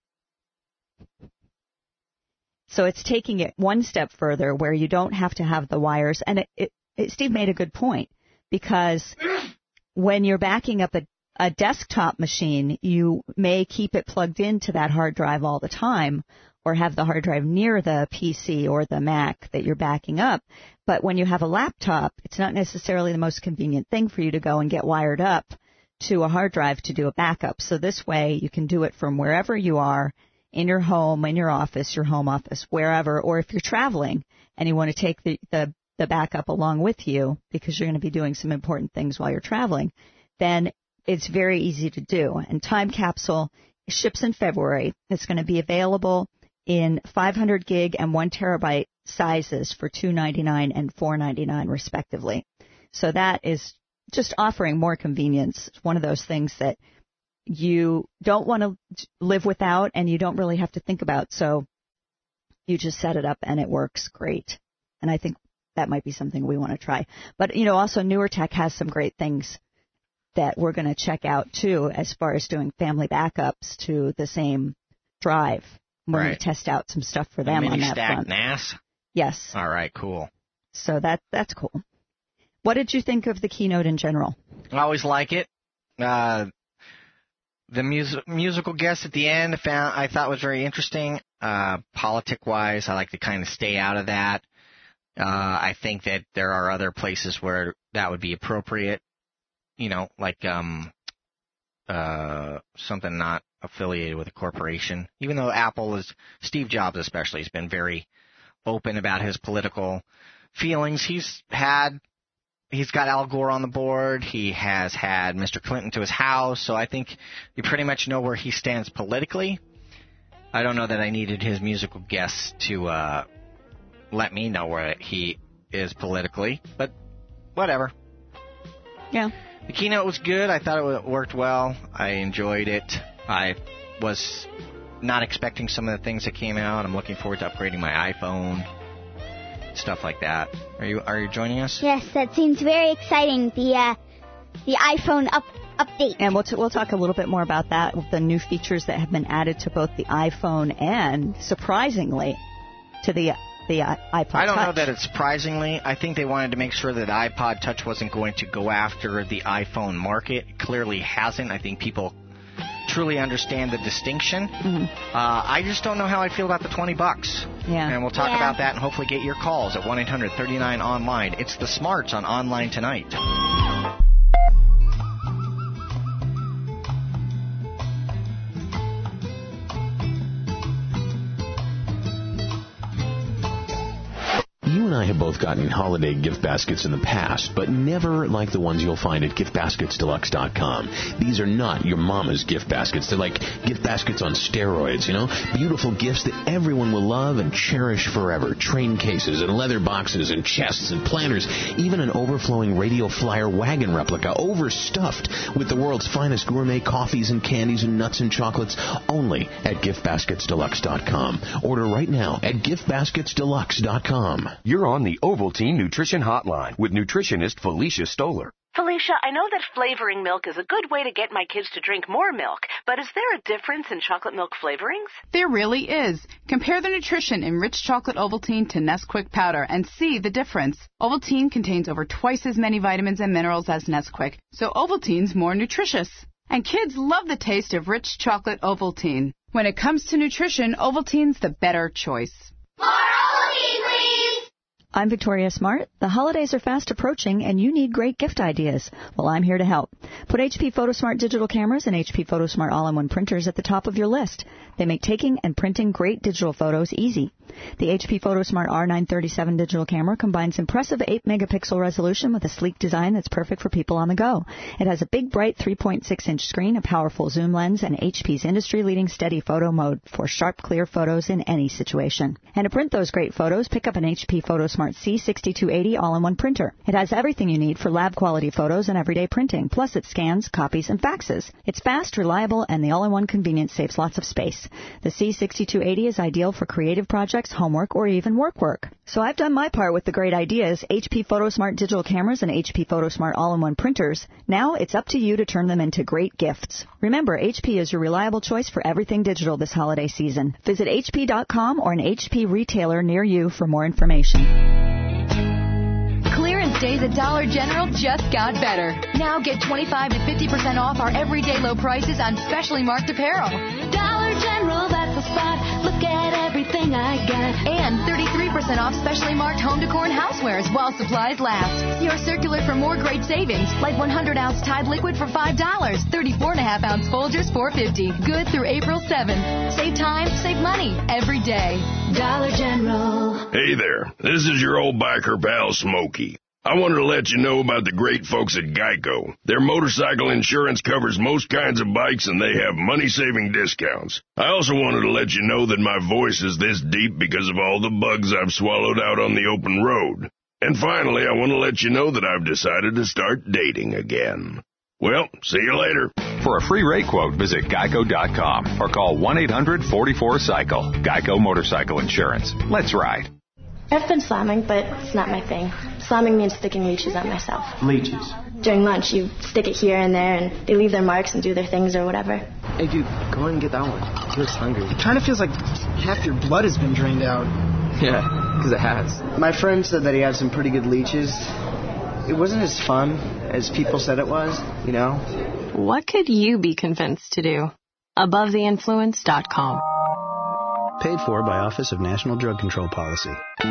So it's taking it one step further where you don't have to have the wires. And Steve made a good point because when you're backing up a desktop machine, you may keep it plugged into that hard drive all the time or have the hard drive near the PC or the Mac that you're backing up. But when you have a laptop, it's not necessarily the most convenient thing for you to go and get wired up to a hard drive to do a backup. So this way you can do it from wherever you are, in your home, in your office, your home office, wherever, or if you're traveling and you want to take the backup along with you because you're going to be doing some important things while you're traveling, then it's very easy to do. And Time Capsule ships in February. It's going to be available in 500 gig and 1 terabyte sizes for $299 and $499 respectively. So that is just offering more convenience. It's one of those things that you don't want to live without and you don't really have to think about. So you just set it up and it works great. And I think that might be something we want to try. But, also Newer Tech has some great things that we're going to check out, too, as far as doing family backups to the same drive. We're going to test out some stuff for them on that front. NAS? Yes. All right, cool. So that's cool. What did you think of the keynote in general? I always like it. The musical guest at the end I thought was very interesting. Politic-wise, I like to kind of stay out of that. I think that there are other places where that would be appropriate. Like something not affiliated with a corporation. Even though Steve Jobs especially, has been very open about his political feelings. He's got Al Gore on the board. He has had Mr. Clinton to his house. So I think you pretty much know where he stands politically. I don't know that I needed his musical guests to let me know where he is politically, but whatever. Yeah. The keynote was good. I thought it worked well. I enjoyed it. I was not expecting some of the things that came out. I'm looking forward to upgrading my iPhone, stuff like that. Are you joining us? Yes, that seems very exciting. The iPhone update. And we'll talk a little bit more about that, with the new features that have been added to both the iPhone and, surprisingly, to the iPod Touch. I don't know that it's surprisingly. I think they wanted to make sure that iPod Touch wasn't going to go after the iPhone market. It clearly hasn't. I think people truly understand the distinction. I just don't know how I feel about the $20. Yeah. And we'll talk about that and hopefully get your calls at 1-800-39-ONLINE. It's the smarts on Online Tonight. You and I have both gotten holiday gift baskets in the past, but never like the ones you'll find at giftbasketsdeluxe.com. These are not your mama's gift baskets. They're like gift baskets on steroids, you know? Beautiful gifts that everyone will love and cherish forever. Train cases and leather boxes and chests and planners, even an overflowing Radio Flyer wagon replica, overstuffed with the world's finest gourmet coffees and candies and nuts and chocolates, only at giftbasketsdeluxe.com. Order right now at giftbasketsdeluxe.com. You're on the Ovaltine Nutrition Hotline with nutritionist Felicia Stoller. Felicia, I know that flavoring milk is a good way to get my kids to drink more milk, but is there a difference in chocolate milk flavorings? There really is. Compare the nutrition in rich chocolate Ovaltine to Nesquik powder and see the difference. Ovaltine contains over twice as many vitamins and minerals as Nesquik, so Ovaltine's more nutritious. And kids love the taste of rich chocolate Ovaltine. When it comes to nutrition, Ovaltine's the better choice. More Ovaltine, please! I'm Victoria Smart. The holidays are fast approaching, and you need great gift ideas. Well, I'm here to help. Put HP PhotoSmart digital cameras and HP PhotoSmart all-in-one printers at the top of your list. They make taking and printing great digital photos easy. The HP PhotoSmart R937 digital camera combines impressive 8-megapixel resolution with a sleek design that's perfect for people on the go. It has a big, bright 3.6-inch screen, a powerful zoom lens, and HP's industry-leading steady photo mode for sharp, clear photos in any situation. And to print those great photos, pick up an HP PhotoSmart C6280 all-in-one printer. It has everything you need for lab-quality photos and everyday printing, plus it scans, copies, and faxes. It's fast, reliable, and the all-in-one convenience saves lots of space. The C6280 is ideal for creative projects, homework, or even work. So I've done my part with the great ideas, HP PhotoSmart digital cameras and HP PhotoSmart all-in-one printers. Now it's up to you to turn them into great gifts. Remember, HP is your reliable choice for everything digital this holiday season. Visit HP.com or an HP retailer near you for more information. Clearance days at Dollar General just got better. Now get 25 to 50% off our everyday low prices on specially marked apparel. Dollar General, that's the spot. Look at everything I got. And 33% off specially marked home decor and housewares while supplies last. Your circular for more great savings, like 100-ounce Tide liquid for $5, 34.5-ounce Folgers $4.50. Good through April 7th. Save time, save money every day. Dollar General. Hey there, this is your old biker pal Smokey. I wanted to let you know about the great folks at Geico. Their motorcycle insurance covers most kinds of bikes, and they have money-saving discounts. I also wanted to let you know that my voice is this deep because of all the bugs I've swallowed out on the open road. And finally, I want to let you know that I've decided to start dating again. Well, see you later. For a free rate quote, visit geico.com or call 1-800-44-CYCLE. Geico Motorcycle Insurance. Let's ride. I've been slamming, but it's not my thing. Slamming means sticking leeches on myself. Leeches? During lunch, you stick it here and there, and they leave their marks and do their things or whatever. Hey, dude, go ahead and get that one. He looks hungry. It kind of feels like half your blood has been drained out. Yeah, because it has. My friend said that he had some pretty good leeches. It wasn't as fun as people said it was, you know? What could you be convinced to do? AboveTheInfluence.com. Paid for by Office of National Drug Control Policy.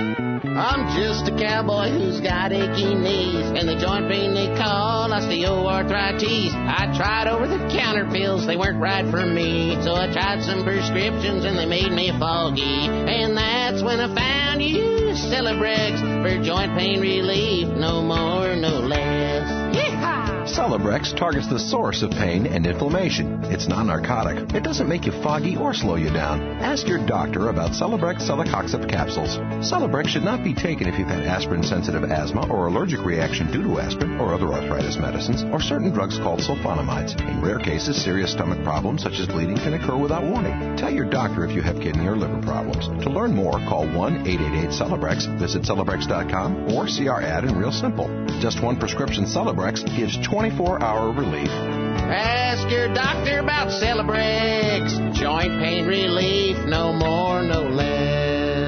I'm just a cowboy who's got achy knees, and the joint pain they call osteoarthritis. I tried over-the-counter pills, they weren't right for me, so I tried some prescriptions and they made me foggy. And that's when I found you, Celebrex, for joint pain relief, no more, no less. Celebrex targets the source of pain and inflammation. It's non-narcotic. It doesn't make you foggy or slow you down. Ask your doctor about Celebrex Celecoxib capsules. Celebrex should not be taken if you've had aspirin-sensitive asthma or allergic reaction due to aspirin or other arthritis medicines or certain drugs called sulfonamides. In rare cases, serious stomach problems such as bleeding can occur without warning. Tell your doctor if you have kidney or liver problems. To learn more, call 1-888-CELEBREX, visit Celebrex.com, or see our ad in Real Simple. Just one prescription Celebrex gives 24-hour relief. Ask your doctor about Celebrex. Joint pain relief, no more, no less.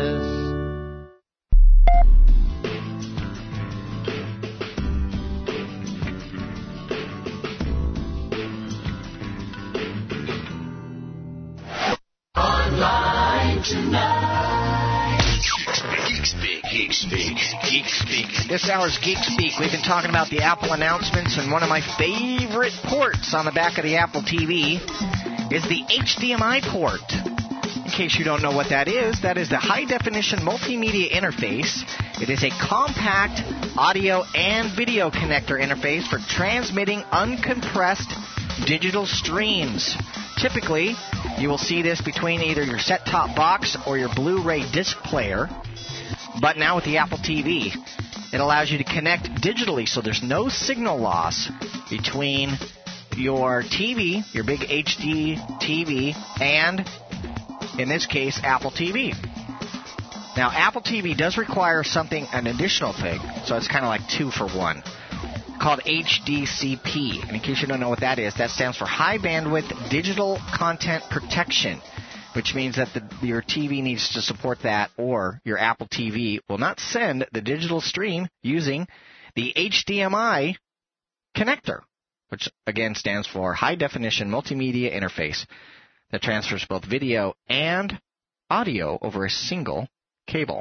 Online Tonight. Geek Speak. This hour's Geek Speak. We've been talking about the Apple announcements, and one of my favorite ports on the back of the Apple TV is the HDMI port. In case you don't know what that is the high-definition multimedia interface. It is a compact audio and video connector interface for transmitting uncompressed digital streams. Typically, you will see this between either your set-top box or your Blu-ray disc player. But now with the Apple TV, it allows you to connect digitally, so there's no signal loss between your TV, your big HD TV, and, in this case, Apple TV. Now, Apple TV does require an additional thing, so it's kind of like 2 for 1, called HDCP. And in case you don't know what that is, that stands for High Bandwidth Digital Content Protection, which means that your TV needs to support that, or your Apple TV will not send the digital stream using the HDMI connector, which again stands for High Definition Multimedia Interface, that transfers both video and audio over a single cable.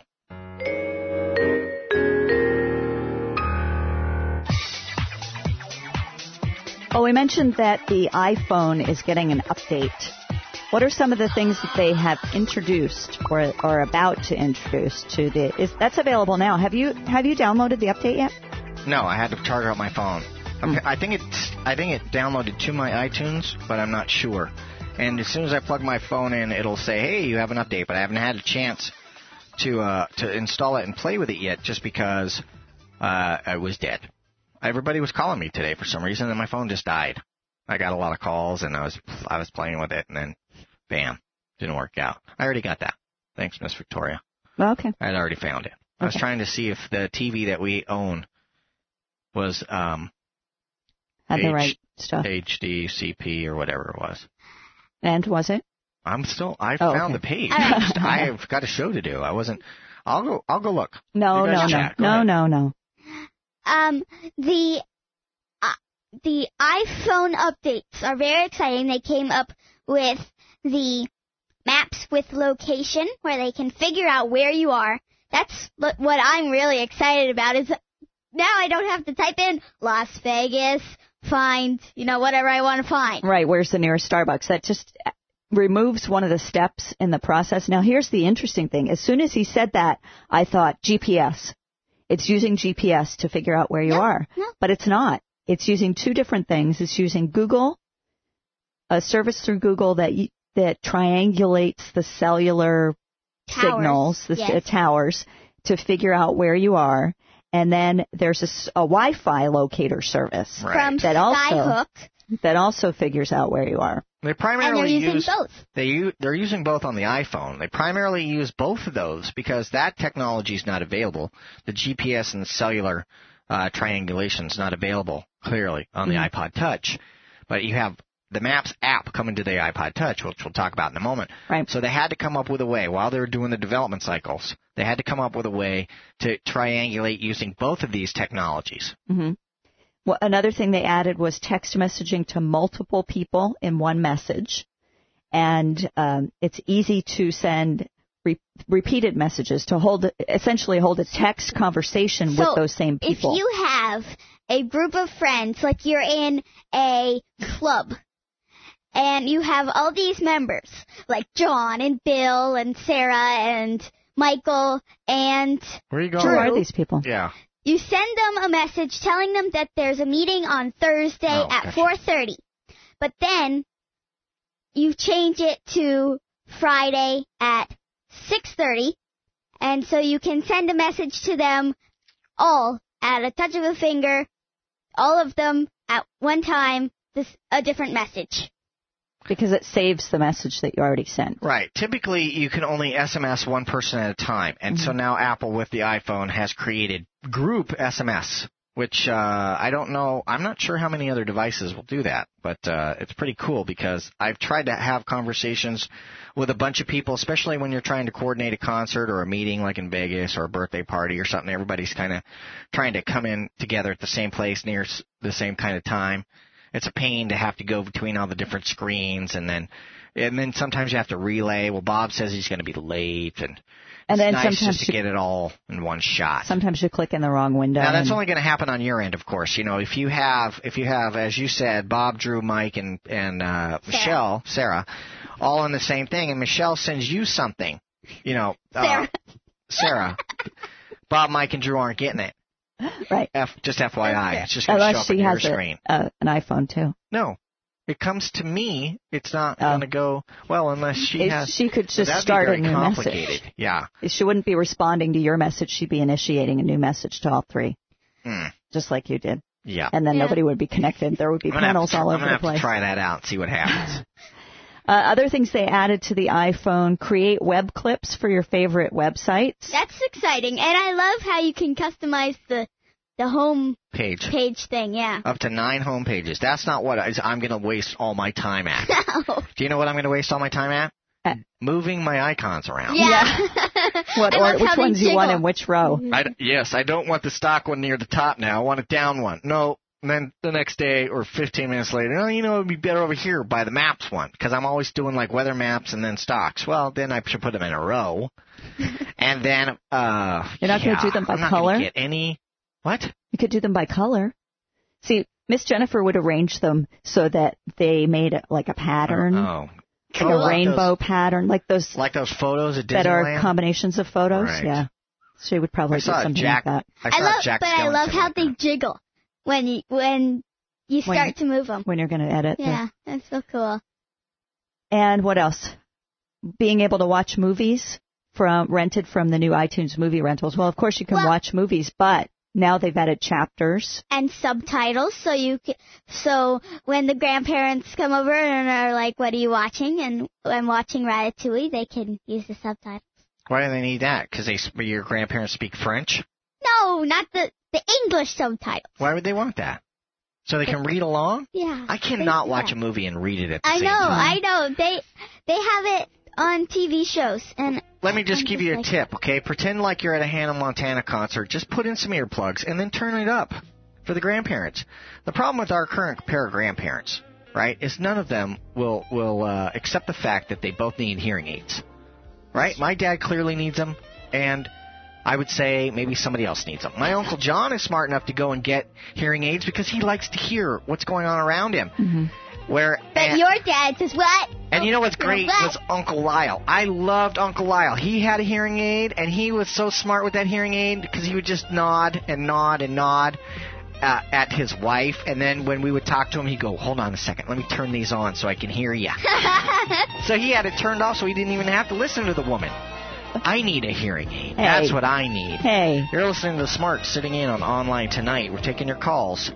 Oh, we mentioned that the iPhone is getting an update. What are some of the things that they have introduced or are about to introduce to that's available now? Have you downloaded the update yet? No, I had to charge up my phone. I think it downloaded to my iTunes, but I'm not sure. And as soon as I plug my phone in, it'll say, "Hey, you have an update," but I haven't had a chance to install it and play with it yet, just because I was dead. Everybody was calling me today for some reason, and my phone just died. I got a lot of calls, and I was playing with it, and then, bam, didn't work out. I already got that. Thanks, Miss Victoria. Okay. I had already found it. I was trying to see if the TV that we own was had the right stuff. HDCP or whatever it was. And was it? I found the page. I've got a show to do. I'll go look. No. The iPhone updates are very exciting. They came up with the maps with location, where they can figure out where you are. That's what I'm really excited about, is now I don't have to type in Las Vegas, find, whatever I want to find. Right, where's the nearest Starbucks? That just removes one of the steps in the process. Now, here's the interesting thing. As soon as he said that, I thought GPS. It's using GPS to figure out where you are. No. But it's not. It's using two different things. It's using Google, a service through Google that triangulates the cellular signals, the towers, to figure out where you are. And then there's a Wi-Fi locator service from Skyhook that also figures out where you are. They primarily using both. They're using both on the iPhone. They primarily use both of those because that technology is not available. The GPS and the cellular triangulation is not available clearly on the iPod Touch. But you have the Maps app coming to the iPod Touch, which we'll talk about in a moment. Right. So they had to come up with a way, while they were doing the development cycles, they had to come up with a way to triangulate using both of these technologies. Mm-hmm. Well, another thing they added was text messaging to multiple people in one message. And it's easy to send repeated messages to essentially hold a text conversation with those same people. If you have a group of friends, like you're in a club, and you have all these members, like John and Bill and Sarah and Michael and Where are you going? Drew. Who are these people? Yeah. You send them a message telling them that there's a meeting on Thursday at 4:30. But then you change it to Friday at 6:30. And so you can send a message to them all at a touch of a finger, all of them at one time, a different message. Because it saves the message that you already sent. Right. Typically, you can only SMS one person at a time. And so now Apple, with the iPhone, has created group SMS which I don't know. I'm not sure how many other devices will do that, but it's pretty cool because I've tried to have conversations with a bunch of people, especially when you're trying to coordinate a concert or a meeting like in Vegas or a birthday party or something. Everybody's kind of trying to come in together at the same place near the same kind of time. It's a pain to have to go between all the different screens, and then sometimes you have to relay. Well, Bob says he's going to be late, and it's then nice sometimes just to get it all in one shot. Sometimes you click in the wrong window. Now that's only going to happen on your end, of course. You know, if you have, as you said, Bob, Drew, Mike, and Michelle, Sarah, all on the same thing, and Michelle sends you something, you know, Sarah, Bob, Mike, and Drew aren't getting it. Right. Just FYI, it's just going to show up on your screen. An iPhone too. No. It comes to me. It's not going to go well unless she has. She could just start a new message. Yeah. She wouldn't be responding to your message. She'd be initiating a new message to all three, just like you did. Yeah. And then nobody would be connected. There would be panels all over the place. I'm going to have to try that out and see what happens. Other things they added to the iPhone: create web clips for your favorite websites. That's exciting, and I love how you can customize the home page thing, yeah. Up to 9 home pages. That's not what I'm going to waste all my time at. No. Do you know what I'm going to waste all my time at? Moving my icons around. Yeah. Which ones you want in which row? Yes, I don't want the stock one near the top now. I want a down one. No. And then the next day or 15 minutes later, it would be better over here by the maps one, because I'm always doing like weather maps and then stocks. Well, then I should put them in a row. And then, you're not going to do them by I'm not color? going to get any. What? You could do them by color. See, Miss Jennifer would arrange them so that they made it like a pattern. Oh. Like a rainbow pattern, like those photos at Disneyland? that are combinations of photos. Right. Yeah. She would probably do something like that. I love how they jiggle when you start to move them. When you're going to edit. Yeah, that's so cool. And what else? Being able to watch movies rented from the new iTunes movie rentals. Well, of course you can watch movies, but now they've added chapters and subtitles, so when the grandparents come over and are like, "What are you watching?" and I'm watching Ratatouille, they can use the subtitles. Why do they need that? Because your grandparents speak French? No, not the English subtitles. Why would they want that? So they can read along? Yeah. I cannot watch a movie and read it at the same time. I know. They have it on TV shows. And let me just give you a tip, okay? Pretend like you're at a Hannah Montana concert. Just put in some earplugs and then turn it up for the grandparents. The problem with our current pair of grandparents, right, is none of them will accept the fact that they both need hearing aids. Right? My dad clearly needs them, and I would say maybe somebody else needs them. My Uncle John is smart enough to go and get hearing aids because he likes to hear what's going on around him. Mm-hmm. But your dad says what? And you know what's great was Uncle Lyle. I loved Uncle Lyle. He had a hearing aid, and he was so smart with that hearing aid because he would just nod and nod and nod at his wife. And then when we would talk to him, he'd go, "Hold on a second. Let me turn these on so I can hear you." So he had it turned off so he didn't even have to listen to the woman. I need a hearing aid. Hey. That's what I need. Hey. You're listening to The Smart sitting in on Online Tonight. We're taking your calls.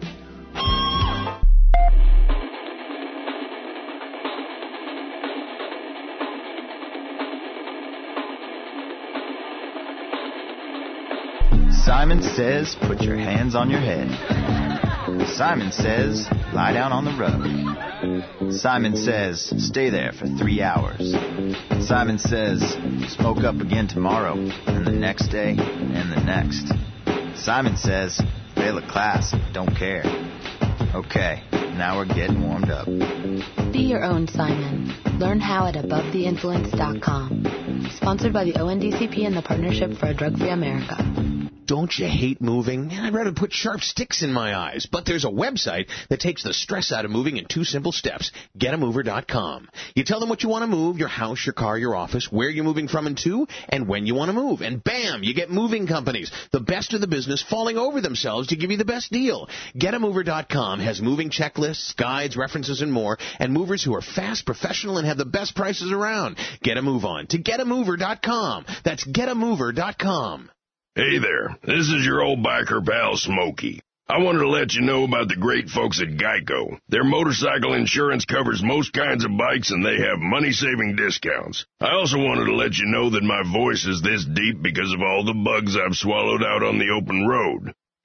Simon says, put your hands on your head. Simon says, lie down on the rug. Simon says, stay there for 3 hours. Simon says, smoke up again tomorrow, and the next day, and the next. Simon says, fail a class, don't care. Okay, now we're getting warmed up. Be your own Simon. Learn how at AboveTheInfluence.com. Sponsored by the ONDCP and the Partnership for a Drug-Free America. Don't you hate moving? Man, I'd rather put sharp sticks in my eyes. But there's a website that takes the stress out of moving in 2 simple steps. GetAmover.com. You tell them what you want to move, your house, your car, your office, where you're moving from and to, and when you want to move. And bam, you get moving companies, the best of the business, falling over themselves to give you the best deal. GetAmover.com has moving checklists, guides, references, and more, and movers who are fast, professional, and have the best prices around. Get a move on to GetAmover.com. That's GetAmover.com. Hey there, this is your old biker pal Smokey. I wanted to let you know about the great folks at Geico. Their motorcycle insurance covers most kinds of bikes and they have money-saving discounts. I also wanted to let you know that my voice is this deep because of all the bugs I've swallowed out on the open road.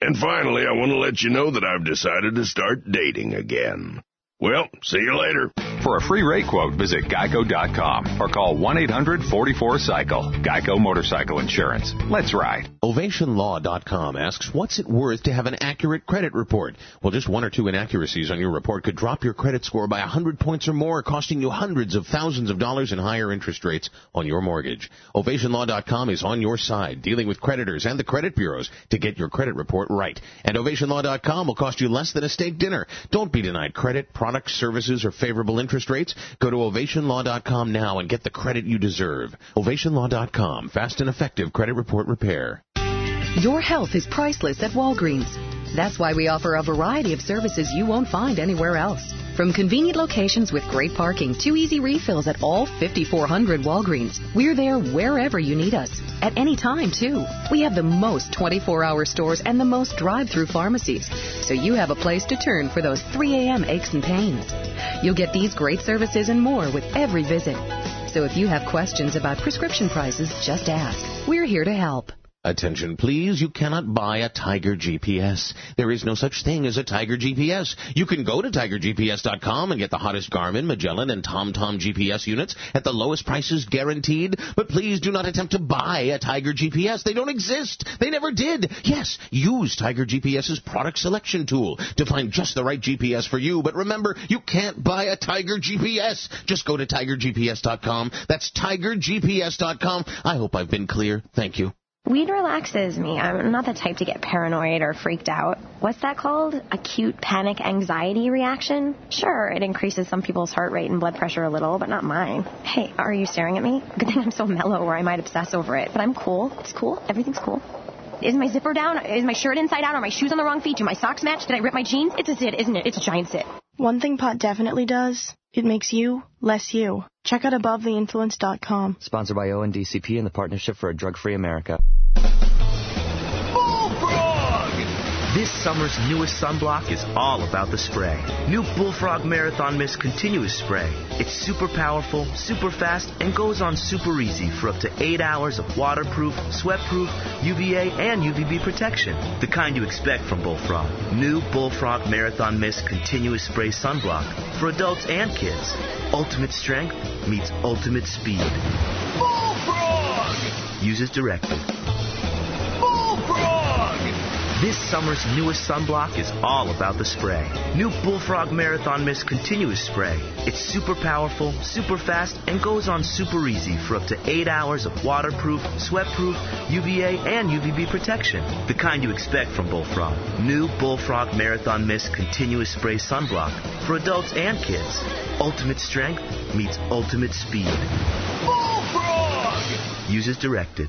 And finally, I want to let you know that I've decided to start dating again. Well, see you later. For a free rate quote, visit geico.com or call 1-800-44-CYCLE. Geico Motorcycle Insurance. Let's ride. OvationLaw.com asks, what's it worth to have an accurate credit report? Well, just one or two inaccuracies on your report could drop your credit score by 100 points or more, costing you hundreds of thousands of dollars in higher interest rates on your mortgage. OvationLaw.com is on your side, dealing with creditors and the credit bureaus to get your credit report right. And OvationLaw.com will cost you less than a steak dinner. Don't be denied credit, products, services, or favorable interest rates. Go to OvationLaw.com now and get the credit you deserve. OvationLaw.com. Fast and effective credit report repair. Your health is priceless at Walgreens. That's why we offer a variety of services you won't find anywhere else. From convenient locations with great parking to easy refills at all 5,400 Walgreens. We're there wherever you need us. At any time, too. We have the most 24-hour stores and the most drive-through pharmacies. So you have a place to turn for those 3 a.m. aches and pains. You'll get these great services and more with every visit. So if you have questions about prescription prices, just ask. We're here to help. Attention, please. You cannot buy a Tiger GPS. There is no such thing as a Tiger GPS. You can go to TigerGPS.com and get the hottest Garmin, Magellan, and TomTom GPS units at the lowest prices guaranteed. But please do not attempt to buy a Tiger GPS. They don't exist. They never did. Yes, use Tiger GPS's product selection tool to find just the right GPS for you. But remember, you can't buy a Tiger GPS. Just go to TigerGPS.com. That's TigerGPS.com. I hope I've been clear. Thank you. Weed relaxes me. I'm not the type to get paranoid or freaked out. What's that called? Acute panic anxiety reaction? Sure, it increases some people's heart rate and blood pressure a little, but not mine. Hey, are you staring at me? Good thing I'm so mellow or I might obsess over it. But I'm cool. It's cool. Everything's cool. Is my zipper down? Is my shirt inside out? Are my shoes on the wrong feet? Do my socks match? Did I rip my jeans? It's a zit, isn't it? It's a giant zit. One thing pot definitely does, it makes you less you. Check out AboveTheInfluence.com. Sponsored by ONDCP and the Partnership for a Drug-Free America. This summer's newest sunblock is all about the spray. New Bullfrog Marathon Mist Continuous Spray. It's super powerful, super fast, and goes on super easy for up to 8 hours of waterproof, sweatproof, UVA, and UVB protection. The kind you expect from Bullfrog. New Bullfrog Marathon Mist Continuous Spray Sunblock for adults and kids. Ultimate strength meets ultimate speed. Bullfrog! Use as directed. Bullfrog! This summer's newest sunblock is all about the spray. New Bullfrog Marathon Mist Continuous Spray. It's super powerful, super fast, and goes on super easy for up to 8 hours of waterproof, sweatproof, UVA, and UVB protection. The kind you expect from Bullfrog. New Bullfrog Marathon Mist Continuous Spray Sunblock for adults and kids. Ultimate strength meets ultimate speed. Bullfrog! Use as directed.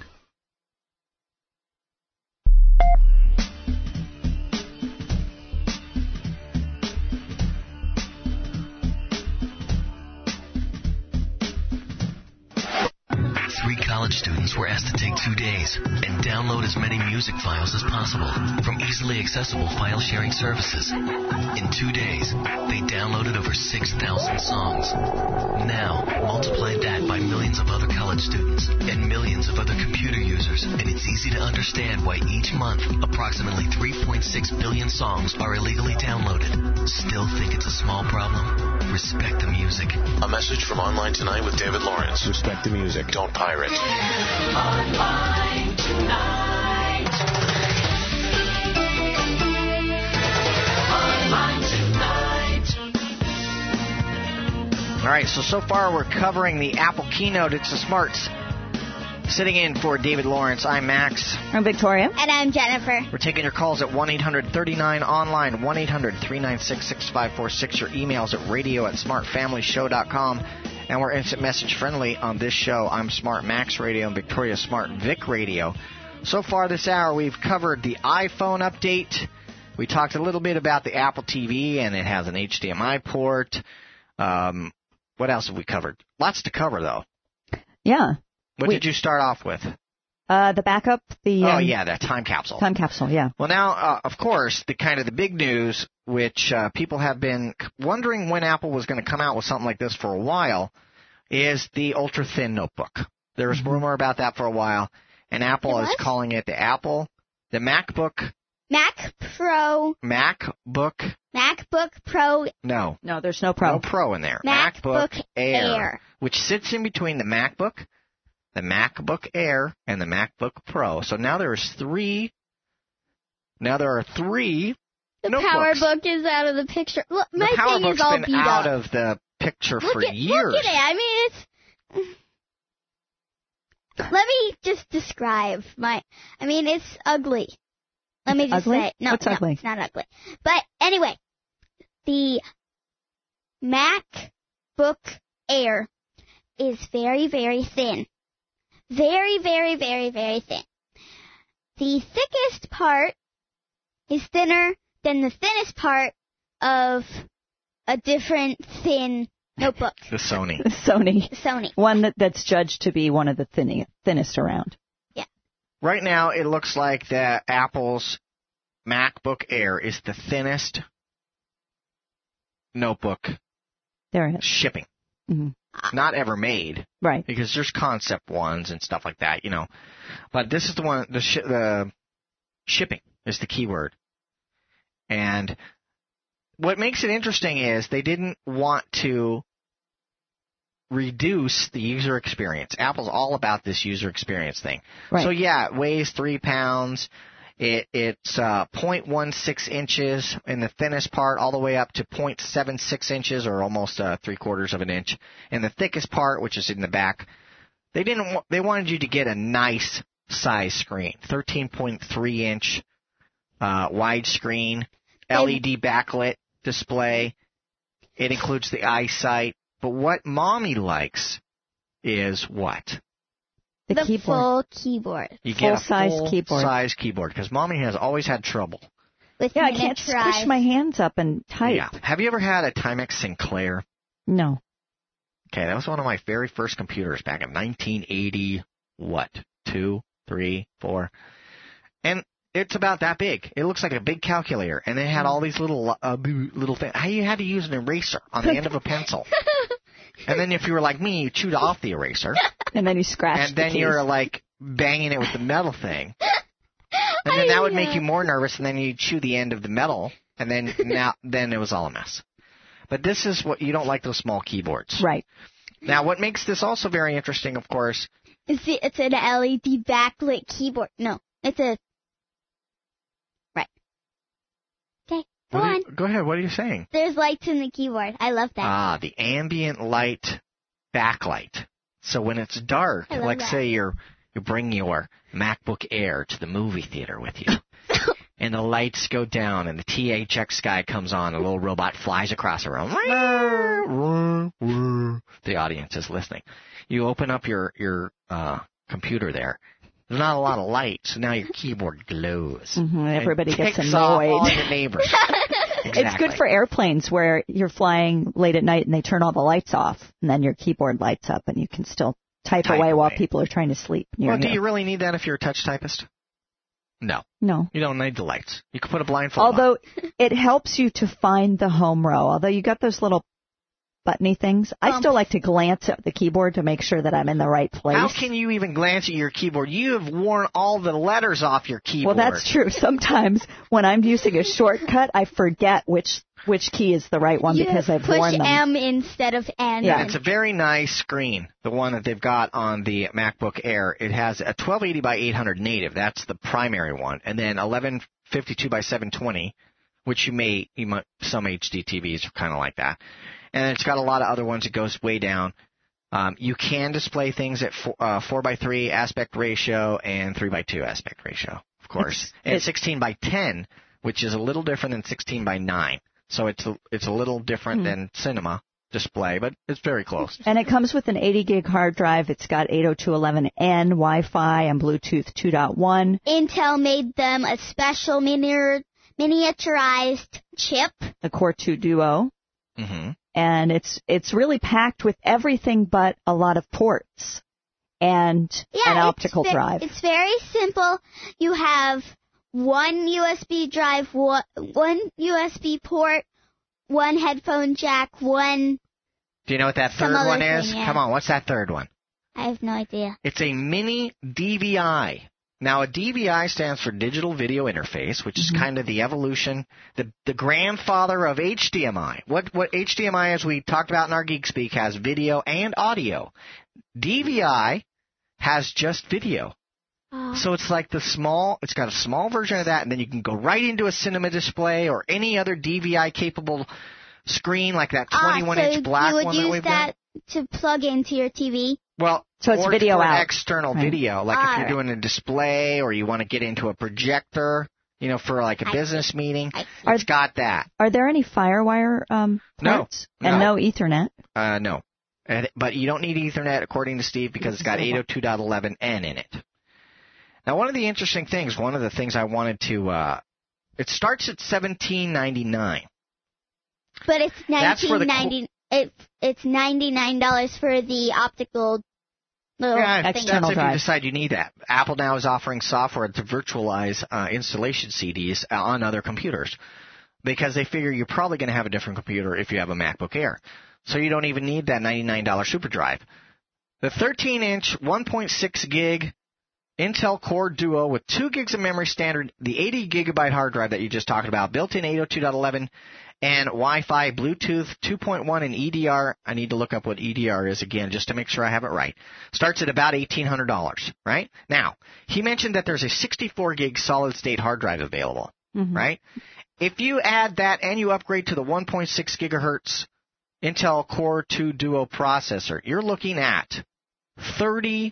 College students were asked to take 2 days and download as many music files as possible from easily accessible file sharing services. In 2 days, they downloaded over 6,000 songs. Now, multiply that by millions of other college students and millions of other computer users, and it's easy to understand why each month, approximately 3.6 billion songs are illegally downloaded. Still think it's a small problem? Respect the music. A message from Online Tonight with David Lawrence. Respect the music. Don't pirate. Online Tonight. Online Tonight. All right, so far we're covering the Apple keynote. It's the smarts. Sitting in for David Lawrence, I'm Max. I'm Victoria. And I'm Jennifer. We're taking your calls at 1-800-39-online, 1-800-396-6546. Your emails at radio@smartfamilyshow.com. And we're instant message friendly on this show. I'm Smart Max Radio and Victoria Smart Vic Radio. So far this hour, we've covered the iPhone update. We talked a little bit about the Apple TV, and it has an HDMI port. What else have we covered? Lots to cover, though. Yeah. What did you start off with? The backup, that time capsule. Time capsule, yeah. Well, now, of course, the big news, which people have been wondering when Apple was going to come out with something like this for a while, is the ultra-thin notebook. There was rumor about that for a while, and Apple is calling it the MacBook MacBook Pro. No, there's no Pro. No Pro in there. MacBook Air, which sits in between the MacBook Air, and the MacBook Pro. So now there are three The notebooks. PowerBook is out of the picture. Look, my the thing is all PowerBook's been beat out up. of the picture for years. Look at it. I mean, it's. Let me just describe it's ugly. Let me just say. No, What's ugly? It's not ugly. But anyway, the MacBook Air is very, very thin. Very, very, very, very thin. The thickest part is thinner than the thinnest part of a different thin notebook. The Sony. Sony. One that's judged to be one of the thinnest around. Yeah. Right now, it looks like that Apple's MacBook Air is the thinnest notebook there it is. shipping. Mm-hmm. Not ever made. Right. Because there's concept ones and stuff like that, But this is the one, the shipping is the keyword. And what makes it interesting is they didn't want to reduce the user experience. Apple's all about this user experience thing. Right. So yeah, it weighs 3 pounds. It's 0.16 inches in the thinnest part, all the way up to 0.76 inches, or almost 3/4 of an inch in the thickest part, which is in the back. They wanted you to get a nice size screen, 13.3 inch widescreen, LED backlit display. It includes the EyeSight. But what Mommy likes is what? The full keyboard. You get full-size a full-size keyboard, because Mommy has always had trouble. With I can't squish my hands up and type. Yeah. Have you ever had a Timex Sinclair? No. Okay, that was one of my very first computers back in 1980, 2, 3, 4. And it's about that big. It looks like a big calculator, and it had all these little things. How you had to use an eraser on the end of a pencil. And then if you were like me, you chewed off the eraser. And then you scratched and then the you're like banging it with the metal thing. And then that would make you more nervous, and then you'd chew the end of the metal, and then then it was all a mess. But this is what you don't like, those small keyboards. Right. Now, what makes this also very interesting, of course, it's an LED backlit keyboard. No, it's a right. Okay, go on. Go ahead. What are you saying? There's lights in the keyboard. I love that. The ambient light backlight. So when it's dark, like say you bring your MacBook Air to the movie theater with you, and the lights go down, and the THX guy comes on, a little robot flies across the room. The audience is listening. You open up your computer there. There's not a lot of light, so now your keyboard glows. Mm-hmm. Everybody gets ticks annoyed. Off all your neighbors. Exactly. It's good for airplanes where you're flying late at night and they turn all the lights off, and then your keyboard lights up, and you can still type away while people are trying to sleep. Well, do you really need that if you're a touch typist? No. No. You don't need the lights. You can put a blindfold Although on. it helps you to find the home row. Although you got those little buttony things, I still like to glance at the keyboard to make sure that I'm in the right place. How can you even glance at your keyboard? You have worn all the letters off your keyboard. Well, that's true. Sometimes when I'm using a shortcut, I forget which key is the right one because I've worn them. Push M instead of N. Yeah, it's a very nice screen, the one that they've got on the MacBook Air. It has a 1280 by 800 native. That's the primary one. And then 1152 by 720, which you might, some HD TVs are kind of like that. And it's got a lot of other ones. It goes way down. You can display things at 4:3 aspect ratio and 3:2 aspect ratio, of course. And 16 by 10, which is a little different than 16 by 9. So it's a little different than Cinema display, but it's very close. And it comes with an 80 gig hard drive. It's got 802.11n Wi-Fi and Bluetooth 2.1. Intel made them a special miniaturized chip. The Core 2 Duo. Mm-hmm. And it's really packed with everything but a lot of ports and an optical drive. It's very simple. You have one USB drive, one USB port, one headphone jack, one... Do you know what that third one is? Yeah. Come on, what's that third one? I have no idea. It's a mini DVI. Now, a DVI stands for Digital Video Interface, which is kind of the evolution, the grandfather of HDMI. What HDMI, as we talked about in our Geek Speak, has video and audio. DVI has just video. So it's like it's got a small version of that, and then you can go right into a cinema display or any other DVI-capable screen like that 21-inch black one that we've got. So you would use that to plug into your TV? Well, so it's video for out. External video, like if you're doing a display or you want to get into a projector, for like a business meeting, it's got that. Are there any FireWire ports? No. And no Ethernet? No. But you don't need Ethernet, according to Steve, because it's got 802.11n in it. Now, one of the interesting things, one of the things I wanted to, it starts at $17.99. But it's $19.99. It's $99 for the optical little thing. That's if you decide you need that. Apple now is offering software to virtualize installation CDs on other computers because they figure you're probably going to have a different computer if you have a MacBook Air. So you don't even need that $99 super drive. The 13-inch 1.6 gig Intel Core Duo with 2 gigs of memory standard, the 80 gigabyte hard drive that you just talked about, built-in 802.11, and Wi-Fi, Bluetooth 2.1, and EDR. I need to look up what EDR is again just to make sure I have it right. Starts at about $1,800, right? Now, he mentioned that there's a 64 gig solid-state hard drive available, right? If you add that and you upgrade to the 1.6 gigahertz Intel Core 2 Duo processor, you're looking at $3,100.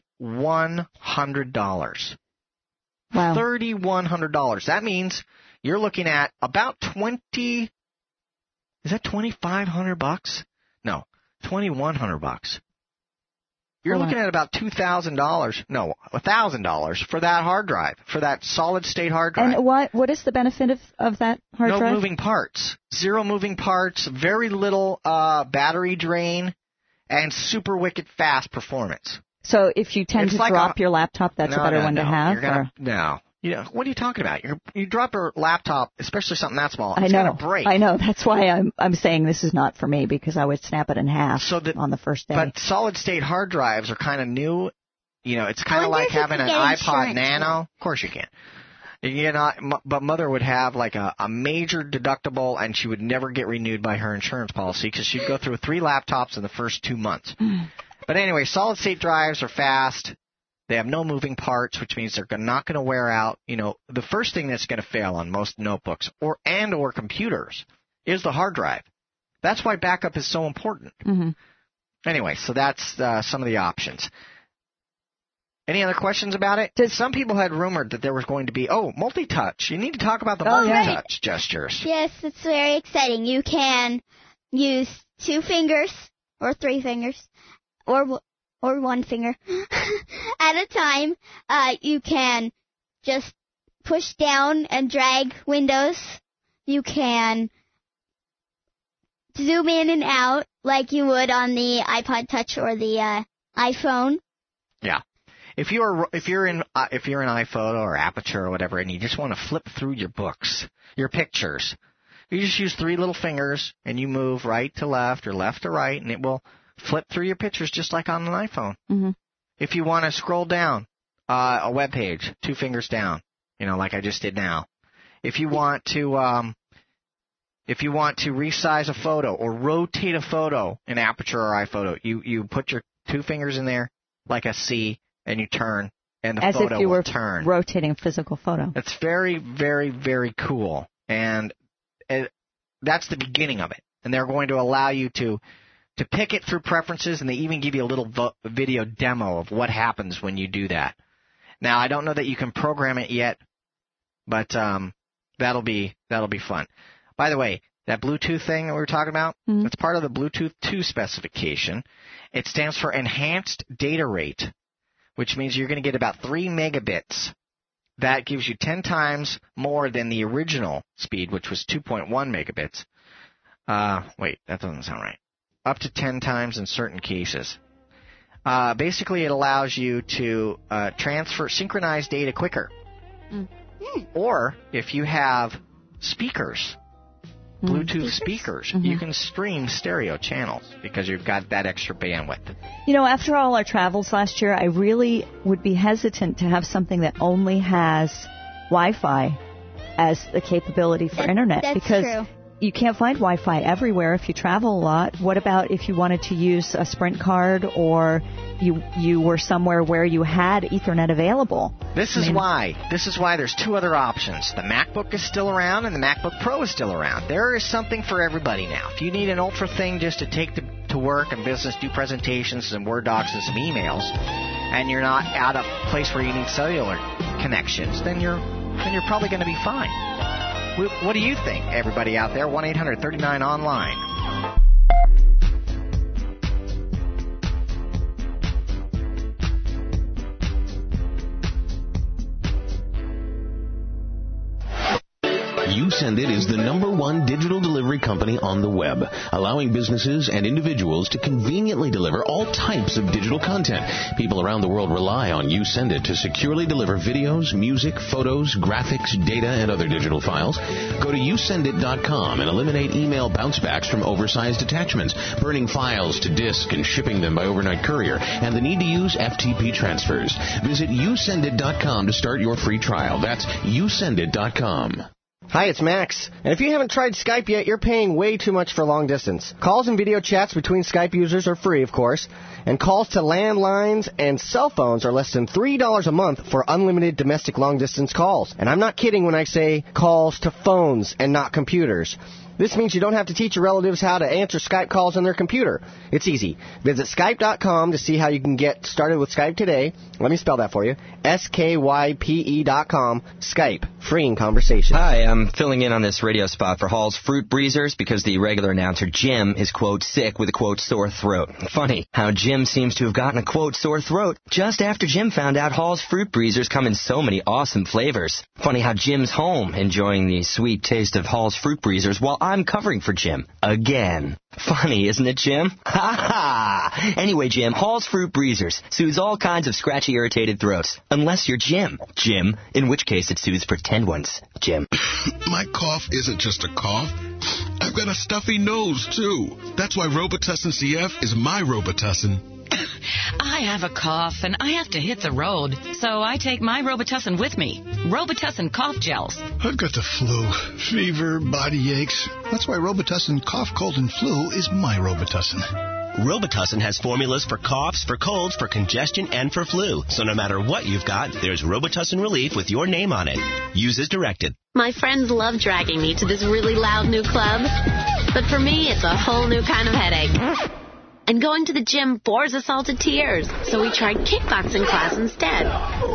Wow. $3,100. That means you're looking at about is that $2,500? No, $2,100. You're looking at about $2,000. No, $1,000 for that hard drive, for that solid state hard drive. And what is the benefit of that hard drive? No moving parts. Zero moving parts, very little battery drain, and super wicked fast performance. So if you tend to drop your laptop, that's a better one to have? No. What are you talking about? You drop your laptop, especially something that small, it's going to break. I know. That's why I'm saying this is not for me, because I would snap it in half on the first day. But solid-state hard drives are kind of new. It's kind of like having an iPod Nano. Of course you can. But Mother would have like a major deductible, and she would never get renewed by her insurance policy because she'd go through 3 laptops in the first 2 months. But anyway, solid-state drives are fast. They have no moving parts, which means they're not going to wear out. The first thing that's going to fail on most notebooks or computers is the hard drive. That's why backup is so important. Anyway, so that's some of the options. Any other questions about it? Some people had rumored that there was going to be, multi-touch. You need to talk about the multi-touch gestures. Yes, it's very exciting. You can use 2 fingers or 3 fingers or 1 finger at a time. You can just push down and drag windows. You can zoom in and out like you would on the iPod Touch or the iPhone. Yeah. If you're in iPhoto or Aperture or whatever, and you just want to flip through your books, your pictures, you just use 3 little fingers and you move right to left or left to right, and it will flip through your pictures just like on an iPhone. If you want to scroll down a web page, 2 fingers down, like I just did now. If you want to resize a photo or rotate a photo in Aperture or iPhoto, you put your 2 fingers in there like a C, and you turn, and the photo will turn. As if you were rotating a physical photo. It's very, very, very cool, and that's the beginning of it. And they're going to allow you to pick it through preferences, and they even give you a little video demo of what happens when you do that. Now, I don't know that you can program it yet, but that'll be fun. By the way, that Bluetooth thing that we were talking about, it's part of the Bluetooth 2 specification. It stands for Enhanced Data Rate, which means you're going to get about 3 megabits. That gives you 10 times more than the original speed, which was 2.1 megabits. Wait, that doesn't sound right. Up to 10 times in certain cases. Basically, it allows you to synchronize data quicker. Or if you have speakers Bluetooth speakers. You can stream stereo channels because you've got that extra bandwidth. You know, after all our travels last year, I really would be hesitant to have something that only has Wi-Fi as the capability for internet. That's because true. You can't find Wi-Fi everywhere if you travel a lot. What about if you wanted to use a Sprint card or you were somewhere where you had Ethernet available? This is why there's two other options. The MacBook is still around and the MacBook Pro is still around. There is something for everybody now. If you need an ultra thing just to take to work and business, do presentations and Word docs and some emails, and you're not at a place where you need cellular connections, then you're probably going to be fine. What do you think, everybody out there? 1-800-39-ONLINE. YouSendIt is the #1 digital delivery company on the web, allowing businesses and individuals to conveniently deliver all types of digital content. People around the world rely on YouSendIt to securely deliver videos, music, photos, graphics, data, and other digital files. Go to YouSendIt.com and eliminate email bouncebacks from oversized attachments, burning files to disk and shipping them by overnight courier, and the need to use FTP transfers. Visit YouSendIt.com to start your free trial. That's YouSendIt.com. Hi, it's Max. And if you haven't tried Skype yet, you're paying way too much for long distance. Calls and video chats between Skype users are free, of course. And calls to landlines and cell phones are less than $3 a month for unlimited domestic long distance calls. And I'm not kidding when I say calls to phones and not computers. This means you don't have to teach your relatives how to answer Skype calls on their computer. It's easy. Visit Skype.com to see how you can get started with Skype today. Let me spell that for you. SKYPE.com. Skype. Freeing conversation. Hi, I'm filling in on this radio spot for Hall's Fruit Breezers because the regular announcer, Jim, is, quote, sick with a, quote, sore throat. Funny how Jim seems to have gotten a, quote, sore throat just after Jim found out Hall's Fruit Breezers come in so many awesome flavors. Funny how Jim's home enjoying the sweet taste of Hall's Fruit Breezers while I'm covering for Jim. Again. Funny, isn't it, Jim? Ha ha! Anyway, Jim, Hall's Fruit Breezers soothes all kinds of scratchy, irritated throats. Unless you're Jim. Jim, in which case it soothes pretend ones. Jim. My cough isn't just a cough. I've got a stuffy nose, too. That's why Robitussin CF is my Robitussin. I have a cough, and I have to hit the road, so I take my Robitussin with me. Robitussin cough gels. I've got the flu, fever, body aches. That's why Robitussin Cough, Cold, and Flu is my Robitussin. Robitussin has formulas for coughs, for colds, for congestion, and for flu. So no matter what you've got, there's Robitussin Relief with your name on it. Use as directed. My friends love dragging me to this really loud new club. But for me, it's a whole new kind of headache. And going to the gym bores us all to tears, so we tried kickboxing class instead.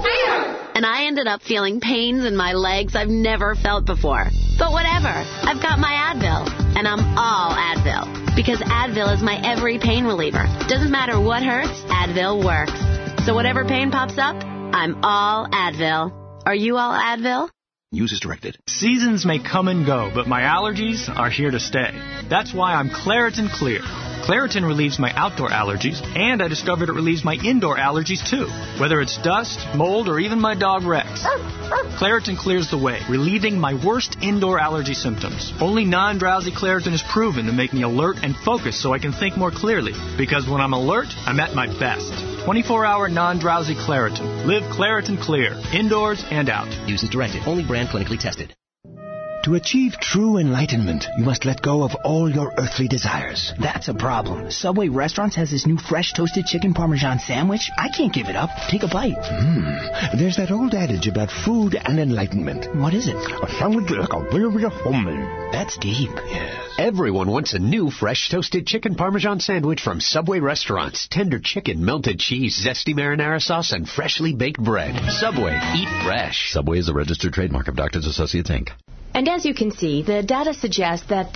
And I ended up feeling pains in my legs I've never felt before. But whatever, I've got my Advil, and I'm all Advil. Because Advil is my every pain reliever. Doesn't matter what hurts, Advil works. So whatever pain pops up, I'm all Advil. Are you all Advil? Use as directed. Seasons may come and go, but my allergies are here to stay. That's why I'm Claritin Clear. Claritin relieves my outdoor allergies, and I discovered it relieves my indoor allergies, too. Whether it's dust, mold, or even my dog Rex. Claritin clears the way, relieving my worst indoor allergy symptoms. Only non-drowsy Claritin is proven to make me alert and focused so I can think more clearly. Because when I'm alert, I'm at my best. 24-hour non-drowsy Claritin. Live Claritin Clear, indoors and out. Use as directed. Only brand clinically tested. To achieve true enlightenment, you must let go of all your earthly desires. That's a problem. Subway Restaurants has this new fresh toasted chicken Parmesan sandwich. I can't give it up. Take a bite. There's that old adage about food and enlightenment. What is it? A sandwich like a real homemade. That's deep. Yes. Everyone wants a new fresh toasted chicken Parmesan sandwich from Subway Restaurants. Tender chicken, melted cheese, zesty marinara sauce, and freshly baked bread. Subway. Eat fresh. Subway is a registered trademark of Doctors Associates, Inc. And as you can see, the data suggests that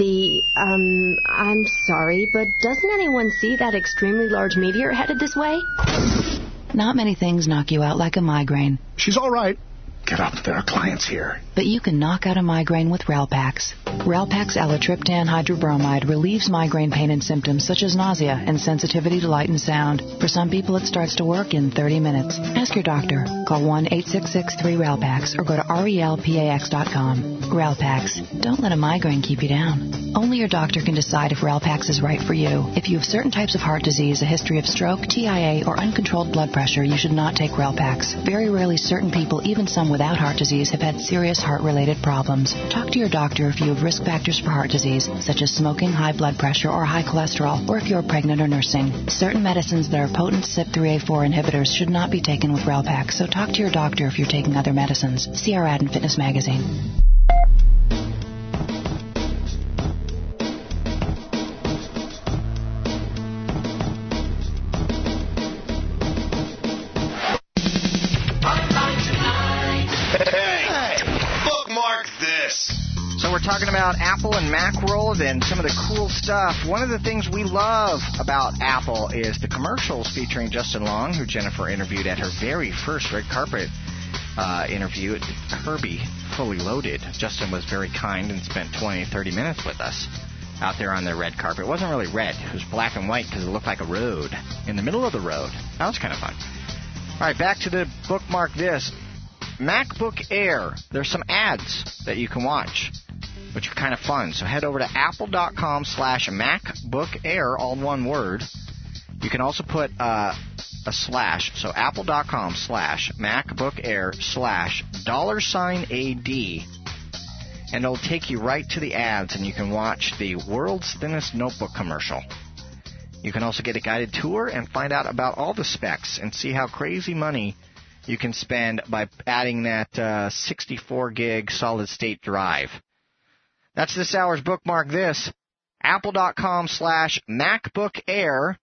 I'm sorry, but doesn't anyone see that extremely large meteor headed this way? Not many things knock you out like a migraine. She's all right. Get up, there are clients here. But you can knock out a migraine with Relpax. Relpax L-triptan hydrobromide relieves migraine pain and symptoms such as nausea and sensitivity to light and sound. For some people, it starts to work in 30 minutes. Ask your doctor. Call 1-866-3-RELPAX or go to relpax.com. Relpax. Don't let a migraine keep you down. Only your doctor can decide if Relpax is right for you. If you have certain types of heart disease, a history of stroke, TIA, or uncontrolled blood pressure, you should not take Relpax. Very rarely, certain people, even some without heart disease, have had serious heart-related problems. Talk to your doctor if you have risk factors for heart disease, such as smoking, high blood pressure, or high cholesterol, or if you're pregnant or nursing. Certain medicines that are potent CYP3A4 inhibitors should not be taken with Relpax, so talk to your doctor if you're taking other medicines. See our ad in Fitness Magazine. We're talking about Apple and Macworld and some of the cool stuff. One of the things we love about Apple is the commercials featuring Justin Long, who Jennifer interviewed at her very first red carpet interview at Herbie Fully Loaded. Justin was very kind and spent 20, 30 minutes with us out there on the red carpet. It wasn't really red. It was black and white because it looked like a road in the middle of the road. That was kind of fun. All right, back to the bookmark this. MacBook Air. There's some ads that you can watch, which are kind of fun. So head over to apple.com/MacBook Air, all one word. You can also put a slash, so apple.com/MacBook Air $AD, and it'll take you right to the ads, and you can watch the world's thinnest notebook commercial. You can also get a guided tour and find out about all the specs and see how crazy money you can spend by adding that 64 gig solid state drive. That's this hour's bookmark this. Apple.com/MacBook Air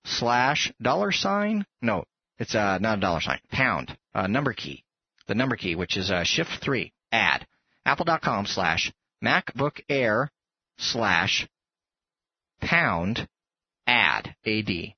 $. No, it's not $, pound, number key. The number key, which is shift 3, add. Apple.com/MacBook Air /pound add, AD.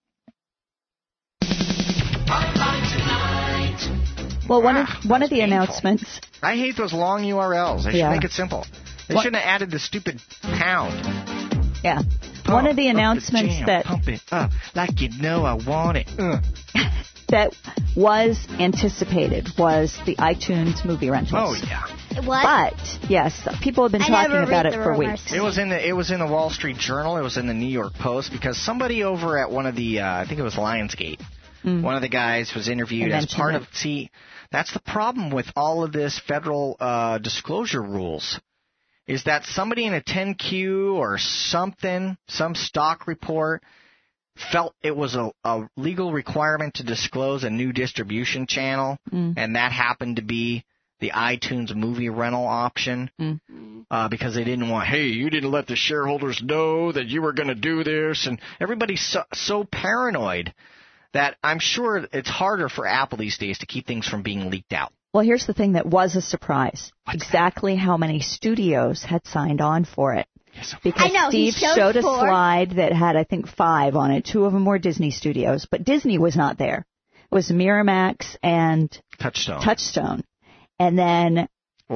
Well, one of the announcements. I hate those long URLs. They should make it simple. They shouldn't have added the stupid pound. Yeah. One of the announcements that pump it up like you know I want it. That was anticipated was the iTunes movie rentals. Oh yeah. What? But yes, people have been talking about it for weeks. It was in the Wall Street Journal. It was in the New York Post because somebody over at one of the I think it was Lionsgate. One of the guys was interviewed as part of. See, that's the problem with all of this federal disclosure rules. Is that somebody in a 10Q or something, some stock report, felt it was a legal requirement to disclose a new distribution channel, and that happened to be the iTunes movie rental option, because they didn't want, hey, you didn't let the shareholders know that you were going to do this, and everybody's so paranoid that I'm sure it's harder for Apple these days to keep things from being leaked out. Well, here's the thing that was a surprise. Exactly how many studios had signed on for it. Because Steve showed a slide that had, I think, 5 on it. 2 of them were Disney studios, but Disney was not there. It was Miramax and Touchstone. And then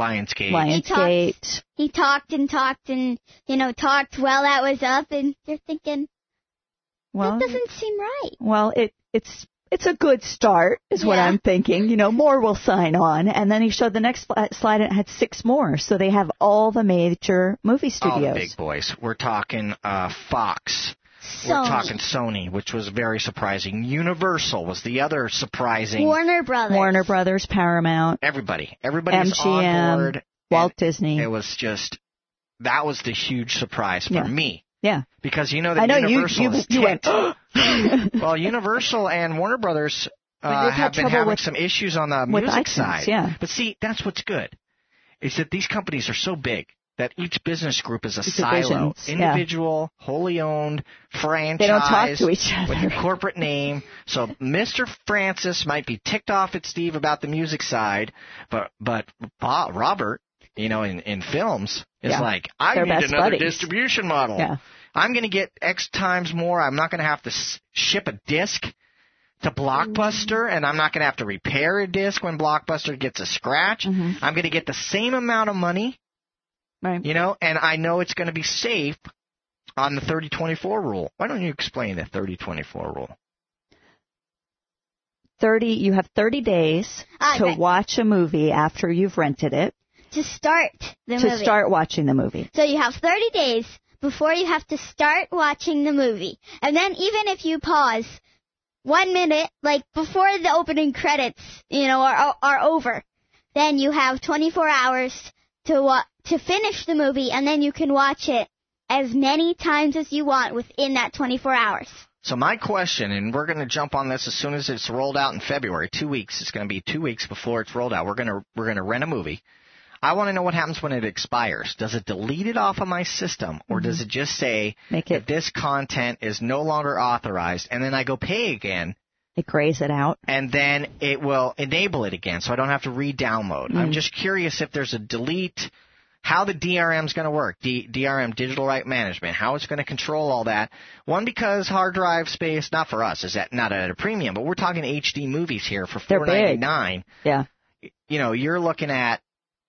Lionsgate. He talked and talked and, talked while that was up, and you're thinking, that doesn't seem right. Well, it's a good start, is what I'm thinking. More will sign on. And then he showed the next slide, and it had 6 more. So they have all the major movie studios. All the big boys. We're talking Fox. We're talking Sony, which was very surprising. Universal was the other surprising. Warner Brothers, Paramount. Everybody was MGM, on board. Walt Disney. It was that was the huge surprise for me. Yeah. Because Universal is you went. Well, Universal and Warner Brothers have been having some issues on the music side. Yeah. But see, that's what's good. Is that these companies are so big that each business group is a silo. Individual, wholly owned, franchise. They don't talk to each other. With a corporate name. So Mr. Francis might be ticked off at Steve about the music side, but Robert, in films, is like, I need another distribution model. Yeah. I'm going to get X times more. I'm not going to have to ship a disc to Blockbuster, and I'm not going to have to repair a disc when Blockbuster gets a scratch. I'm going to get the same amount of money, right? You know, and I know it's going to be safe on the 30-24 rule. Why don't you explain the 30-24 rule? You have 30 days to watch a movie after you've rented it. To start the movie. To start watching the movie. So you have 30 days before you have to start watching the movie. And then even if you pause 1 minute, like before the opening credits, you know, are over, then you have 24 hours to finish the movie, and then you can watch it as many times as you want within that 24 hours. So my question, and we're going to jump on this as soon as it's rolled out in February, 2 weeks. It's going to be 2 weeks before it's rolled out. We're going to rent a movie. I want to know what happens when it expires. Does it delete it off of my system, or does it just say that this content is no longer authorized, and then I go pay again? It grays it out. And then it will enable it again, so I don't have to re-download. I'm just curious if there's a delete, how the DRM is going to work, DRM, Digital Right Management, how it's going to control all that. One, because hard drive space, not for us, is that not at a premium, but we're talking HD movies here for $4.99. Yeah. You know, you're looking at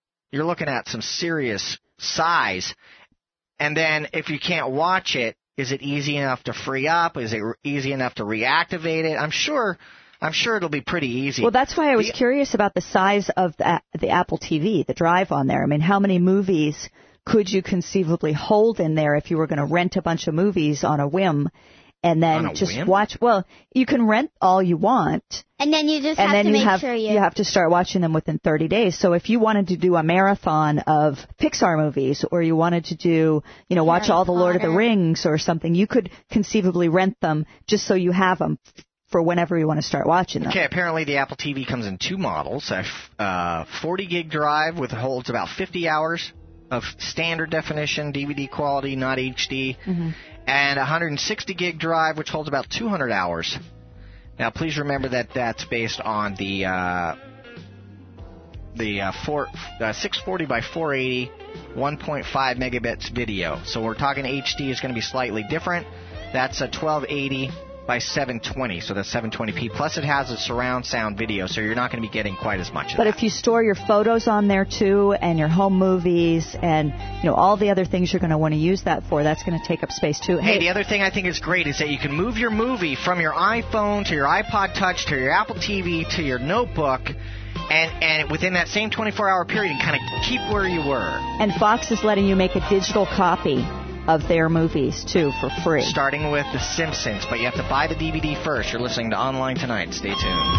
some serious size. And then if you can't watch it, is it easy enough to free up? Is it easy enough to reactivate it? I'm sure it'll be pretty easy. Well, that's why I was curious about the size of the Apple TV, the drive on there. I mean, how many movies could you conceivably hold in there if you were going to rent a bunch of movies on a whim? And then just watch. Well, you can rent all you want. And then you just have to make sure you have to start watching them within 30 days. So if you wanted to do a marathon of Pixar movies, or you wanted to do, you know, watch all the Lord of the Rings or something, you could conceivably rent them just so you have them for whenever you want to start watching them. Okay, apparently the Apple TV comes in two models. A 40 gig drive holds about 50 hours of standard definition, DVD quality, not HD. And a 160 gig drive, which holds about 200 hours. Now, please remember that that's based on the 640 by 480, 1.5 megabits video. So we're talking HD is going to be slightly different. That's a 1280 by 720, so that's 720p. Plus, it has a surround sound video, so you're not going to be getting quite as much of But that. if you store your photos on there too, and your home movies, and all the other things you're going to want to use that for, that's going to take up space too. Hey, the other thing I think is great is that you can move your movie from your iPhone to your iPod Touch to your Apple TV to your notebook, and within that same 24-hour period, and kind of keep where you were. And Fox is letting you make a digital copy of their movies, too, for free. Starting with The Simpsons, but you have to buy the DVD first. You're listening to Online Tonight. Stay tuned.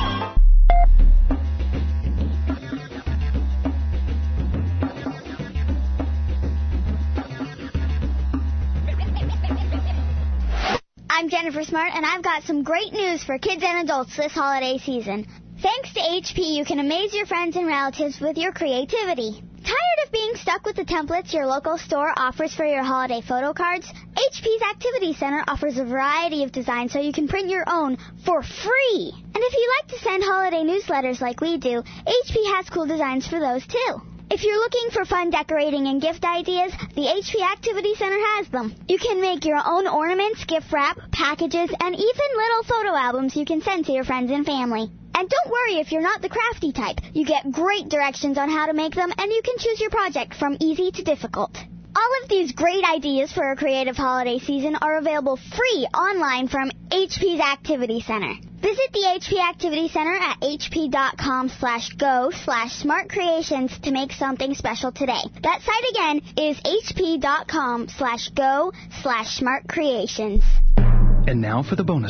I'm Jennifer Smart, and I've got some great news for kids and adults this holiday season. Thanks to HP, you can amaze your friends and relatives with your creativity. Tired of being stuck with the templates your local store offers for your holiday photo cards? HP's Activity Center offers a variety of designs so you can print your own for free. And if you like to send holiday newsletters like we do, HP has cool designs for those too. If you're looking for fun decorating and gift ideas, the HP Activity Center has them. You can make your own ornaments, gift wrap, packages, and even little photo albums you can send to your friends and family. And don't worry if you're not the crafty type. You get great directions on how to make them, and you can choose your project from easy to difficult. All of these great ideas for a creative holiday season are available free online from HP's Activity Center. Visit the HP Activity Center at hp.com/go/smartcreations to make something special today. That site again is hp.com/go/smartcreations. And now for the bonus